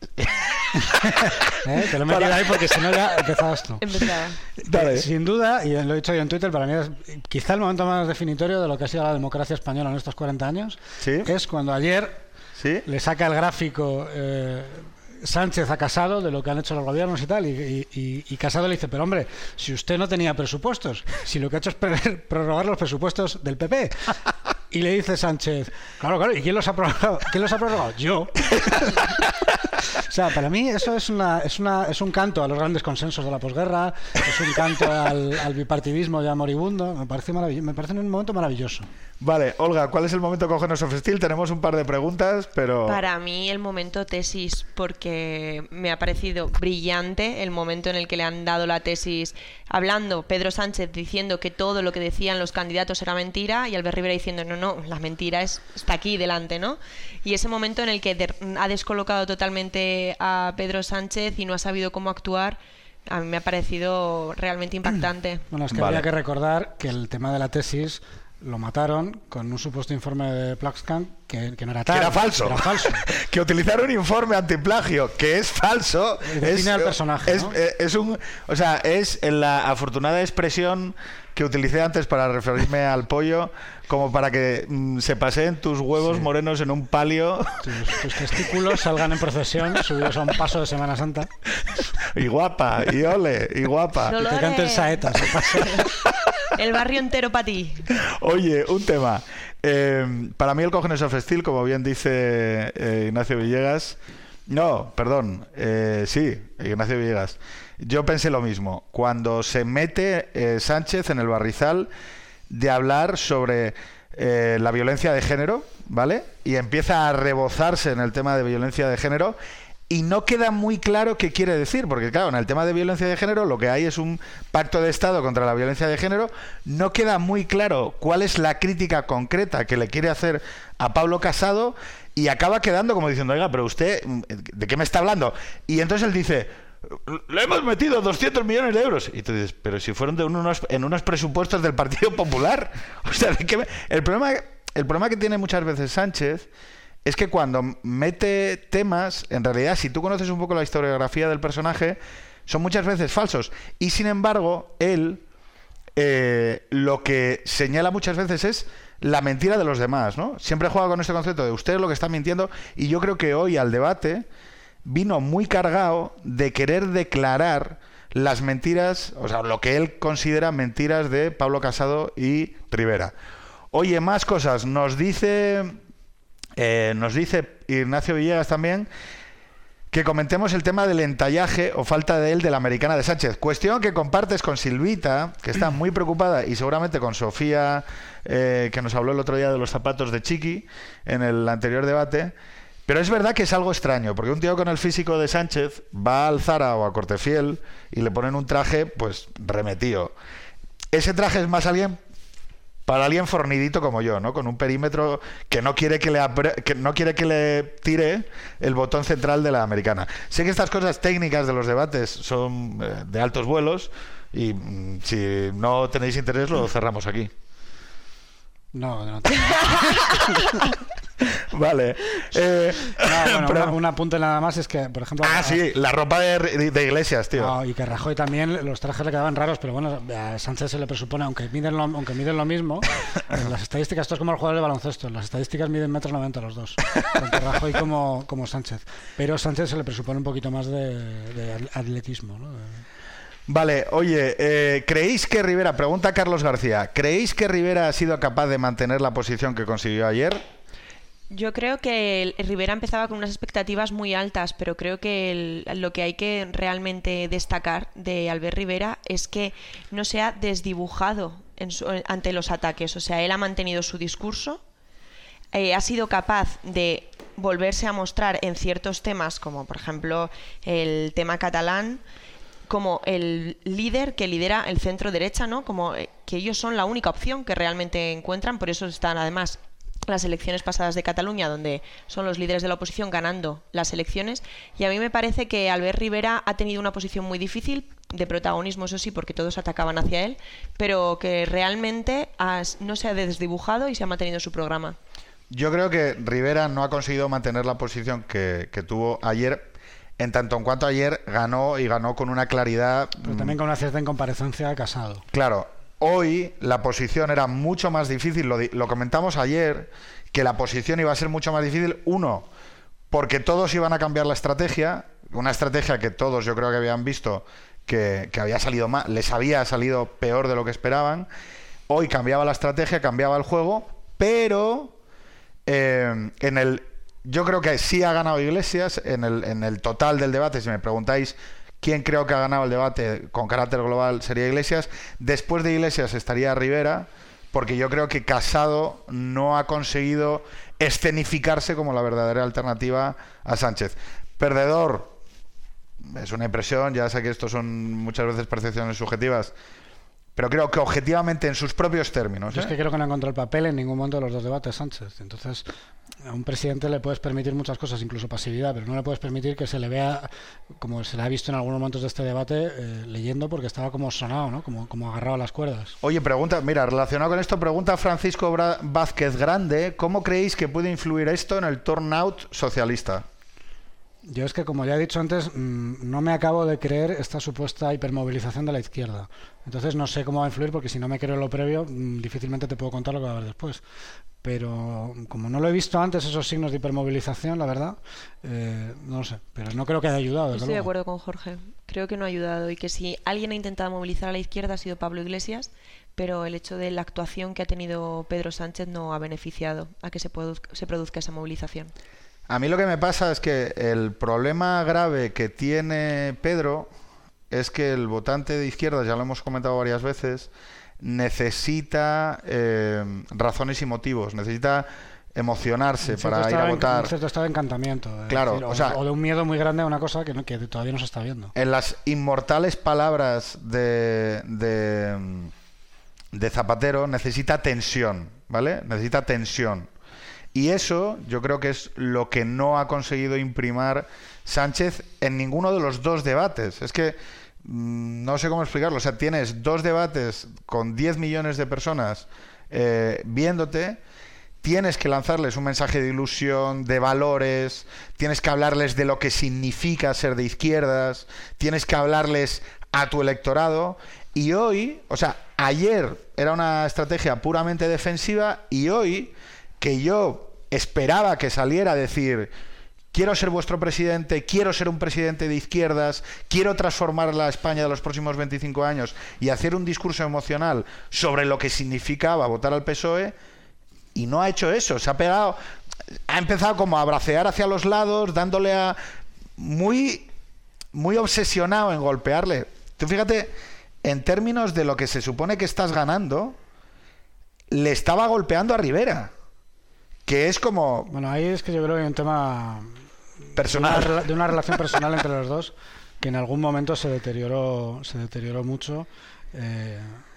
¿Eh? Te lo he metido para... ahí porque si no ya empezabas tú. Empezaba. Sin duda, y lo he dicho yo en Twitter, para mí es quizá el momento más definitorio de lo que ha sido la democracia española en estos cuarenta años. ¿Sí? Es cuando ayer ¿Sí? le saca el gráfico eh, Sánchez a Casado de lo que han hecho los gobiernos y tal, y, y, y Casado le dice, pero hombre, si usted no tenía presupuestos, si lo que ha hecho es prorrogar los presupuestos del P P. Y le dice Sánchez, claro, claro, ¿y quién los ha prorrogado? ¿Quién los ha prorrogado? Yo. O sea, para mí eso es una, es una es un canto a los grandes consensos de la posguerra, es un canto al, al bipartidismo ya moribundo. Me parece maravilloso, me parece un momento maravilloso. Vale, Olga, ¿cuál es el momento cojones of steel? Tenemos un par de preguntas, pero... Para mí el momento tesis, porque me ha parecido brillante el momento en el que le han dado la tesis, hablando Pedro Sánchez diciendo que todo lo que decían los candidatos era mentira y Albert Rivera diciendo no, no, la mentira es, está aquí delante, ¿no? Y ese momento en el que de, ha descolocado totalmente a Pedro Sánchez y no ha sabido cómo actuar, a mí me ha parecido realmente impactante. Bueno, es que Vale. habría que recordar que el tema de la tesis lo mataron con un supuesto informe de Plaxcam que, que no era tal. Que era falso. Era falso. Que utilizaron un informe antiplagio que es falso. Define es, al personaje, es, ¿no? es, es un, o sea, es la afortunada expresión que utilicé antes para referirme al pollo, como para que mm, se paseen tus huevos Sí. morenos en un palio. Tus, tus testículos salgan en procesión subidos a un paso de Semana Santa Y guapa, y ole, y guapa. y te canten saetas. Se pasa. El barrio entero para ti. Oye, un tema. Eh, para mí el cojones of steel, como bien dice eh, Ignacio Villegas. No, perdón. Eh, sí, Ignacio Villegas. Yo pensé lo mismo. Cuando se mete eh, Sánchez en el barrizal de hablar sobre eh, la violencia de género, ¿vale? Y empieza a rebozarse en el tema de violencia de género. Y no queda muy claro qué quiere decir, porque claro, en el tema de violencia de género lo que hay es un pacto de Estado contra la violencia de género. No queda muy claro cuál es la crítica concreta que le quiere hacer a Pablo Casado y acaba quedando como diciendo, oiga, pero usted, ¿de qué me está hablando? Y entonces él dice, le hemos metido doscientos millones de euros. Y tú dices, pero si fueron de unos, en unos presupuestos del Partido Popular. O sea, ¿de qué me... el problema, el problema que tiene muchas veces Sánchez es que cuando mete temas, en realidad, si tú conoces un poco la historiografía del personaje, son muchas veces falsos. Y sin embargo, él eh, lo que señala muchas veces es la mentira de los demás, ¿no? Siempre juega con este concepto de usted es lo que está mintiendo. Y yo creo que hoy al debate vino muy cargado de querer declarar las mentiras, o sea, lo que él considera mentiras de Pablo Casado y Rivera. Oye, más cosas. Nos dice... Eh, nos dice Ignacio Villegas también que comentemos el tema del entallaje o falta de él de la americana de Sánchez. Cuestión que compartes con Silvita, que está muy preocupada, y seguramente con Sofía, eh, que nos habló el otro día de los zapatos de Chiqui en el anterior debate. Pero es verdad que es algo extraño, porque un tío con el físico de Sánchez va al Zara o a Cortefiel y le ponen un traje, pues, remetido. Ese traje es más alguien... para alguien fornidito como yo, ¿no? Con un perímetro que no quiere que le apre- que no quiere que le tire el botón central de la americana. Sé que estas cosas técnicas de los debates son eh, de altos vuelos y mm, si no tenéis interés lo cerramos aquí. No, no. Vale. Eh, No, bueno, pero- una- un apunte nada más es que, por ejemplo... Ah, a- sí, la ropa de, de Iglesias, tío. No, y que Rajoy también, los trajes le quedaban raros, pero bueno, a Sánchez se le presupone, aunque miden lo, aunque miden lo mismo, en las estadísticas, esto es como el jugador de baloncesto, en las estadísticas miden metro noventa los dos, tanto Rajoy como, como Sánchez. Pero Sánchez se le presupone un poquito más de, de atletismo, ¿no? Vale, oye, eh, ¿creéis que Rivera, pregunta Carlos García, ¿creéis que Rivera ha sido capaz de mantener la posición que consiguió ayer? Yo creo que el, el Rivera empezaba con unas expectativas muy altas, pero creo que el, lo que hay que realmente destacar de Albert Rivera es que no se ha desdibujado en su, ante los ataques. O sea, él ha mantenido su discurso, eh, ha sido capaz de volverse a mostrar en ciertos temas, como por ejemplo el tema catalán, como el líder que lidera el centro derecha, ¿no? Como eh, que ellos son la única opción que realmente encuentran, por eso están además las elecciones pasadas de Cataluña, donde son los líderes de la oposición ganando las elecciones, y a mí me parece que Albert Rivera ha tenido una posición muy difícil de protagonismo, eso sí, porque todos atacaban hacia él, pero que realmente has, no se ha desdibujado y se ha mantenido su programa. Yo creo que Rivera no ha conseguido mantener la posición que, que tuvo ayer, en tanto en cuanto ayer ganó y ganó con una claridad. Pero también con una cierta incomparecencia de Casado. Claro. Hoy la posición era mucho más difícil, lo, lo comentamos ayer, que la posición iba a ser mucho más difícil. Uno, porque todos iban a cambiar la estrategia, una estrategia que todos yo creo que habían visto que, que había salido mal, les había salido peor de lo que esperaban. Hoy cambiaba la estrategia, cambiaba el juego, pero eh, en el, yo creo que sí ha ganado Iglesias en el, en el total del debate. Si me preguntáis quién creo que ha ganado el debate con carácter global, sería Iglesias. Después de Iglesias estaría Rivera, porque yo creo que Casado no ha conseguido escenificarse como la verdadera alternativa a Sánchez. Perdedor, es una impresión, ya sé que esto son muchas veces percepciones subjetivas, pero creo que objetivamente en sus propios términos. Yo ¿eh? es que creo que no encontró el papel en ningún momento de los dos debates Sánchez. Entonces, a un presidente le puedes permitir muchas cosas, incluso pasividad, pero no le puedes permitir que se le vea, como se le ha visto en algunos momentos de este debate, eh, leyendo porque estaba como sonado, ¿no? Como, como agarrado a las cuerdas. Oye, pregunta, mira, relacionado con esto, pregunta Francisco Bra- Vázquez Grande, ¿cómo creéis que puede influir esto en el turnout socialista? Yo es que, como ya he dicho antes, mmm, no me acabo de creer esta supuesta hipermovilización de la izquierda. Entonces no sé cómo va a influir, porque si no me creo lo previo, mmm, difícilmente te puedo contar lo que va a haber después. Pero como no lo he visto antes, esos signos de hipermovilización, la verdad, eh, no lo sé. Pero no creo que haya ayudado. Desde Estoy luego. de acuerdo con Jorge. Creo que no ha ayudado y que si alguien ha intentado movilizar a la izquierda ha sido Pablo Iglesias, pero el hecho de la actuación que ha tenido Pedro Sánchez no ha beneficiado a que se, produzca, se produzca esa movilización. A mí lo que me pasa es que el problema grave que tiene Pedro es que el votante de izquierda, ya lo hemos comentado varias veces, necesita eh, razones y motivos, necesita emocionarse para ir a votar. Un cierto estado de encantamiento. Claro, decir, o, o, sea, o de un miedo muy grande a una cosa que, no, que todavía no se está viendo. En las inmortales palabras de, de, de Zapatero, necesita tensión, ¿vale? Necesita tensión. Y eso yo creo que es lo que no ha conseguido imprimir Sánchez en ninguno de los dos debates. Es que mmm, no sé cómo explicarlo. O sea, tienes dos debates con diez millones de personas eh, viéndote, tienes que lanzarles un mensaje de ilusión, de valores, tienes que hablarles de lo que significa ser de izquierdas, tienes que hablarles a tu electorado. Y hoy, o sea, ayer era una estrategia puramente defensiva y hoy, que yo esperaba que saliera a decir: quiero ser vuestro presidente, quiero ser un presidente de izquierdas, quiero transformar la España de los próximos veinticinco años y hacer un discurso emocional sobre lo que significaba votar al P S O E, y no ha hecho eso. Se ha pegado, ha empezado como a bracear hacia los lados, dándole a... muy, muy obsesionado en golpearle. Tú fíjate, en términos de lo que se supone que estás ganando, le estaba golpeando a Rivera. Que es como... Bueno, ahí es que yo creo que hay un tema personal. De una, de una relación personal entre los dos que en algún momento se deterioró, se deterioró mucho. Eh,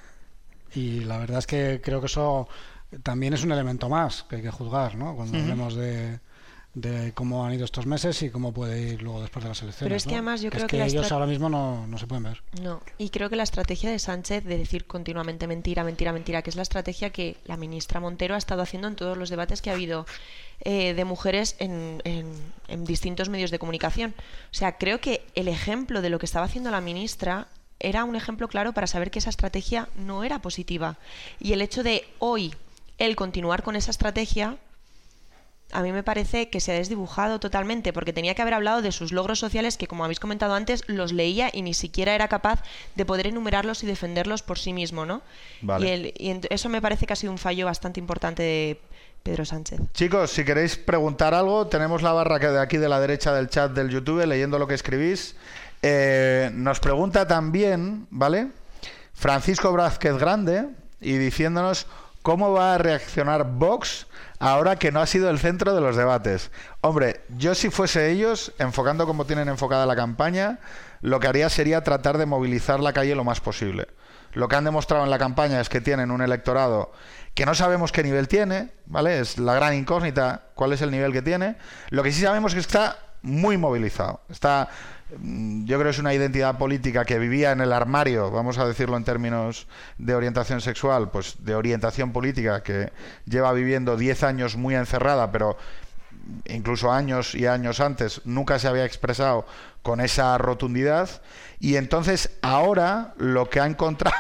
y la verdad es que creo que eso también es un elemento más que hay que juzgar, ¿no? Cuando uh-huh. hablemos de, de cómo han ido estos meses y cómo puede ir luego después de las elecciones. Pero es que ¿no? además yo que creo es que, que la ellos estra... ahora mismo no, no se pueden ver. No, y creo que la estrategia de Sánchez de decir continuamente mentira, mentira, mentira, que es la estrategia que la ministra Montero ha estado haciendo en todos los debates que ha habido eh, de mujeres en, en, en distintos medios de comunicación. O sea, creo que el ejemplo de lo que estaba haciendo la ministra era un ejemplo claro para saber que esa estrategia no era positiva. Y el hecho de hoy el continuar con esa estrategia a mí me parece que se ha desdibujado totalmente, porque tenía que haber hablado de sus logros sociales que, como habéis comentado antes, los leía y ni siquiera era capaz de poder enumerarlos y defenderlos por sí mismo, ¿no? Vale. Y, el, y eso me parece que ha sido un fallo bastante importante de Pedro Sánchez. Chicos, si queréis preguntar algo, tenemos la barra que de aquí de la derecha del chat del YouTube, leyendo lo que escribís. Eh, nos pregunta también, ¿vale?, Francisco Vázquez Grande, y diciéndonos cómo va a reaccionar Vox ahora que no ha sido el centro de los debates. Hombre, yo si fuese ellos, enfocando como tienen enfocada la campaña, lo que haría sería tratar de movilizar la calle lo más posible. Lo que han demostrado en la campaña es que tienen un electorado que no sabemos qué nivel tiene, ¿vale? Es la gran incógnita cuál es el nivel que tiene. Lo que sí sabemos es que está muy movilizado. Está, yo creo que es una identidad política que vivía en el armario, vamos a decirlo en términos de orientación sexual, pues de orientación política, que lleva viviendo diez años muy encerrada, pero incluso años y años antes nunca se había expresado con esa rotundidad. Y entonces ahora lo que ha encontrado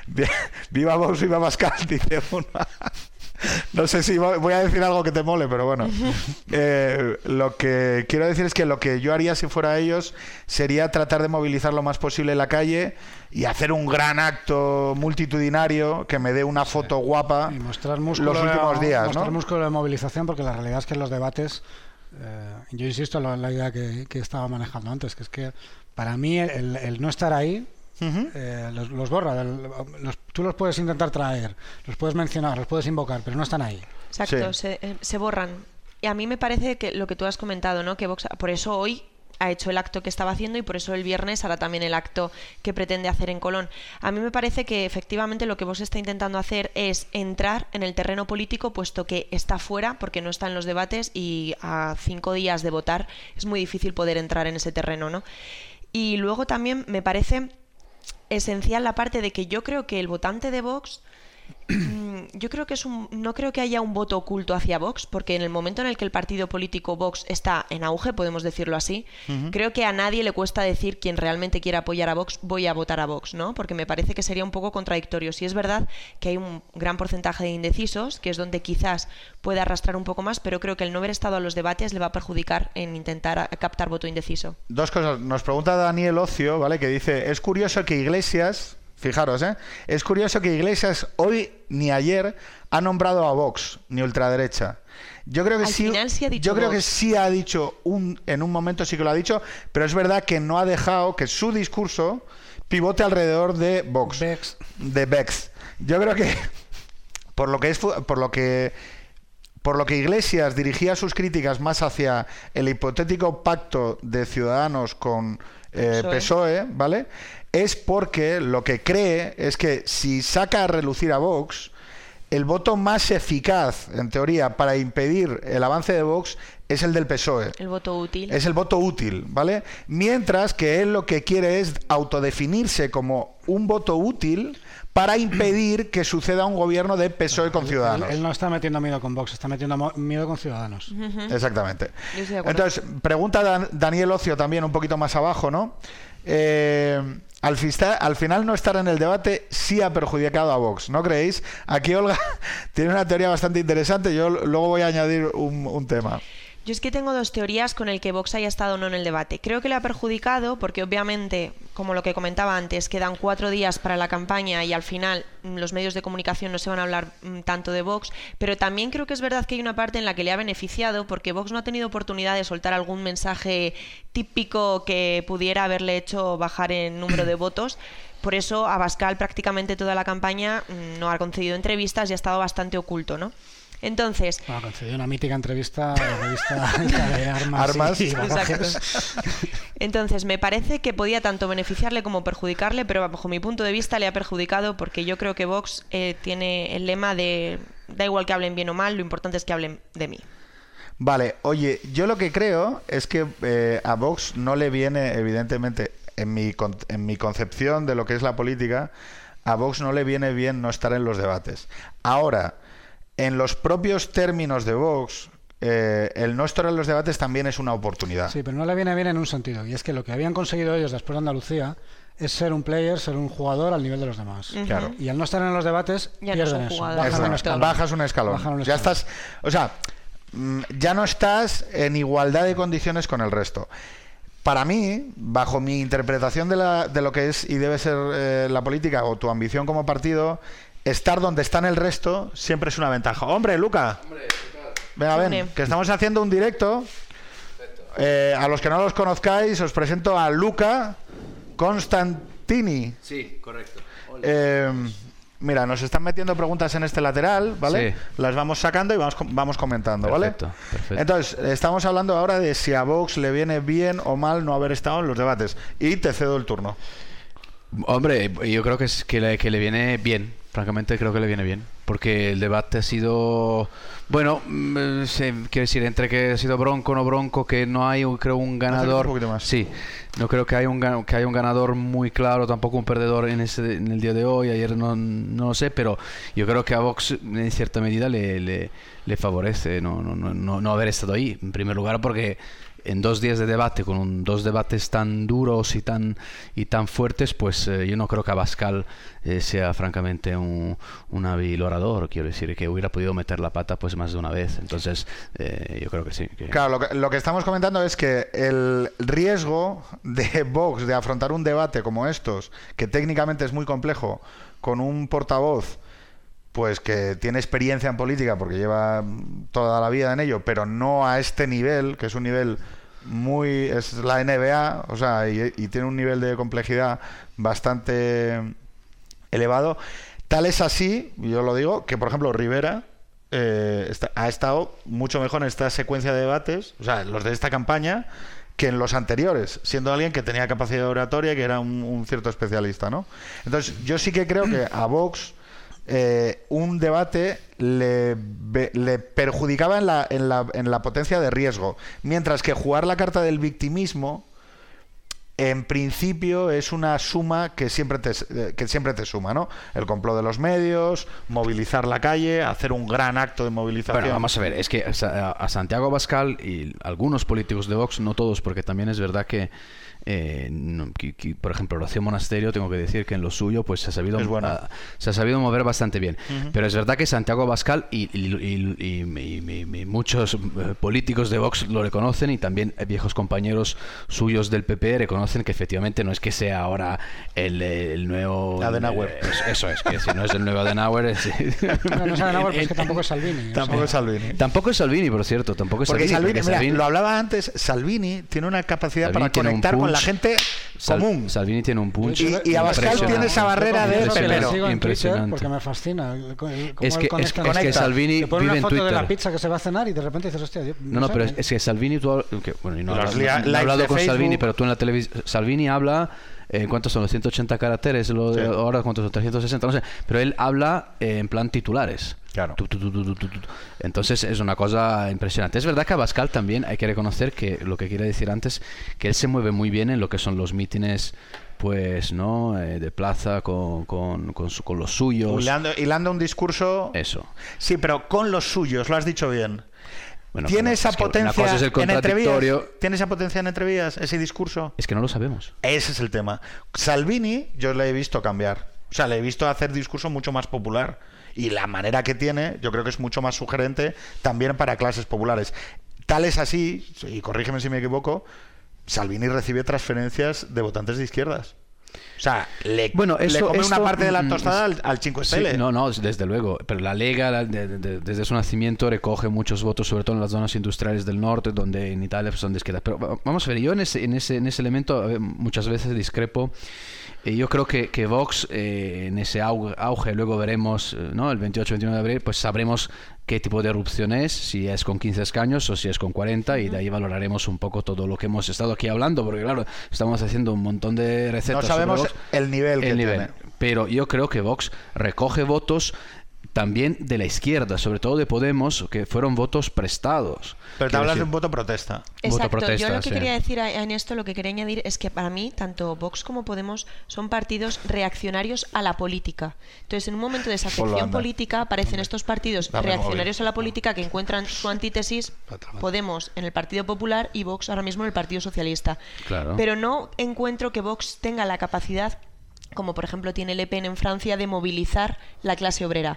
viva Vox, viva Pascal, dice uno. No sé si voy a decir algo que te mole, pero bueno. Eh, lo que quiero decir es que lo que yo haría si fuera ellos sería tratar de movilizar lo más posible la calle y hacer un gran acto multitudinario que me dé una foto guapa y mostrar músculo, los últimos días, mostrar ¿no? músculo de movilización, porque la realidad es que en los debates, eh, yo insisto en la, la idea que, que estaba manejando antes, que es que para mí el, el no estar ahí Uh-huh. Eh, los, los borra, los, tú los puedes intentar traer, los puedes mencionar, los puedes invocar, pero no están ahí. Exacto, sí. se, eh, se borran. Y a mí me parece que lo que tú has comentado, ¿no? Que Vox, por eso hoy ha hecho el acto que estaba haciendo y por eso el viernes hará también el acto que pretende hacer en Colón. A mí me parece que efectivamente lo que Vox está intentando hacer es entrar en el terreno político, puesto que está fuera, porque no está en los debates y a cinco días de votar es muy difícil poder entrar en ese terreno, ¿no? Y luego también me parece esencial la parte de que yo creo que el votante de Vox, yo creo que es un, no creo que haya un voto oculto hacia Vox, porque en el momento en el que el partido político Vox está en auge, podemos decirlo así, uh-huh. creo que a nadie le cuesta decir, quien realmente quiera apoyar a Vox, voy a votar a Vox, ¿no? Porque me parece que sería un poco contradictorio. Si es verdad que hay un gran porcentaje de indecisos, que es donde quizás pueda arrastrar un poco más, pero creo que el no haber estado a los debates le va a perjudicar en intentar captar voto indeciso. Dos cosas. Nos pregunta Daniel Ocio, ¿vale?, que dice, es curioso que Iglesias... Fijaros, ¿eh? Es curioso que Iglesias hoy ni ayer ha nombrado a Vox, ni ultraderecha. Yo creo que Al sí, final sí ha dicho yo creo Vox. que sí ha dicho, un, en un momento sí que lo ha dicho, pero es verdad que no ha dejado que su discurso pivote alrededor de Vox, Bex. de Bex. Yo creo que por lo que es, por lo que por lo que Iglesias dirigía sus críticas más hacia el hipotético pacto de Ciudadanos con eh, P S O E, ¿vale?, es porque lo que cree es que si saca a relucir a Vox, el voto más eficaz, en teoría, para impedir el avance de Vox es el del P S O E. El voto útil. Es el voto útil, ¿vale? Mientras que él lo que quiere es autodefinirse como un voto útil para impedir que suceda un gobierno de P S O E con Ciudadanos. Él, él no está metiendo miedo con Vox, está metiendo mo- miedo con Ciudadanos. Uh-huh. Exactamente. Yo estoy de acuerdo. Entonces, pregunta Dan- Daniel Ocio también un poquito más abajo, ¿no? Eh, al, fista, al final no estar en el debate sí ha perjudicado a Vox, ¿no creéis? Aquí Olga tiene una teoría bastante interesante, yo luego voy a añadir un, un tema. Yo es que tengo dos teorías con el que Vox haya estado o no en el debate. Creo que le ha perjudicado porque obviamente, como lo que comentaba antes, quedan cuatro días para la campaña y al final los medios de comunicación no se van a hablar mm, tanto de Vox, pero también creo que es verdad que hay una parte en la que le ha beneficiado porque Vox no ha tenido oportunidad de soltar algún mensaje típico que pudiera haberle hecho bajar el número de votos. Por eso Abascal prácticamente toda la campaña mm, no ha concedido entrevistas y ha estado bastante oculto, ¿no? Entonces... Bueno, concedió una mítica entrevista a la revista esta de Armas, Armas. y Exacto. Entonces, me parece que podía tanto beneficiarle como perjudicarle, pero bajo mi punto de vista le ha perjudicado porque yo creo que Vox eh, tiene el lema de da igual que hablen bien o mal, lo importante es que hablen de mí. Vale, oye, yo lo que creo es que eh, a Vox no le viene, evidentemente, en mi, con- en mi concepción de lo que es la política, a Vox no le viene bien no estar en los debates. Ahora, en los propios términos de Vox, eh, el no estar en los debates también es una oportunidad. Sí, pero no le viene bien en un sentido, y es que lo que habían conseguido ellos después de Andalucía es ser un player, ser un jugador al nivel de los demás. Ujú. Claro. Y al no estar en los debates, Ya no pierden son eso. jugadores. Bajan un Exacto. escalón. Bajas un escalón. Bajan un Ya escalón. estás. O sea, ya no estás en igualdad de condiciones con el resto. Para mí, bajo mi interpretación de, la, de lo que es y debe ser eh, la política o tu ambición como partido, estar donde está en el resto siempre es una ventaja. Hombre, Luca, Hombre, venga, ven, que estamos haciendo un directo. Eh, a los que no los conozcáis, os presento a Luca Constantini. Sí, correcto. Eh, mira, nos están metiendo preguntas en este lateral, ¿vale? Sí. Las vamos sacando y vamos, vamos comentando, perfecto, ¿vale? Perfecto. Entonces, estamos hablando ahora de si a Vox le viene bien o mal no haber estado en los debates. Y te cedo el turno. Hombre, yo creo que, es que, le, que le viene bien. Francamente creo que le viene bien, porque el debate ha sido, bueno, se, quiero decir, entre que ha sido bronco o no bronco, que no hay, creo, un ganador. Un poquito más. Sí, no creo que haya un que haya un ganador muy claro, tampoco un perdedor en ese en el día de hoy. Ayer no, no lo sé, pero yo creo que a Vox en cierta medida le, le, le favorece no, no, no, no haber estado ahí, en primer lugar, porque en dos días de debate, con un, dos debates tan duros y tan y tan fuertes, pues eh, yo no creo que Abascal eh, sea francamente un, un hábil orador, quiero decir, que hubiera podido meter la pata pues más de una vez. Entonces, eh, yo creo que sí. Que... Claro, lo que, lo que estamos comentando es que el riesgo de Vox de afrontar un debate como estos, que técnicamente es muy complejo, con un portavoz pues que tiene experiencia en política porque lleva toda la vida en ello, pero no a este nivel, que es un nivel muy... es la N B A, o sea, y, y tiene un nivel de complejidad bastante elevado. Tal es así, yo lo digo, que por ejemplo Rivera eh, está, ha estado mucho mejor en esta secuencia de debates, o sea, los de esta campaña, que en los anteriores, siendo alguien que tenía capacidad oratoria y que era un, un cierto especialista, ¿no? Entonces, yo sí que creo que a Vox Eh, un debate le, le perjudicaba en la, en, la, en la potencia de riesgo, mientras que jugar la carta del victimismo en principio es una suma que siempre te, que siempre te suma, ¿no? El complot de los medios, movilizar la calle, hacer un gran acto de movilización. Bueno, vamos a ver, es que a Santiago Abascal y algunos políticos de Vox, no todos, porque también es verdad que Eh, no, que, que, por ejemplo, Rocío Monasterio, tengo que decir que en lo suyo pues se ha sabido, bueno. uh, se ha sabido mover bastante bien. Uh-huh. Pero es verdad que Santiago Abascal y, y, y, y, y, y, y muchos uh, políticos de Vox lo reconocen, y también viejos compañeros suyos del P P reconocen que efectivamente no es que sea ahora el, el nuevo Adenauer. Eh, eso es, que si no es el nuevo Adenauer es... no, no es Adenauer, pues es que tampoco es Salvini. Tampoco o sea. es Salvini. Tampoco es Salvini, por cierto. Tampoco es porque Salvini. Salvini, porque mira, Salvini... lo hablaba antes, Salvini tiene una capacidad Salvini para conectar con la gente Sal, común. Salvini tiene un punch. Y, y Abascal tiene esa barrera de pepero. Impresionante. Porque me fascina. El, el, es, que, es, es que Salvini te pone vive una en foto Twitter. de la pizza que se va a cenar y de repente dices, hostia, yo, no, no, pero es, es que Salvini, tú, que, bueno, no, Los no, lia, no, no he hablado con Facebook. Salvini, pero tú en la televisión, Salvini habla, eh, ¿cuántos son los ciento ochenta caracteres? Lo, sí. Ahora, ¿cuántos son? trescientos sesenta, no sé. Pero él habla eh, en plan titulares. Claro. Tu, tu, tu, tu, tu, tu. Entonces es una cosa impresionante. Es verdad que Abascal también hay que reconocer que lo que quería decir antes, que él se mueve muy bien en lo que son los mítines, pues, ¿no? Eh, de plaza con, con, con, su, con los suyos. Hilando, hilando un discurso. Eso. Sí, pero con los suyos, lo has dicho bien. Bueno, ¿Tiene esa es que potencia es el en entrevías? contradictorio. ¿Tiene esa potencia en entrevías, ese discurso? Es que no lo sabemos. Ese es el tema. Salvini, yo le he visto cambiar. O sea, le he visto hacer discurso mucho más popular. Y la manera que tiene, yo creo que es mucho más sugerente también para clases populares. Tal es así, y corrígeme si me equivoco, Salvini recibe transferencias de votantes de izquierdas. O sea, le, bueno, eso, le come esto, una parte de la tostada al, al cinco Stelle. Sí, no, no, desde luego. Pero la Lega, la, de, de, desde su nacimiento, recoge muchos votos, sobre todo en las zonas industriales del norte, donde en Italia son de izquierda. Pero vamos a ver, yo en ese, en ese, en ese elemento muchas veces discrepo. Eh, yo creo que, que Vox, eh, en ese auge, auge, luego veremos, ¿no? El veintiocho veintiuno de abril, pues sabremos qué tipo de erupción es, si es con quince escaños o si es con cuarenta, y de ahí valoraremos un poco todo lo que hemos estado aquí hablando, porque claro, estamos haciendo un montón de recetas. No sabemos Vox, el nivel que el nivel. tiene. Pero yo creo que Vox recoge votos también de la izquierda, sobre todo de Podemos, que fueron votos prestados. Pero te hablas decir, de un voto protesta. Exacto. Voto protesta, Yo lo que sí. quería decir en esto, lo que quería añadir es que para mí, tanto Vox como Podemos son partidos reaccionarios a la política. Entonces, en un momento de desafección política, aparecen estos partidos Dame reaccionarios móvil. a la política que encuentran su antítesis, Podemos en el Partido Popular y Vox ahora mismo en el Partido Socialista. Claro. Pero no encuentro que Vox tenga la capacidad, como por ejemplo tiene Le Pen en Francia, de movilizar la clase obrera.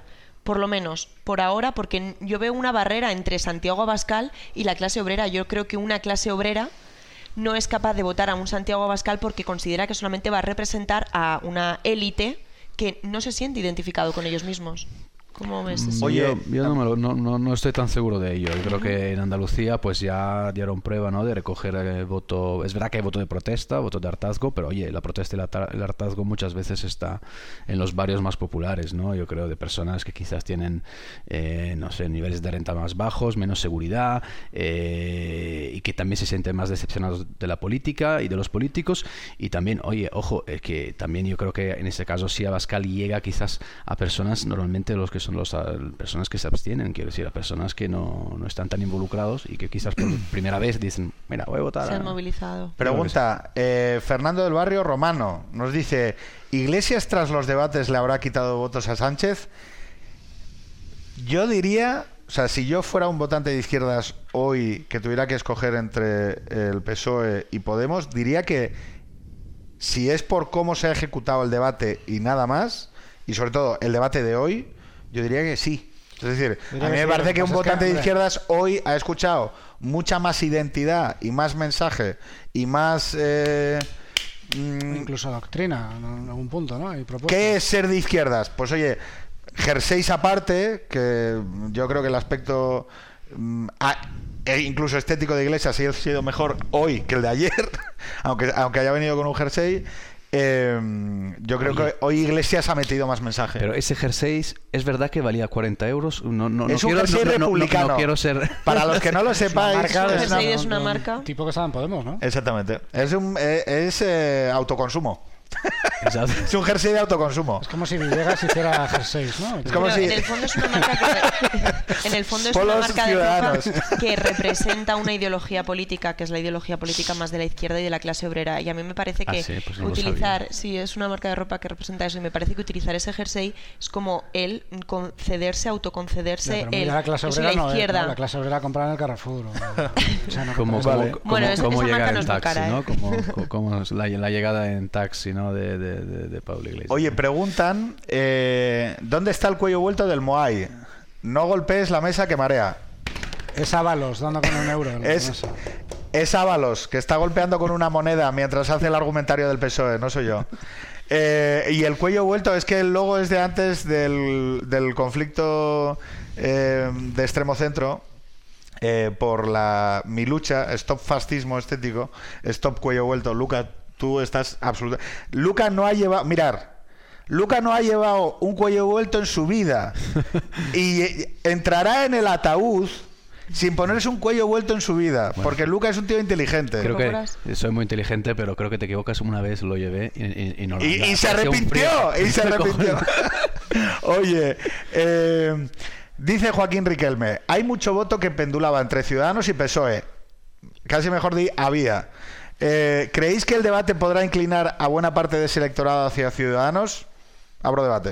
por lo menos por ahora, porque yo veo una barrera entre Santiago Abascal y la clase obrera. Yo creo que una clase obrera no es capaz de votar a un Santiago Abascal porque considera que solamente va a representar a una élite que no se siente identificado con ellos mismos. ¿Cómo ves eso? Oye, yo, yo no, me lo, no, no, no estoy tan seguro de ello. Yo creo que en Andalucía pues ya dieron prueba, ¿no?, de recoger el voto. Es verdad que hay voto de protesta, voto de hartazgo, pero oye, la protesta y la, el hartazgo muchas veces está en los barrios más populares, ¿no? Yo creo de personas que quizás tienen, eh, no sé, niveles de renta más bajos, menos seguridad, eh, y que también se sienten más decepcionados de la política y de los políticos. Y también, oye, ojo, eh, que también yo creo que en este caso sí Abascal llega quizás a personas, normalmente los que son los a, personas que se abstienen, quiero decir, a personas que no, no están tan involucrados y que quizás por primera vez dicen, mira, voy a votar. Se han a... movilizado. Pregunta, eh, Fernando del Barrio Romano nos dice, ¿Iglesias tras los debates le habrá quitado votos a Sánchez? Yo diría, o sea, si yo fuera un votante de izquierdas hoy que tuviera que escoger entre el P S O E y Podemos, diría que si es por cómo se ha ejecutado el debate y nada más, y sobre todo el debate de hoy, yo diría que sí. Es decir, a mí me parece que un votante de izquierdas hoy ha escuchado mucha más identidad y más mensaje y más... Eh, incluso doctrina en algún punto, ¿no? ¿Qué es ser de izquierdas? Pues oye, jerseys aparte, que yo creo que el aspecto mm, a, e incluso estético de Iglesias ha sido mejor hoy que el de ayer, aunque, aunque haya venido con un jersey. Eh, yo creo Oye, que hoy Iglesias ha metido más mensaje. Pero ese jersey es verdad que valía cuarenta euros. No, no, es no un quiero, jersey no, republicano. No, no, no quiero ser... Para los que no lo sepáis, es una, es una, es una marca. Tipo que estaba en Podemos, ¿no? Exactamente. Es un es, es eh, autoconsumo. Exacto. Es un jersey de autoconsumo. Es como si Villegas hiciera jerseys, ¿no? Es como Pero si... en el fondo es una marca que, en el fondo es Polos una marca ciudadanos. de ropa que representa una ideología política, que es la ideología política más de la izquierda y de la clase obrera. Y a mí me parece que ah, sí, pues no utilizar, sí, es una marca de ropa que representa eso, y me parece que utilizar ese jersey es como él concederse, autoconcederse ya, el, la clase es obrera la no izquierda. Es, ¿no? La clase obrera comprada en el Carrefour. O, o sea, no como, vale. como, bueno, esa, como esa llegar marca no en es muy taxi, cara, ¿no? ¿eh? Como, como la, la llegada en taxi, ¿no? De, de, de, de Pablo Iglesias. Oye, preguntan, eh, ¿dónde está el cuello vuelto del Moai? No golpees la mesa que marea. Es Ábalos dando con un euro. Es, es Ábalos, que está golpeando con una moneda mientras hace el argumentario del P S O E, no soy yo. Eh, y el cuello vuelto es que el logo es de antes del, del conflicto eh, de extremo centro. Eh, por la mi lucha, stop fascismo estético, stop cuello vuelto. Luca, tú estás absoluta. Luca no ha llevado, mirar, Luca no ha llevado un cuello vuelto en su vida y entrará en el ataúd sin ponerse un cuello vuelto en su vida, bueno, porque Luca es un tío inteligente. Creo que soy muy inteligente, pero creo que te equivocas. Una vez lo llevé y, y, y, no, y, y se arrepintió, y se arrepintió. Oye, eh, dice Joaquín Riquelme, hay mucho voto que pendulaba entre Ciudadanos y P S O E. Casi mejor di había. Eh, ¿Creéis que el debate podrá inclinar a buena parte de ese electorado hacia Ciudadanos? Abro debate.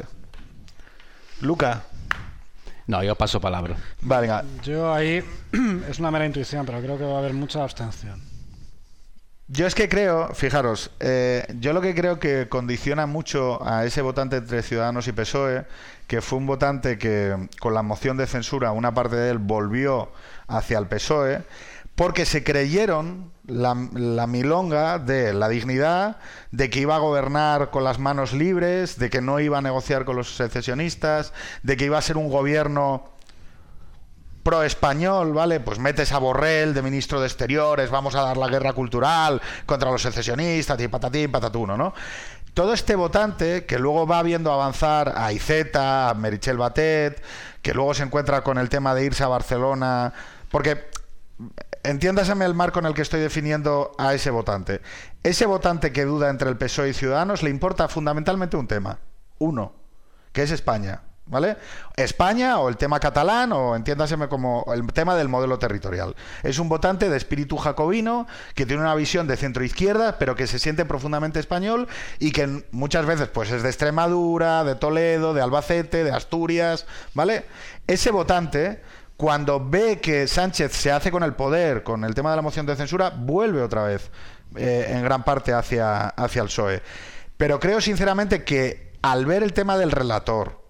Luca. No, yo paso palabra. Vale, venga. Yo ahí es una mera intuición, pero creo que va a haber mucha abstención. Yo es que creo, fijaros, eh, yo lo que creo que condiciona mucho a ese votante entre Ciudadanos y P S O E, que fue un votante que con la moción de censura, una parte de él volvió hacia el P S O E, porque se creyeron la, la milonga de la dignidad, de que iba a gobernar con las manos libres, de que no iba a negociar con los secesionistas, de que iba a ser un gobierno pro-español, ¿vale? Pues metes a Borrell de ministro de Exteriores, vamos a dar la guerra cultural contra los secesionistas, y patatín, patatuno, ¿no? Todo este votante, que luego va viendo avanzar a Iceta, a Meritxell Batet, que luego se encuentra con el tema de irse a Barcelona, porque... Entiéndaseme el marco en el que estoy definiendo a ese votante. Ese votante que duda entre el P S O E y Ciudadanos le importa fundamentalmente un tema. Uno, que es España. ¿Vale? España o el tema catalán o entiéndaseme como el tema del modelo territorial. Es un votante de espíritu jacobino que tiene una visión de centro-izquierda pero que se siente profundamente español y que muchas veces pues es de Extremadura, de Toledo, de Albacete, de Asturias, ¿vale? Ese votante, cuando ve que Sánchez se hace con el poder, con el tema de la moción de censura, vuelve otra vez eh, en gran parte hacia, hacia el P S O E. Pero creo sinceramente que al ver el tema del relator,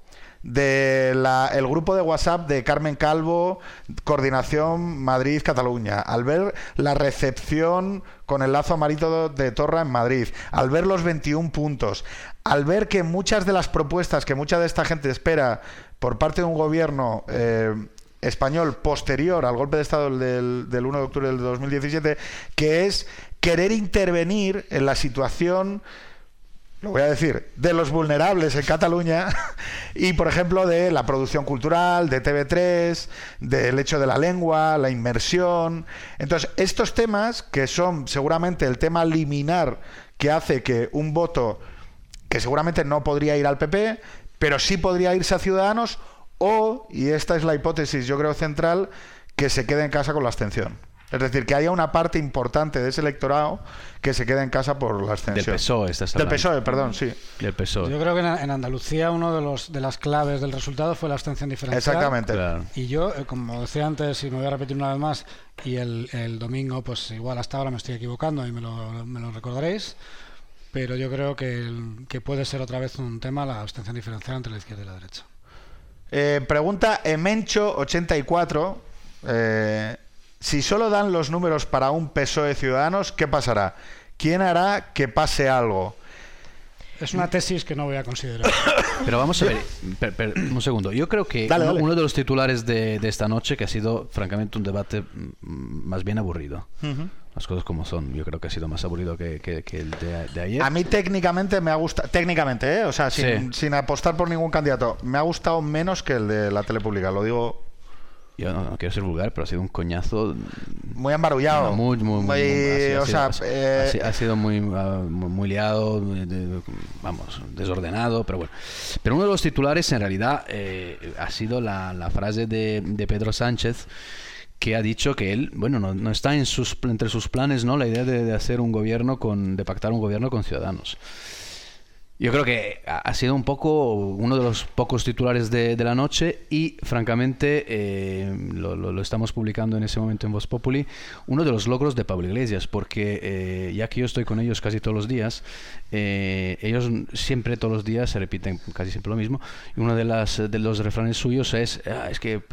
del grupo de WhatsApp de Carmen Calvo, Coordinación Madrid-Cataluña, al ver la recepción con el lazo amarillo de Torra en Madrid, al ver los veintiún puntos, al ver que muchas de las propuestas que mucha de esta gente espera por parte de un gobierno eh, español posterior al golpe de Estado del, del uno de octubre del dos mil diecisiete, que es querer intervenir en la situación, lo voy a decir, de los vulnerables en Cataluña y, por ejemplo, de la producción cultural, de T V tres, del hecho de la lengua, la inmersión. Entonces, estos temas, que son seguramente el tema liminar que hace que un voto que seguramente no podría ir al P P, pero sí podría irse a Ciudadanos, o, y esta es la hipótesis yo creo central, que se quede en casa con la abstención. Es decir, que haya una parte importante de ese electorado que se quede en casa por la abstención. Del P S O E, estás Del hablando. P S O E, perdón, sí. Del P S O E. Yo creo que en, en Andalucía uno de los de las claves del resultado fue la abstención diferencial. Exactamente. Claro. Y yo, eh, como decía antes, y me voy a repetir una vez más, y el, el domingo, pues igual hasta ahora me estoy equivocando y me lo, me lo recordaréis, pero yo creo que, el, que puede ser otra vez un tema la abstención diferencial entre la izquierda y la derecha. Eh, pregunta Emencho ochenta y cuatro. Eh, si solo dan los números para un P S O E Ciudadanos, ¿qué pasará? ¿Quién hará que pase algo? Es una tesis que no voy a considerar. Pero vamos a ver, per, per, un segundo. Yo creo que dale, uno, dale. uno de los titulares de, de esta noche, que ha sido francamente un debate mm, más bien aburrido. Uh-huh. Las cosas como son. Yo creo que ha sido más aburrido que, que, que el de, de ayer. A mí técnicamente me ha gustado, técnicamente, ¿eh? O sea, sin, sí. sin apostar por ningún candidato, me ha gustado menos que el de la tele pública, lo digo. Yo no, no quiero ser vulgar, pero ha sido un coñazo muy embarullado. No, muy, muy, muy, muy, muy o ha, sido, sea, eh... ha, ha sido muy, uh, muy liado, de, de, vamos, desordenado, pero bueno. Pero uno de los titulares, en realidad, eh, ha sido la, la frase de, de Pedro Sánchez, que ha dicho que él, bueno, no, no está en sus, entre sus planes, ¿no?, la idea de, de hacer un gobierno con, de pactar un gobierno con Ciudadanos. Yo creo que ha sido un poco uno de los pocos titulares de, de la noche y, francamente, eh, lo, lo, lo estamos publicando en ese momento en Voz Populi, uno de los logros de Pablo Iglesias, porque eh, ya que yo estoy con ellos casi todos los días, eh, ellos siempre, todos los días, se repiten casi siempre lo mismo, y uno de, las, de los refranes suyos es, ah, es que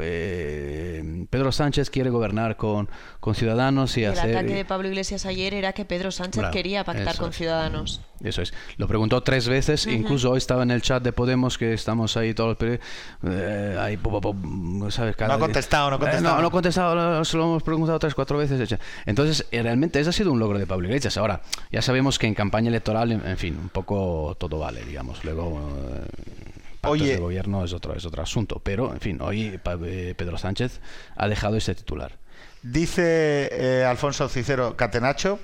eh, Pedro Sánchez quiere gobernar con, con Ciudadanos y, y hacer... El ataque de Pablo Iglesias ayer era que Pedro Sánchez claro, quería pactar con es. Ciudadanos. Eso es. Lo preguntó tres veces, uh-huh. Incluso hoy estaba en el chat de Podemos, que estamos ahí todos los eh, ahí, po, po, po, ¿sabes? Cada no ha contestado, no ha contestado. Eh, no, no ha contestado, se lo hemos preguntado tres, cuatro veces. Entonces, eh, realmente ese ha sido un logro de Pablo Iglesias. Ahora, ya sabemos que en campaña electoral, en, en fin, un poco todo vale, digamos. Luego, eh, pactos de gobierno es otro, es otro asunto. Pero, en fin, hoy eh, Pedro Sánchez ha dejado ese titular. Dice eh, Alfonso Cicero, ¿Catenacho?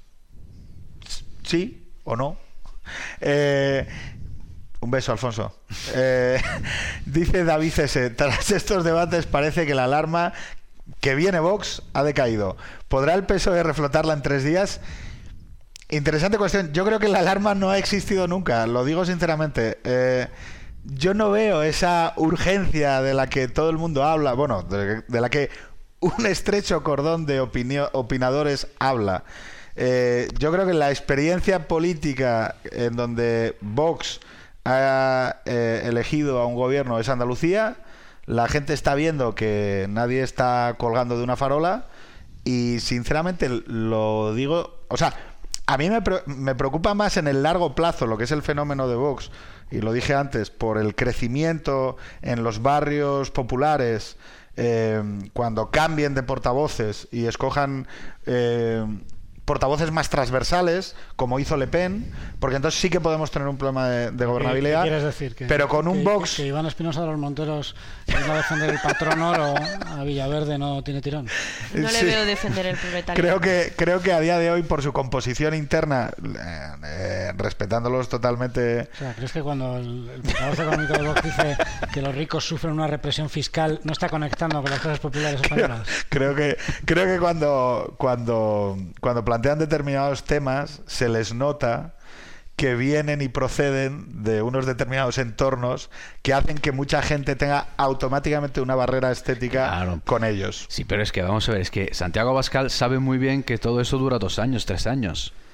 ¿Sí o no? Eh, un beso, Alfonso. Eh, dice David S. Tras estos debates parece que la alarma que viene Vox ha decaído. ¿Podrá el P S O E reflotarla en tres días? Interesante cuestión. Yo creo que la alarma no ha existido nunca, lo digo sinceramente. Eh, yo no veo esa urgencia de la que todo el mundo habla, bueno, de, de la que un estrecho cordón de opinio, opinadores habla. Eh, yo creo que la experiencia política en donde Vox ha eh, elegido a un gobierno es Andalucía. La gente está viendo que nadie está colgando de una farola y sinceramente lo digo, o sea, a mí me, pre me preocupa más en el largo plazo lo que es el fenómeno de Vox, y lo dije antes, por el crecimiento en los barrios populares, eh, cuando cambien de portavoces y escojan eh, portavoces más transversales, como hizo Le Pen, porque entonces sí que podemos tener un problema de, de gobernabilidad. ¿Qué quieres decir? Que, pero con que, un Vox... Que, que Iván Espinosa de los Monteros va a defender el patrón oro a Villaverde no tiene tirón. No le sí. veo defender el proletario. Creo que, creo que a día de hoy, por su composición interna, eh, eh, respetándolos totalmente... O sea, ¿crees que cuando el, el portavoz económico de Vox dice que los ricos sufren una represión fiscal, no está conectando con las clases populares españolas? Creo, creo que, creo que cuando, cuando, cuando plantean determinados temas se les nota que vienen y proceden de unos determinados entornos que hacen que mucha gente tenga automáticamente una barrera estética claro. con ellos. Sí, pero es que vamos a ver, es que Santiago Abascal sabe muy bien que todo eso dura dos años, tres años.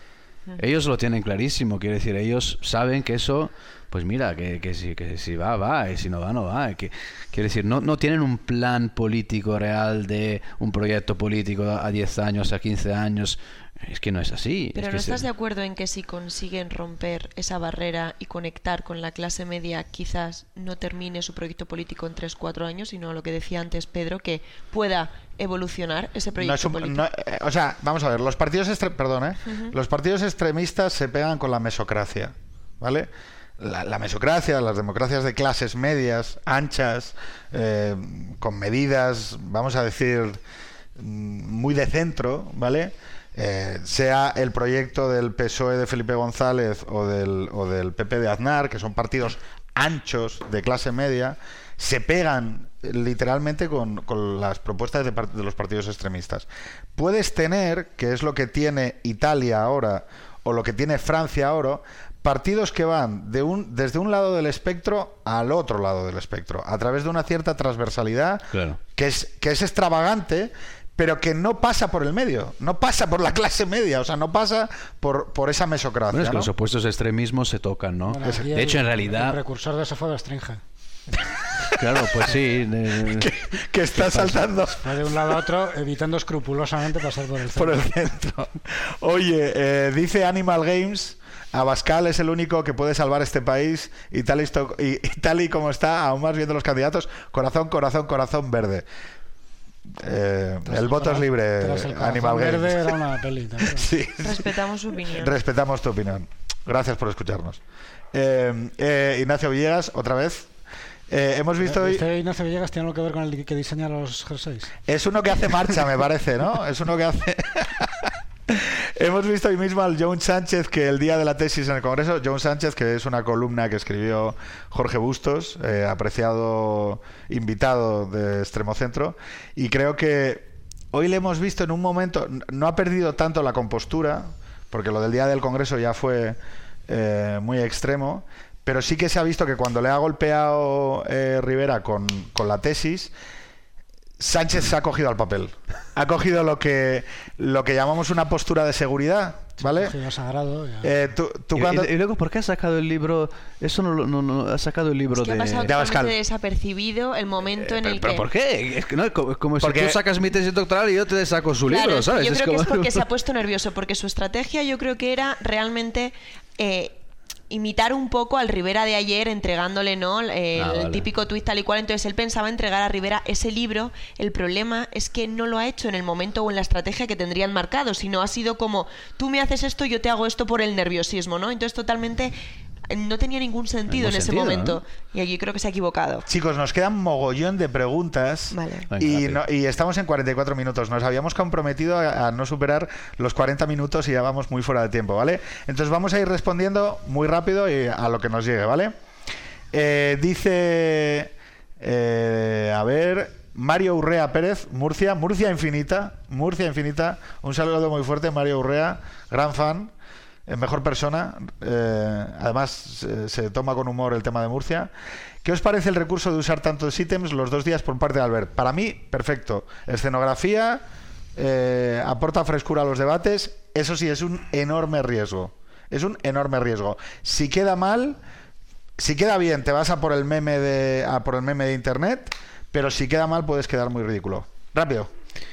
Ellos lo tienen clarísimo, quiere decir, ellos saben que eso, pues mira, que, que, si, que si va, va, y si no va, no va. Que, quiere decir, no, no tienen un plan político real de un proyecto político a diez años, a quince años. Es que no es así. Pero es ¿no que estás se... de acuerdo en que si consiguen romper esa barrera y conectar con la clase media, quizás no termine su proyecto político en tres cuatro años, sino lo que decía antes Pedro, que pueda evolucionar ese proyecto no es un, político? No, eh, o sea, vamos a ver, los partidos, extre perdón, ¿eh? uh-huh. los partidos extremistas se pegan con la mesocracia, ¿vale? La, la mesocracia, las democracias de clases medias, anchas, eh, con medidas, vamos a decir, muy de centro, ¿vale? Eh, sea el proyecto del P S O E de Felipe González o del, o del P P de Aznar, que son partidos anchos de clase media, se pegan literalmente con, con las propuestas de, de los partidos extremistas. Puedes tener, que es lo que tiene Italia ahora o lo que tiene Francia ahora, partidos que van de un, desde un lado del espectro al otro lado del espectro, a través de una cierta transversalidad, claro, que es, que es extravagante, pero que no pasa por el medio, no pasa por la clase media, o sea, no pasa por, por esa mesocracia. Bueno, es que ¿no? los opuestos extremismos se tocan, ¿no? Bueno, de el, hecho, en realidad... El precursor de eso fue Stringe. Claro, pues sí. De... que, que está saltando. Va de un lado a otro, evitando escrupulosamente pasar por el centro. Por el centro. Oye, eh, dice Animal Games... Abascal es el único que puede salvar este país y tal y, y, y tal y como está, aún más viendo los candidatos, corazón, corazón, corazón verde. Eh, el voto es libre, Animal Games. Verde era una peli, sí. Respetamos su opinión. Respetamos tu opinión. Gracias por escucharnos. Eh, eh, Ignacio Villegas, otra vez. Eh, hemos visto hoy... ¿Este Ignacio Villegas tiene algo que ver con el que diseña los jerseys? Es uno que hace marcha, me parece, ¿no? Es uno que hace... Hemos visto hoy mismo al John Sánchez, que el día de la tesis en el Congreso, John Sánchez, que es una columna que escribió Jorge Bustos, eh, apreciado invitado de Extremocentro, y creo que hoy le hemos visto en un momento, no ha perdido tanto la compostura, porque lo del día del Congreso ya fue eh, muy extremo, pero sí que se ha visto que cuando le ha golpeado eh, Rivera con, con la tesis, Sánchez se ha cogido al papel. Ha cogido lo que lo que llamamos una postura de seguridad, ¿vale? Sí, sagrado, eh, tú, tú y, cuando... y, y luego, ¿por qué ha sacado el libro? Eso no, no, no ha sacado el libro es que de... ha pasado de totalmente desapercibido el momento eh, en pero, el pero que... ¿por qué? Es que no, como, como porque... si tú sacas mi tesis doctoral y yo te saco su claro, libro, es que ¿sabes? Yo es creo como... que es porque se ha puesto nervioso, porque su estrategia yo creo que era realmente... Eh, imitar un poco al Rivera de ayer, entregándole, ¿no? El, ah, vale. el típico tuit tal y cual. Entonces él pensaba entregar a Rivera ese libro. El problema es que no lo ha hecho en el momento o en la estrategia que tendrían marcado, sino ha sido como, tú me haces esto, yo te hago esto por el nerviosismo, ¿no? Entonces totalmente no tenía ningún sentido en ese sentido, momento. ¿no? Y allí creo que se ha equivocado. Chicos, nos quedan mogollón de preguntas. Vale. y, no, y estamos en cuarenta y cuatro minutos. Nos habíamos comprometido a, a no superar los cuarenta minutos y ya vamos muy fuera de tiempo, ¿vale? Entonces vamos a ir respondiendo muy rápido y a lo que nos llegue, ¿vale? Eh, dice... Eh, a ver... Mario Urrea Pérez, Murcia, Murcia Infinita, Murcia Infinita. Un saludo muy fuerte, Mario Urrea, gran fan. Mejor persona, eh, además se, se toma con humor el tema de Murcia. ¿Qué os parece el recurso de usar tantos ítems los dos días por parte de Albert? Para mí, perfecto. Escenografía, eh, aporta frescura a los debates. Eso sí, es un enorme riesgo. Es un enorme riesgo. Si queda mal, si queda bien, te vas a por el meme de, a por el meme de internet, pero si queda mal, puedes quedar muy ridículo. Rápido.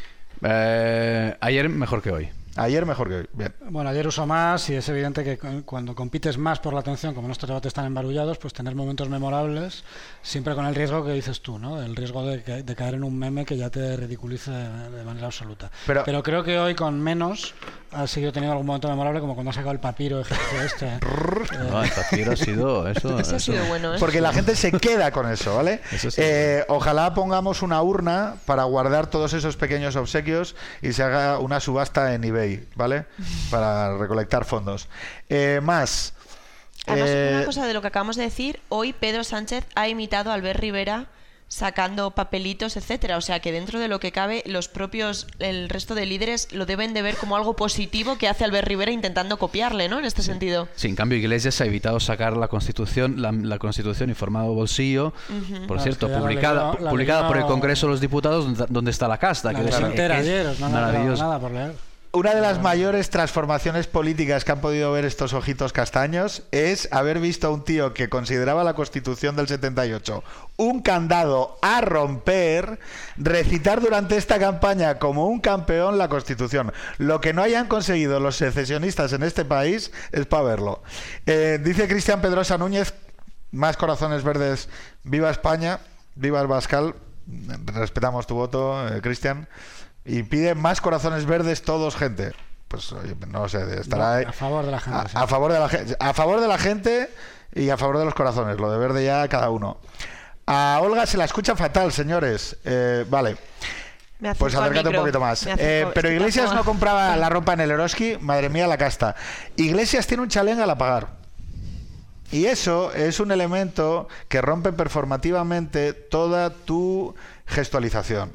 Eh, ayer mejor que hoy. Ayer mejor que hoy. Bien. Bueno, ayer usó más y es evidente que cuando compites más por la atención, como nuestros debates están embarullados, pues tener momentos memorables, siempre con el riesgo que dices tú, ¿no? El riesgo de, de caer en un meme que ya te ridiculice de, de manera absoluta. Pero, Pero creo que hoy con menos ha seguido teniendo algún momento memorable, como cuando ha sacado el papiro egipcio este. eh. No, el papiro ha sido eso. Eso ha sido bueno, ¿eh? Porque la gente se queda con eso, ¿vale? Eso sí. eh, ojalá pongamos una urna para guardar todos esos pequeños obsequios y se haga una subasta en eBay, ¿vale? Para recolectar fondos. Eh, más. Además, eh... una cosa de lo que acabamos de decir, hoy Pedro Sánchez ha imitado a Albert Rivera sacando papelitos, etcétera. O sea que dentro de lo que cabe, los propios, el resto de líderes lo deben de ver como algo positivo que hace Albert Rivera intentando copiarle, ¿no? En este sentido. Sí, en cambio Iglesias ha evitado sacar la Constitución, la, la Constitución en formato bolsillo, uh-huh. por no, cierto, es que publicada, leyó, publicada leyó... por el Congreso de los Diputados, donde, donde está la casta. La que de es, entera es ayer, no maravilloso. Nada por leer. una de las mayores transformaciones políticas que han podido ver estos ojitos castaños es haber visto a un tío que consideraba la Constitución del setenta y ocho un candado a romper, recitar durante esta campaña como un campeón la Constitución. Lo que no hayan conseguido los secesionistas en este país es para verlo. Eh, dice Cristian Pedrosa Núñez, más corazones verdes, viva España, viva el Bascal. Respetamos tu voto, eh, Cristian. Y pide más corazones verdes todos, gente. Pues oye, no sé, estará ahí. No, a favor de la gente. A, Sí. a favor de la gente, a favor de la gente y a favor de los corazones. Lo de verde ya cada uno. A Olga se la escucha fatal, señores. Eh, vale. Me Pues acerco al acércate un micro. poquito más. Me acerco. Eh, pero Estoy Iglesias tapado. no compraba la ropa en el Eroski. Madre mía, la casta. Iglesias tiene un chalén al apagar. Y eso es un elemento que rompe performativamente toda tu gestualización.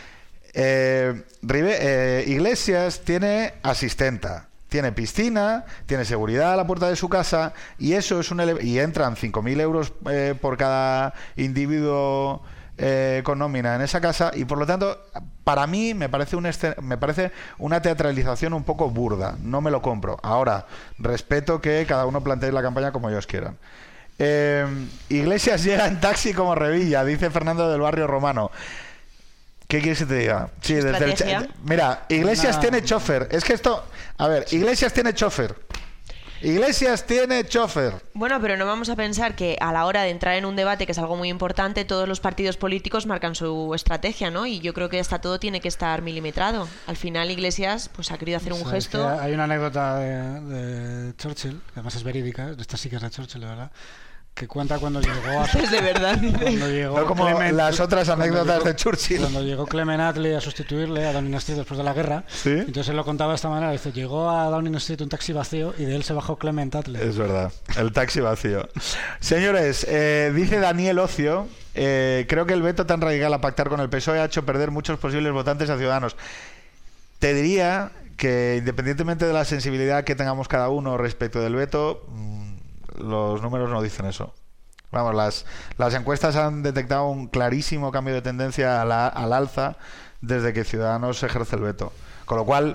Eh, Ribe, eh, Iglesias tiene asistenta, tiene piscina, tiene seguridad a la puerta de su casa y eso es un ele- y entran cinco mil euros eh, por cada individuo eh, con nómina en esa casa y por lo tanto para mí me parece un escen- me parece una teatralización un poco burda, no me lo compro. Ahora respeto que cada uno plantee la campaña como ellos quieran. Eh, Iglesias llega en taxi como Revilla, dice Fernando del Barrio Romano. ¿Qué quieres que te diga? Sí, desde el cha- Estrategia. Mira, Iglesias Una- tiene chofer. Es que esto... A ver, Iglesias tiene chofer. Iglesias tiene chofer. Bueno, pero no vamos a pensar que a la hora de entrar en un debate, que es algo muy importante, todos los partidos políticos marcan su estrategia, ¿no? Y yo creo que hasta todo tiene que estar milimetrado. Al final, Iglesias pues ha querido hacer un O sea, es gesto. que hay una anécdota de, de Churchill, que además es verídica, esta sí que es de Churchill, de verdad, que cuenta cuando llegó a... Es de verdad, dice. Cuando llegó No como Clement- las otras cuando anécdotas llegó- de Churchill. Cuando llegó Clement Attlee a sustituirle a Downing Street después de la guerra, ¿Sí? entonces él lo contaba de esta manera, dice, llegó a Downing Street un taxi vacío y de él se bajó Clement Attlee. Es verdad, el taxi vacío. Señores, eh, dice Daniel Ocio, eh, creo que el veto tan radical a pactar con el P S O E ha hecho perder muchos posibles votantes a Ciudadanos. Te diría que independientemente de la sensibilidad que tengamos cada uno respecto del veto, mmm, los números no dicen eso. Vamos, las, las encuestas han detectado un clarísimo cambio de tendencia a la- al alza desde que Ciudadanos ejerce el veto. Con lo cual,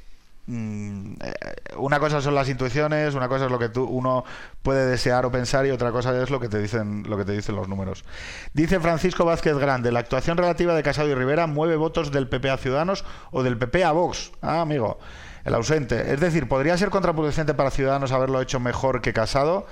mm, eh, una cosa son las intuiciones, una cosa es lo que tú, uno puede desear o pensar y otra cosa es lo que te dicen, lo que te dicen los números. Dice Francisco Vázquez Grande, la actuación relativa de Casado y Rivera mueve votos del P P a Ciudadanos o del P P a Vox. Ah, amigo, el ausente. Es decir, podría ser contraproducente para Ciudadanos haberlo hecho mejor que Casado.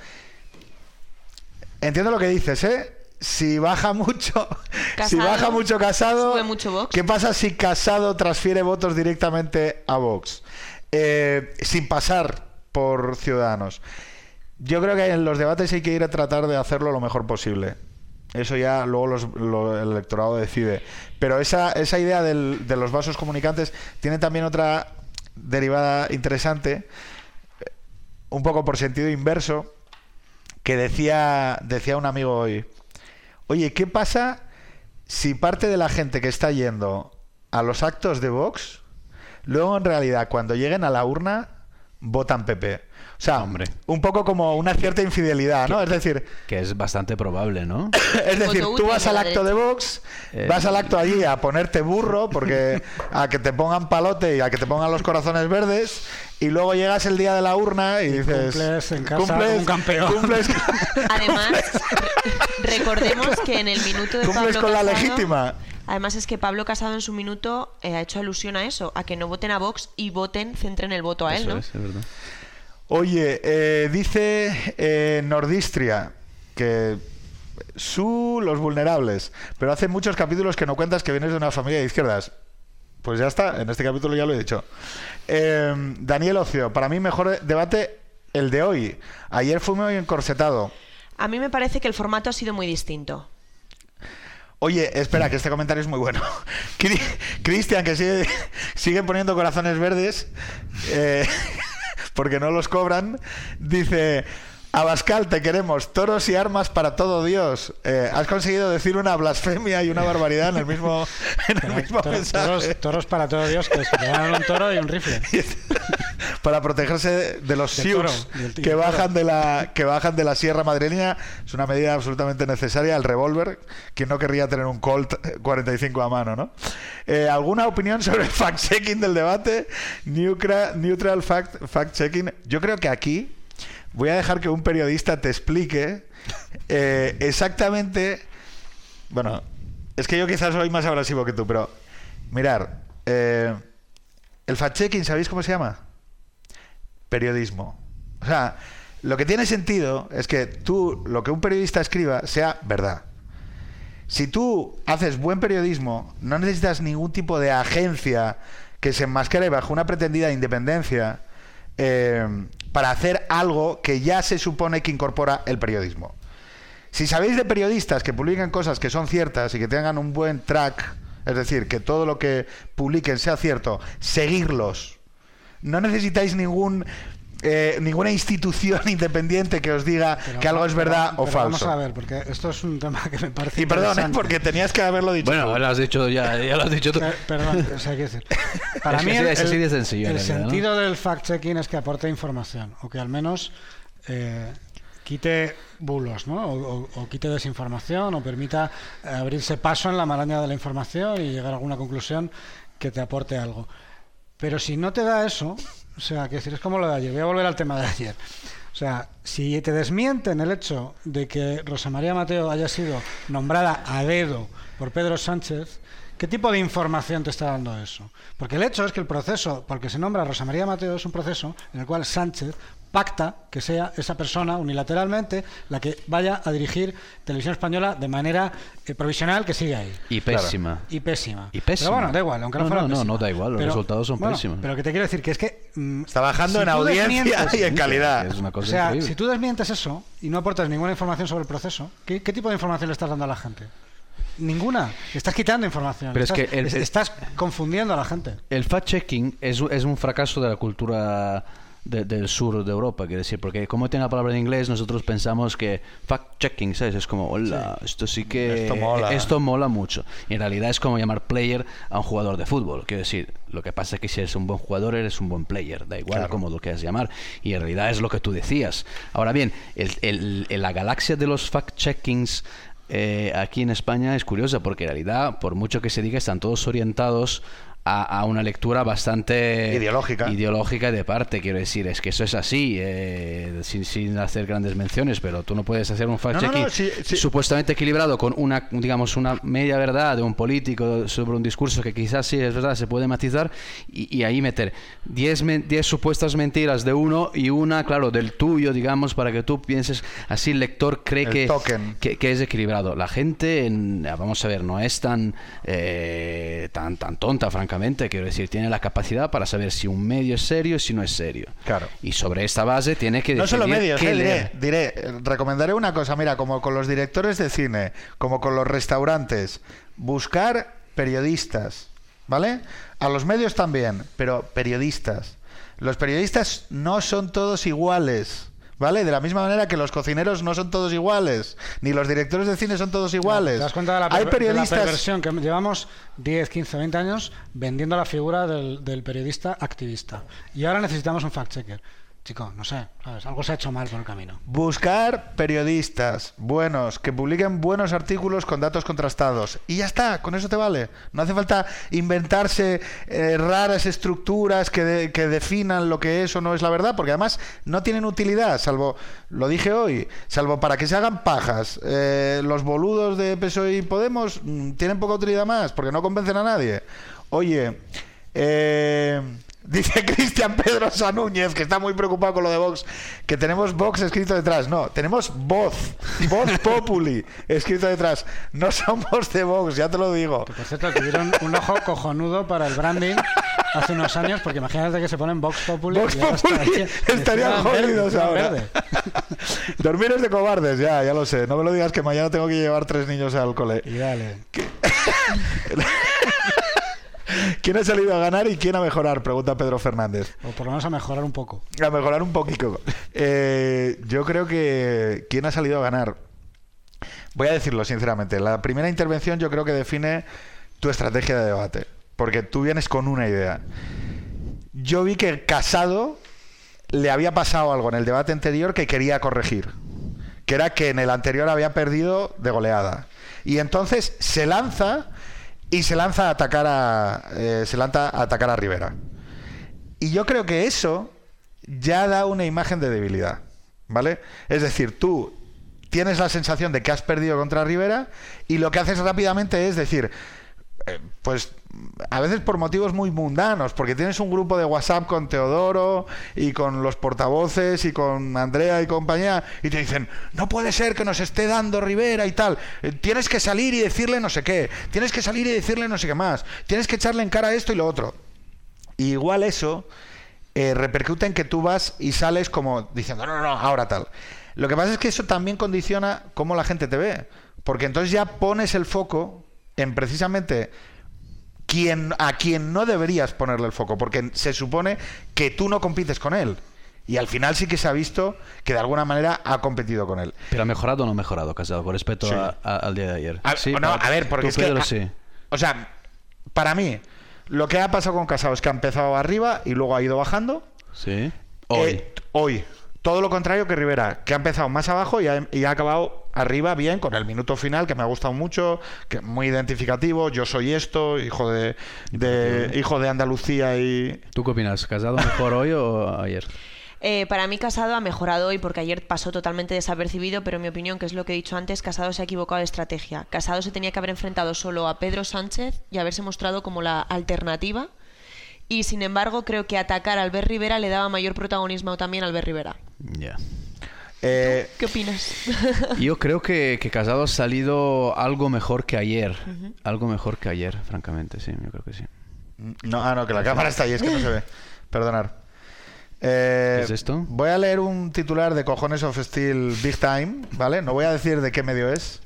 Entiendo lo que dices, ¿eh? Si baja mucho, si Casado, baja mucho Casado, sube mucho Vox. ¿qué pasa si Casado transfiere votos directamente a Vox? Eh, sin pasar por Ciudadanos. Yo creo que en los debates hay que ir a tratar de hacerlo lo mejor posible. Eso ya luego los, lo- el electorado decide. Pero esa, esa idea del- de los vasos comunicantes tiene también otra derivada interesante, eh, un poco por sentido inverso, que decía, decía un amigo hoy, oye, ¿qué pasa si parte de la gente que está yendo a los actos de Vox, luego en realidad cuando lleguen a la urna votan P P? O sea, Hombre. un poco como una cierta infidelidad, ¿no? Es decir, Que es bastante probable, ¿no? es decir, voto tú útil vas de al la acto de Vox, Eh. vas al acto allí a ponerte burro, porque a que te pongan palote y a que te pongan los corazones verdes, y luego llegas el día de la urna y, dices... cumples en casa como un campeón. cumples- Además, re- recordemos que en el minuto de Cumples Pablo con la Casado, legítima. Además es que Pablo Casado en su minuto eh, ha hecho alusión a eso, a que no voten a Vox y voten, centren el voto a él, Eso ¿no? es, es verdad. Oye, eh, dice eh, Nordistria que su los vulnerables, pero hace muchos capítulos que no cuentas que vienes de una familia de izquierdas. Pues ya está, en este capítulo ya lo he dicho. Eh, Daniel Ocio, para mí mejor debate el de hoy. Ayer fue muy encorsetado. A mí me parece que el formato ha sido muy distinto. Oye, espera, que este comentario es muy bueno. Cri- Cristian, que sigue, sigue poniendo corazones verdes, eh, porque no los cobran, dice... Abascal, te queremos. Toros y armas para todo Dios. Eh, has conseguido decir una blasfemia y una barbaridad en el mismo, en el mismo Toro- mensaje. toros, toros para todo Dios, que es que te dan un toro y un rifle. para protegerse de los Del toro, sioux del- que del bajan toro. de la que bajan de la sierra madrileña. Es una medida absolutamente necesaria. El revólver, quien no querría tener un Colt cuarenta y cinco a mano, ¿no? Eh, ¿Alguna opinión sobre el fact-checking del debate? Neutral, neutral fact, fact-checking. Yo creo que aquí voy a dejar que un periodista te explique eh, exactamente. Bueno, es que yo quizás soy más abrasivo que tú, pero mirar, eh, el fact-checking, ¿sabéis cómo se llama? Periodismo. O sea, lo que tiene sentido es que tú, lo que un periodista escriba, sea verdad. Si tú haces buen periodismo, no necesitas ningún tipo de agencia que se enmascare bajo una pretendida independencia eh, para hacer algo que ya se supone que incorpora el periodismo. Si sabéis de periodistas que publican cosas que son ciertas y que tengan un buen track, es decir, que todo lo que publiquen sea cierto, seguirlos. No necesitáis ningún eh, ninguna institución independiente que os diga Pero, que algo es verdad pero o falso. Vamos a ver, porque esto es un tema que me parece Y perdón, ¿eh? interesante. Porque tenías que haberlo dicho. Bueno, tú. lo has dicho ya, ya lo has dicho tú. Eh, Perdón, o sea, quiero decir, para Es mí que el, sí, es así de el- sencillo, el en realidad, ¿no? sentido del fact-checking es que aporte información, o que al menos eh, quite bulos, ¿no? O, o- o quite desinformación, o permita eh, abrirse paso en la maraña de la información y llegar a alguna conclusión que te aporte algo. Pero si no te da eso, o sea, quiero decir, es como lo de ayer. Voy a volver al tema de ayer. O sea, si te desmienten el hecho de que Rosa María Mateo haya sido nombrada a dedo por Pedro Sánchez, ¿qué tipo de información te está dando eso? Porque el hecho es que el proceso, porque se nombra a Rosa María Mateo, es un proceso en el cual Sánchez pacta que sea esa persona unilateralmente la que vaya a dirigir Televisión Española de manera eh, provisional, que sigue ahí. Y pésima. Y pésima. Y pésima. Pero bueno, da igual, aunque no, No, fuera no, no, pésima. no da igual, los resultados son bueno, pésimos. Pero que te quiero decir que es que mm, Está bajando si en tú audiencia desmientes- y en calidad. Es una o cosa sea, increíble. si tú desmientes eso y no aportas ninguna información sobre el proceso, ¿qué, qué tipo de información le estás dando a la gente? Ninguna. Estás quitando información. Pero es estás, que el- es- el- estás confundiendo a la gente. El fact-checking es, un- es un fracaso de la cultura de- del sur de Europa, quiero decir, porque como tiene la palabra en inglés, nosotros pensamos que fact-checking, ¿sabes? Es como, hola, esto sí que... Esto mola. esto mola mucho. Y en realidad es como llamar player a un jugador de fútbol. Quiero decir, lo que pasa es que si eres un buen jugador, eres un buen player, da igual Claro. cómo lo quieras llamar. Y en realidad es lo que tú decías. Ahora bien, el, el- el- la galaxia de los fact-checkings eh, aquí en España es curiosa, porque en realidad, por mucho que se diga, están todos orientados a, a una lectura bastante Ideológica. ideológica de parte, quiero decir, es que eso es así, eh, sin, sin hacer grandes menciones, pero tú no puedes hacer un fact-checking No, no, no, sí, sí. supuestamente equilibrado con una, digamos, una media verdad de un político sobre un discurso que quizás sí es verdad, se puede matizar, y, y ahí meter diez supuestas mentiras de uno y una, claro, del tuyo, digamos, para que tú pienses, así el lector cree El que, token. que, que es equilibrado. La gente, en- vamos a ver, no es tan, eh, tan, tan tonta, francamente, quiero decir, tiene la capacidad para saber si un medio es serio y si no es serio. Claro. Y sobre esta base tiene que No decidir solo medios, qué eh, diré, leer. diré, eh, recomendaré una cosa, mira, como con los directores de cine, como con los restaurantes, buscar periodistas, ¿vale? A los medios también, pero periodistas. Los periodistas no son todos iguales, ¿vale? De la misma manera que los cocineros no son todos iguales, ni los directores de cine son todos iguales. ¿Te das cuenta de la, Hay perver- de la periodistas... perversión? Que llevamos diez, quince, veinte años vendiendo la figura del, del periodista activista. Y ahora necesitamos un fact-checker. Chico, no sé, ¿sabes? Algo se ha hecho mal por el camino. Buscar periodistas buenos, que publiquen buenos artículos con datos contrastados. Y ya está, con eso te vale. No hace falta inventarse eh, raras estructuras que, de- que definan lo que es o no es la verdad, porque además no tienen utilidad, salvo, lo dije hoy, salvo para que se hagan pajas. Eh, los boludos de P S O E y Podemos mm, tienen poca utilidad más, porque no convencen a nadie. Oye, eh... dice Cristian Pedro Sanúñez, que está muy preocupado con lo de Vox, que tenemos Vox escrito detrás. No, tenemos Voz, Voz Populi escrito detrás. No somos de Vox, ya te lo digo. Que por cierto, tuvieron un ojo cojonudo para el branding hace unos años, porque imagínate que se ponen Vox Populi Vox y ahora Populi estaría- estarían encima verde, jodidos encima ahora. verde. Dormir es de cobardes, ya, ya lo sé. No me lo digas que mañana tengo que llevar tres niños al cole. Y dale. ¿Quién ha salido a ganar y quién a mejorar? Pregunta Pedro Fernández. O por lo menos a mejorar un poco. A mejorar un poquito. Eh, yo creo que ¿quién ha salido a ganar? Voy a decirlo sinceramente. La primera intervención yo creo que define tu estrategia de debate. Porque tú vienes con una idea. Yo vi que Casado le había pasado algo en el debate anterior que quería corregir, que era que en el anterior había perdido de goleada. Y entonces se lanza y se lanza a atacar a eh, se lanza a atacar a Rivera. Y yo creo que eso ya da una imagen de debilidad, ¿vale? Es decir, tú tienes la sensación de que has perdido contra Rivera y lo que haces rápidamente es decir, eh, pues a veces por motivos muy mundanos, porque tienes un grupo de WhatsApp con Teodoro y con los portavoces y con Andrea y compañía y te dicen, no puede ser que nos esté dando Rivera y tal, eh, tienes que salir y decirle no sé qué, tienes que salir y decirle no sé qué más, tienes que echarle en cara esto y lo otro. Y igual eso eh, repercute en que tú vas y sales como diciendo, no, no, no, ahora tal. Lo que pasa es que eso también condiciona cómo la gente te ve, porque entonces ya pones el foco en precisamente quien, a quien no deberías ponerle el foco, porque se supone que tú no compites con él. Y al final sí que se ha visto que de alguna manera ha competido con él. ¿Pero ha mejorado o no ha mejorado, Casado, con respecto sí. a, a, al día de ayer? A, sí, no, para, a ver, porque es Pedro, que... A, sí. O sea, para mí, lo que ha pasado con Casado es que ha empezado arriba y luego ha ido bajando. Sí. Hoy. Eh, hoy. Todo lo contrario que Rivera, que ha empezado más abajo y ha, y ha acabado arriba bien, con el minuto final, que me ha gustado mucho, que muy identificativo, yo soy esto, hijo de, de hijo de Andalucía y... ¿Tú qué opinas? ¿Casado mejor hoy o ayer? Eh, para mí Casado ha mejorado hoy porque ayer pasó totalmente desapercibido, pero en mi opinión, que es lo que he dicho antes, Casado se ha equivocado de estrategia. Casado se tenía que haber enfrentado solo a Pedro Sánchez y haberse mostrado como la alternativa. Y sin embargo, creo que atacar a Albert Rivera le daba mayor protagonismo también a Albert Rivera. Ya. Yeah. Eh, ¿Qué opinas? Yo creo que, que Casado ha salido algo mejor que ayer. Uh-huh. Algo mejor que ayer, francamente, sí, yo creo que sí. No, ah, no, que la cámara está ahí, es que no se ve. Perdonar. Eh, ¿Qué es esto? Voy a leer un titular de Cojones of Steel Big Time, ¿vale? No voy a decir de qué medio es,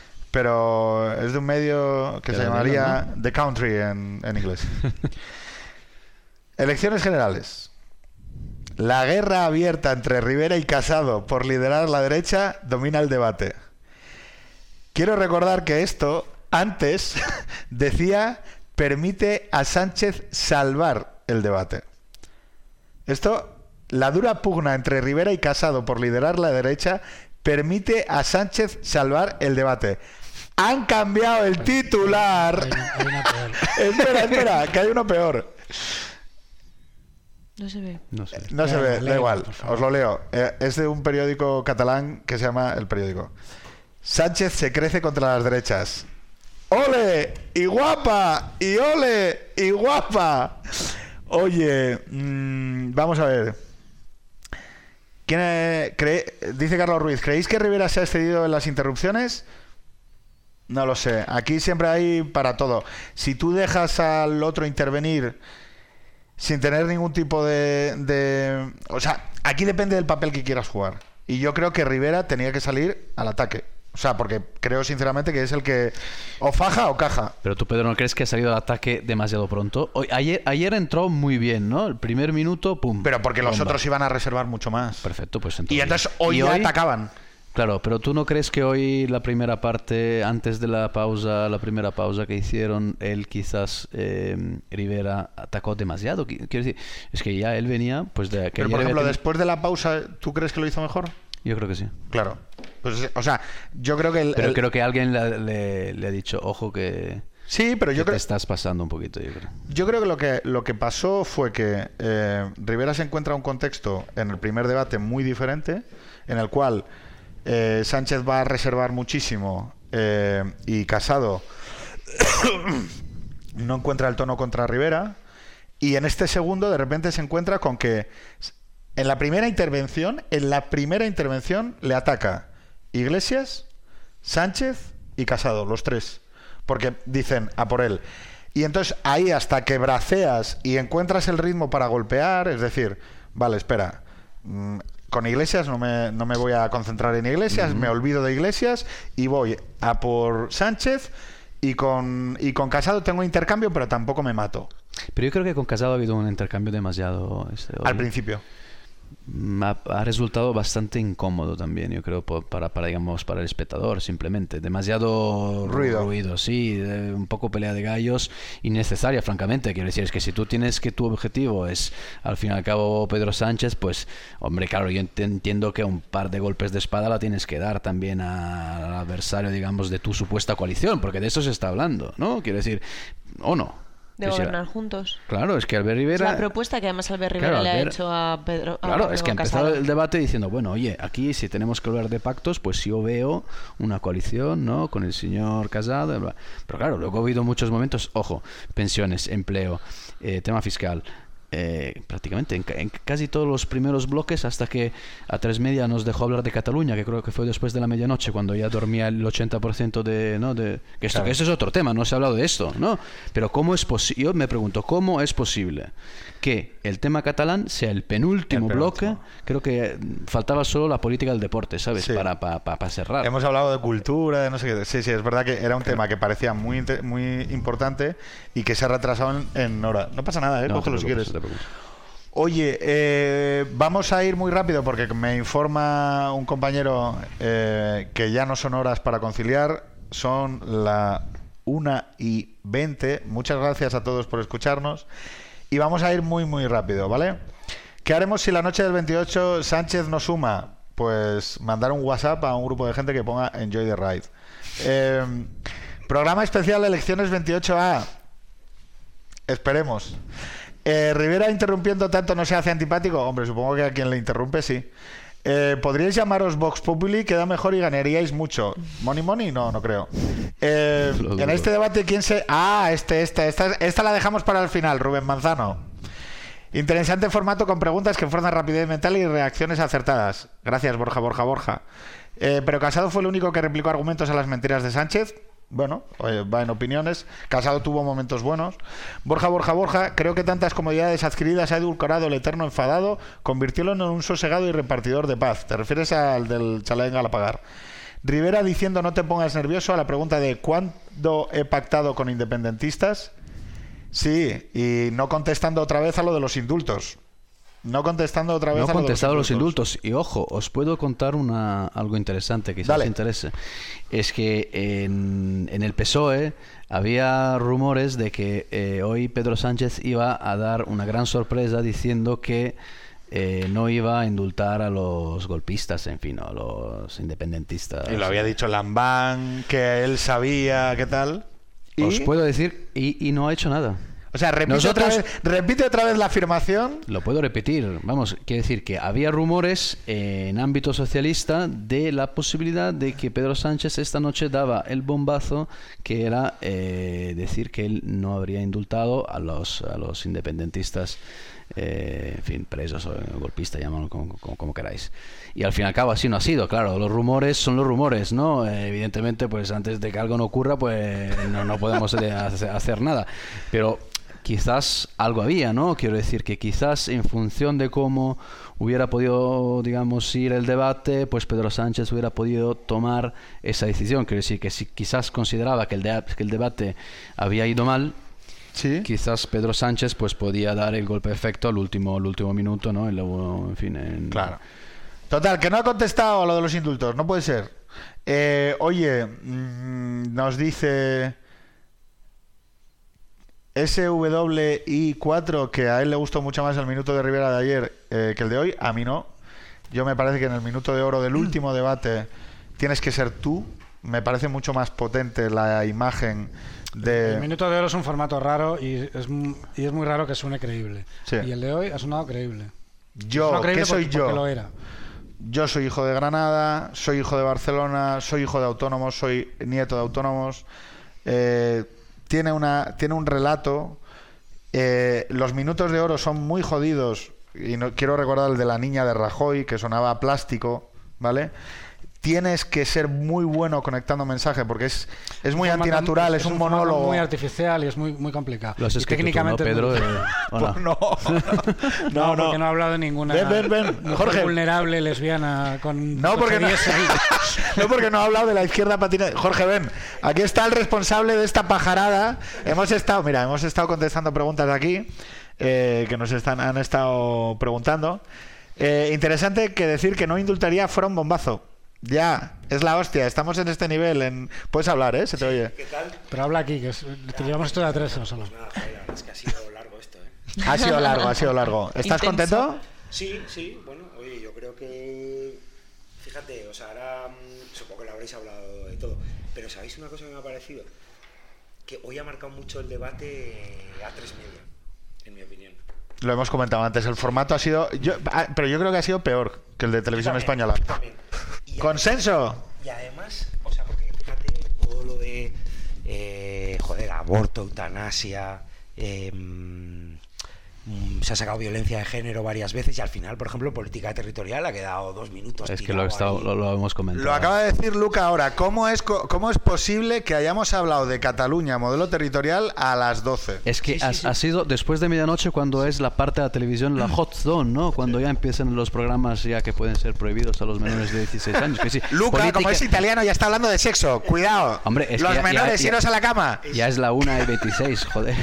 pero es de un medio que se llamaría ¿no? The Country en, en inglés. Elecciones generales. La guerra abierta entre Rivera y Casado por liderar la derecha domina el debate. Quiero recordar que esto antes decía permite a Sánchez salvar el debate. Esto, la dura pugna entre Rivera y Casado por liderar la derecha permite a Sánchez salvar el debate. Han cambiado el titular. Hay, hay una peor. espera, espera, que hay uno peor. No se ve. No, sé. no se ve, Leo, da igual, por os lo leo. Eh, es de un periódico catalán que se llama El Periódico. Sánchez se crece contra las derechas. ¡Ole! ¡Y guapa! ¡Y ole! ¡Y guapa! Oye, mmm, vamos a ver. ¿Quién eh, cree, dice Carlos Ruiz, ¿creéis que Rivera se ha excedido en las interrupciones? No lo sé. Aquí siempre hay para todo. Si tú dejas al otro intervenir sin tener ningún tipo de, de... O sea, aquí depende del papel que quieras jugar. Y yo creo que Rivera tenía que salir al ataque. O sea, porque creo sinceramente que es el que o faja o caja. Pero tú, Pedro, ¿no crees que ha salido al ataque demasiado pronto? Hoy, ayer, ayer entró muy bien, ¿no? El primer minuto, pum. Pero porque los bomba. otros iban a reservar mucho más. Perfecto, pues entonces... Y entonces hoy ¿Y ya hoy? atacaban. Claro, pero ¿tú no crees que hoy la primera parte, antes de la pausa, la primera pausa que hicieron, él quizás, eh, Rivera, atacó demasiado? Quiero decir, es que ya él venía, pues de... Que Pero, por ejemplo, después de la pausa, ¿tú crees que lo hizo mejor? Yo creo que sí. Claro. Pues, o sea, yo creo que... El, pero el... creo que alguien le, le, le ha dicho, ojo que... Sí, pero yo que creo... te estás pasando un poquito, yo creo. Yo creo que lo que, lo que pasó fue que eh, Rivera se encuentra en un contexto en el primer debate muy diferente, en el cual eh, Sánchez va a reservar muchísimo eh, y Casado no encuentra el tono contra Rivera, y en este segundo de repente se encuentra con que en la primera intervención, en la primera intervención le ataca Iglesias, Sánchez y Casado, los tres. Porque dicen a por él. Y entonces ahí hasta que braceas y encuentras el ritmo para golpear, es decir, vale, espera, mmm, con Iglesias no me, no me voy a concentrar en Iglesias, uh-huh. me olvido de Iglesias y voy a por Sánchez, y con, y con Casado tengo intercambio, pero tampoco me mato. Pero yo creo que con Casado ha habido un intercambio demasiado... Este, al principio. ha, ha resultado bastante incómodo también, yo creo, para, para digamos para el espectador, simplemente demasiado ruido, ruido sí, un poco pelea de gallos innecesaria, francamente. Quiero decir, es que si tú tienes que tu objetivo es al fin y al cabo Pedro Sánchez, pues hombre, claro, yo entiendo que un par de golpes de espada la tienes que dar también al adversario, digamos, de tu supuesta coalición, porque de eso se está hablando, ¿no? Quiero decir, o no de gobernar juntos. Claro, es que Albert Rivera... Es la propuesta que además Albert Rivera claro, le Albert, ha hecho a Pedro a Claro, Pablo es que ha empezado Casado. el debate diciendo, bueno, oye, aquí si tenemos que hablar de pactos, pues yo veo una coalición, ¿no?, con el señor Casado. Bla. Pero claro, luego ha habido muchos momentos, ojo, pensiones, empleo, eh, tema fiscal... Eh, prácticamente en, en casi todos los primeros bloques, hasta que a tres media nos dejó hablar de Cataluña, que creo que fue después de la medianoche, cuando ya dormía el ochenta por ciento de, ¿no? de que esto, claro. que eso es otro tema, no se ha hablado de esto, ¿no? Pero cómo es posible, yo me pregunto, ¿cómo es posible que el tema catalán sea el penúltimo, el penúltimo. bloque? Creo que faltaba solo la política del deporte, ¿sabes? Sí. Para, para, para, para cerrar. Hemos hablado de cultura, de no sé qué. Sí, sí, es verdad que era un tema que parecía muy muy importante y que se ha retrasado en, en hora. No pasa nada, ¿eh? No, Cógelo si quieres. te preocupes. Oye, eh, vamos a ir muy rápido porque me informa un compañero eh, que ya no son horas para conciliar, son la una y veinte. Muchas gracias a todos por escucharnos y vamos a ir muy muy rápido, ¿vale? ¿Qué haremos si la noche del veintiocho Sánchez nos suma? Pues mandar un WhatsApp a un grupo de gente que ponga Enjoy the Ride. Eh, programa especial de elecciones veintiocho A. Esperemos. Eh, Rivera interrumpiendo tanto no se hace antipático. Hombre, supongo que a quien le interrumpe sí. Eh, ¿Podríais llamaros Vox Populi? Queda mejor y ganaríais mucho. ¿Money Money? No, no creo. Eh, en este debate, ¿quién se...? Ah, este, esta, esta, esta la dejamos para el final, Rubén Manzano. Interesante formato con preguntas que fuerzan rapidez mental y reacciones acertadas. Gracias, Borja, Borja, Borja. Eh, pero Casado fue el único que replicó argumentos a las mentiras de Sánchez. Bueno, va en opiniones. Casado tuvo momentos buenos. Borja, Borja, Borja, creo que tantas comodidades adquiridas ha edulcorado el eterno enfadado, convirtiéndolo en un sosegado y repartidor de paz. ¿Te refieres al del chalet en Galapagar? Rivera diciendo no te pongas nervioso a la pregunta de ¿cuándo he pactado con independentistas? Sí, y no contestando otra vez a lo de los indultos. No contestando otra vez no a lo contestado de los indultos. los indultos. Y ojo, os puedo contar una algo interesante que quizás os interese. Es que en, en el P S O E había rumores de que eh, hoy Pedro Sánchez iba a dar una gran sorpresa diciendo que eh, no iba a indultar a los golpistas, en fin, a los independentistas. Y lo había dicho Lambán, que él sabía, ¿qué tal? ¿Y? Os puedo decir, y, y no ha hecho nada. O sea, repite, Nosotros, otra vez, repite otra vez la afirmación. Lo puedo repetir. Vamos, quiere decir que había rumores eh, en ámbito socialista de la posibilidad de que Pedro Sánchez esta noche daba el bombazo, que era eh, decir que él no habría indultado a los, a los independentistas, eh, en fin, presos o golpistas, llámalo como, como, como queráis. Y al fin y al cabo así no ha sido, claro, los rumores son los rumores, ¿no? Eh, evidentemente, pues antes de que algo no ocurra, pues no, no podemos hacer nada. Pero quizás algo había, ¿no? Quiero decir que quizás en función de cómo hubiera podido, digamos, ir el debate, pues Pedro Sánchez hubiera podido tomar esa decisión. Quiero decir que si quizás consideraba que el, de, que el debate había ido mal, ¿sí? Quizás Pedro Sánchez pues podía dar el golpe de efecto al último, al último minuto, ¿no? Y luego, en fin... En... Claro. Total, que no ha contestado a lo de los indultos, no puede ser. Eh, oye, mmm, nos dice... S W I cuatro, que a él le gustó mucho más el minuto de Rivera de ayer eh, que el de hoy, a mí no. Yo me parece que en el minuto de oro del último debate tienes que ser tú. Me parece mucho más potente la imagen de... El minuto de oro es un formato raro y es, y es muy raro que suene creíble. Sí. Y el de hoy ha sonado creíble. Yo, sonado creíble ¿qué soy porque, yo? Porque lo era. Yo soy hijo de Granada, soy hijo de Barcelona, soy hijo de autónomos, soy nieto de autónomos. Eh... Tiene, una, tiene un relato. Eh, los minutos de oro son muy jodidos. Y no, quiero recordar el de la niña de Rajoy, que sonaba a plástico, ¿vale? Tienes que ser muy bueno conectando mensaje, porque es, es muy antinatural, es, es un, un monólogo. muy artificial y es muy, muy complicado. Lo has y técnicamente tú, ¿no, Pedro? Muy... Eh, pues no. no, no, no, porque no ha hablado de ninguna ven, ven, ven. mujer Jorge. vulnerable, lesbiana, con no porque no, ahí. no, porque no ha hablado de la izquierda patina. Jorge, ven, aquí está el responsable de esta pajarada. Hemos estado, mira, hemos estado contestando preguntas aquí eh, que nos están, han estado preguntando. Eh, interesante que decir que no indultaría fuera un bombazo. Ya, es la hostia, estamos en este nivel. En... Puedes hablar, ¿eh? Se te oye. ¿Qué tal? Pero habla aquí, que es... te llevamos esto de a tres no solo. Pues nada, joder, la verdad es que ha sido largo esto, ¿eh? Ha sido largo, ha sido largo. ¿Estás Intenso. contento? Sí, sí, bueno, oye, yo creo que... Fíjate, o sea, ahora mm, supongo que lo habréis hablado de todo, pero ¿sabéis una cosa que me ha parecido? Que hoy ha marcado mucho el debate a tres media, en mi opinión. Lo hemos comentado antes, el formato ha sido... Yo, ah, pero yo creo que ha sido peor que el de Televisión Yo también, Española. yo también. Y ¿Consenso? además- Y además, o sea, porque fíjate, todo lo de, eh, joder, aborto, eutanasia, eh, mm, se ha sacado violencia de género varias veces y al final, por ejemplo, política territorial ha quedado dos minutos. Es que tirado lo, he estado- ahí. lo, lo hemos comentado. Lo acaba de decir Luca ahora. ¿Cómo es, co- ¿Cómo es posible que hayamos hablado de Cataluña, modelo territorial, a las doce? Es que Sí, sí, ha, sí. ha sido después de medianoche cuando es la parte de la televisión, la hot zone, ¿no? Cuando ya empiezan los programas ya que pueden ser prohibidos a los menores de dieciséis años. Que sí, Luca, política- como es italiano, ya está hablando de sexo. Cuidado. Hombre, es que Los ya- ya- menores, ya- iros a la cama. Ya es la una y veintiséis, joder.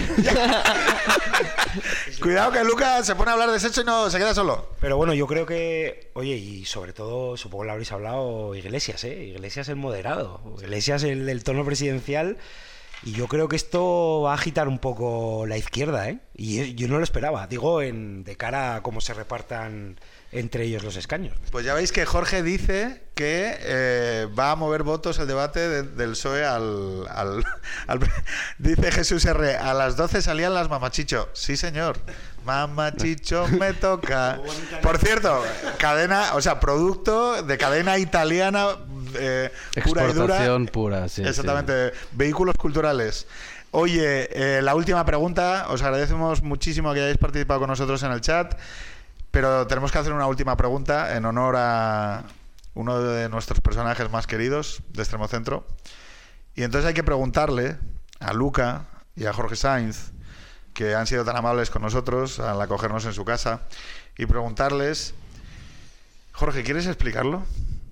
Cuidado que Luca se pone a hablar de sexo y no se queda solo. Pero bueno, yo creo que, oye, y sobre todo, supongo que lo habréis hablado, Iglesias, ¿eh? Iglesias el moderado, Iglesias el del tono presidencial, y yo creo que esto va a agitar un poco la izquierda, ¿eh? Y yo no lo esperaba, digo, en, de cara a cómo se repartan entre ellos los escaños. Pues ya veis que Jorge dice que eh, va a mover votos el debate de- del P S O E al, al, al- Dice Jesús R. A las doce salían las mamachicho. Sí, señor. Mamachicho me toca. Por cierto, cadena, o sea, producto de cadena italiana eh, pura y dura. Exportación pura, sí. Exactamente. Vehículos culturales. Oye, eh, la última pregunta. Os agradecemos muchísimo que hayáis participado con nosotros en el chat. Pero tenemos que hacer una última pregunta en honor a uno de nuestros personajes más queridos de Extremo Centro. Y entonces hay que preguntarle a Luca y a Jorge Sainz, que han sido tan amables con nosotros al acogernos en su casa, y preguntarles... Jorge, ¿quieres explicarlo?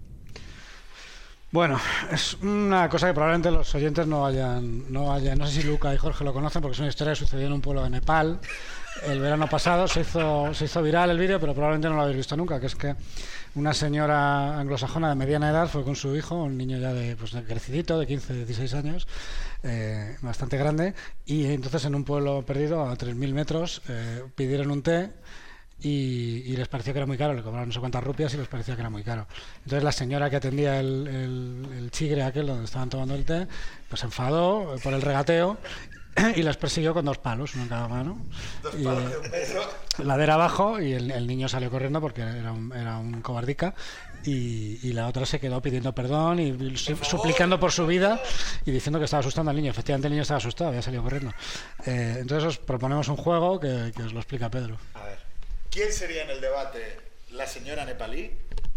Bueno, es una cosa que probablemente los oyentes no hayan, no hayan, no sé si Luca y Jorge lo conocen, porque es una historia que sucedió en un pueblo de Nepal el verano pasado. Se hizo, se hizo viral el vídeo, pero probablemente no lo habéis visto nunca, que es que una señora anglosajona de mediana edad fue con su hijo, un niño ya de, pues, de crecidito, de quince, dieciséis años, eh, bastante grande, y entonces en un pueblo perdido a tres mil metros eh, pidieron un té. Y, y les pareció que era muy caro, le cobraron no sé cuántas rupias y les parecía que era muy caro. Entonces la señora que atendía el, el, el chigre aquel donde estaban tomando el té, pues se enfadó por el regateo y les persiguió con dos palos, uno en cada mano. Y, eh, ladera abajo, y el, el niño salió corriendo porque era un, era un cobardica. Y, y la otra se quedó pidiendo perdón y, y suplicando por su vida y diciendo que estaba asustando al niño. Efectivamente el niño estaba asustado, había salido corriendo. Eh, entonces os proponemos un juego que, que os lo explica Pedro. A ver. ¿Quién sería en el debate la señora nepalí?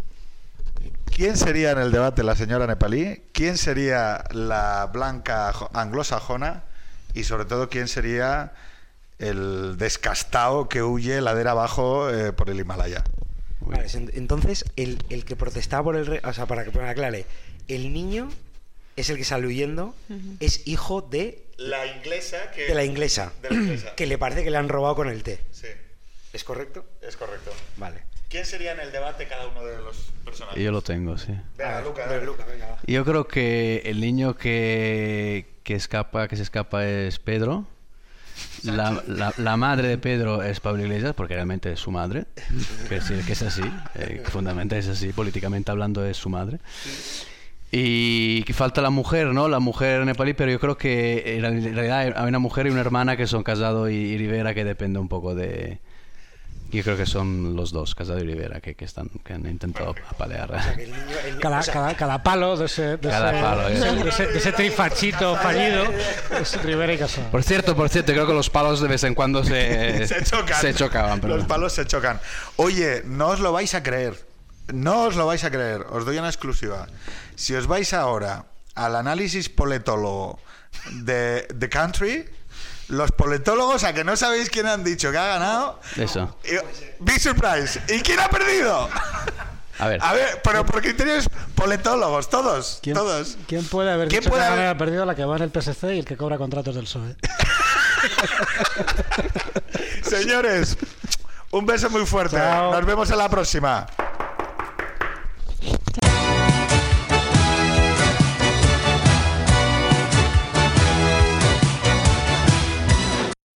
¿Quién sería en el debate la señora nepalí? ¿Quién sería la blanca jo- anglosajona? Y sobre todo, ¿quién sería el descastado que huye ladera abajo eh, por el Himalaya? Vale, en- entonces, el, el que protestaba por el... Re... O sea, para que me aclare, el niño es el que sale huyendo, es hijo de, La inglesa que... de la inglesa, de la inglesa. que le parece que le han robado con el té. Sí, ¿Es correcto? es correcto. Vale. ¿Quién sería en el debate cada uno de los personajes? Yo lo tengo, sí. Venga, A ver, Luca, a ver, dale. Luca, venga, va. Yo creo que el niño que, que escapa, que se escapa es Pedro. La, la, la madre de Pedro es Pablo Iglesias, porque realmente es su madre. Que es, que es así, eh, que fundamentalmente es así, políticamente hablando es su madre. Y que falta la mujer, ¿no? La mujer nepalí, pero yo creo que en realidad hay una mujer y una hermana que son Casado y, y Rivera, que depende un poco de... Yo creo que son los dos, Casado y Rivera, que, que, están, que han intentado apalear. O sea, que el niño... el ni- Cada, o sea, cada, cada palo de ese, de Cada ese, palo, de ese, eh. de ese- de ese trifachito fallido es Rivera y Casado. Por cierto, por cierto, creo que los palos de vez en cuando se, se chocan. se chocaban. Pero... Los palos se chocan. Oye, no os lo vais a creer. No os lo vais a creer. Os doy una exclusiva. Si os vais ahora al análisis politólogo de The Country, los politólogos, a que no sabéis quién han dicho que ha ganado. Eso. y- Big surprise. ¿Y quién ha perdido? A ver. A ver, pero por criterios politólogos, todos. ¿Quién, Todos. ¿Quién puede haber ¿Quién dicho puede que haber- ha perdido? La que va en el P S C y el que cobra contratos del P S O E. Señores, Un beso muy fuerte. Chao. Nos vemos en la próxima.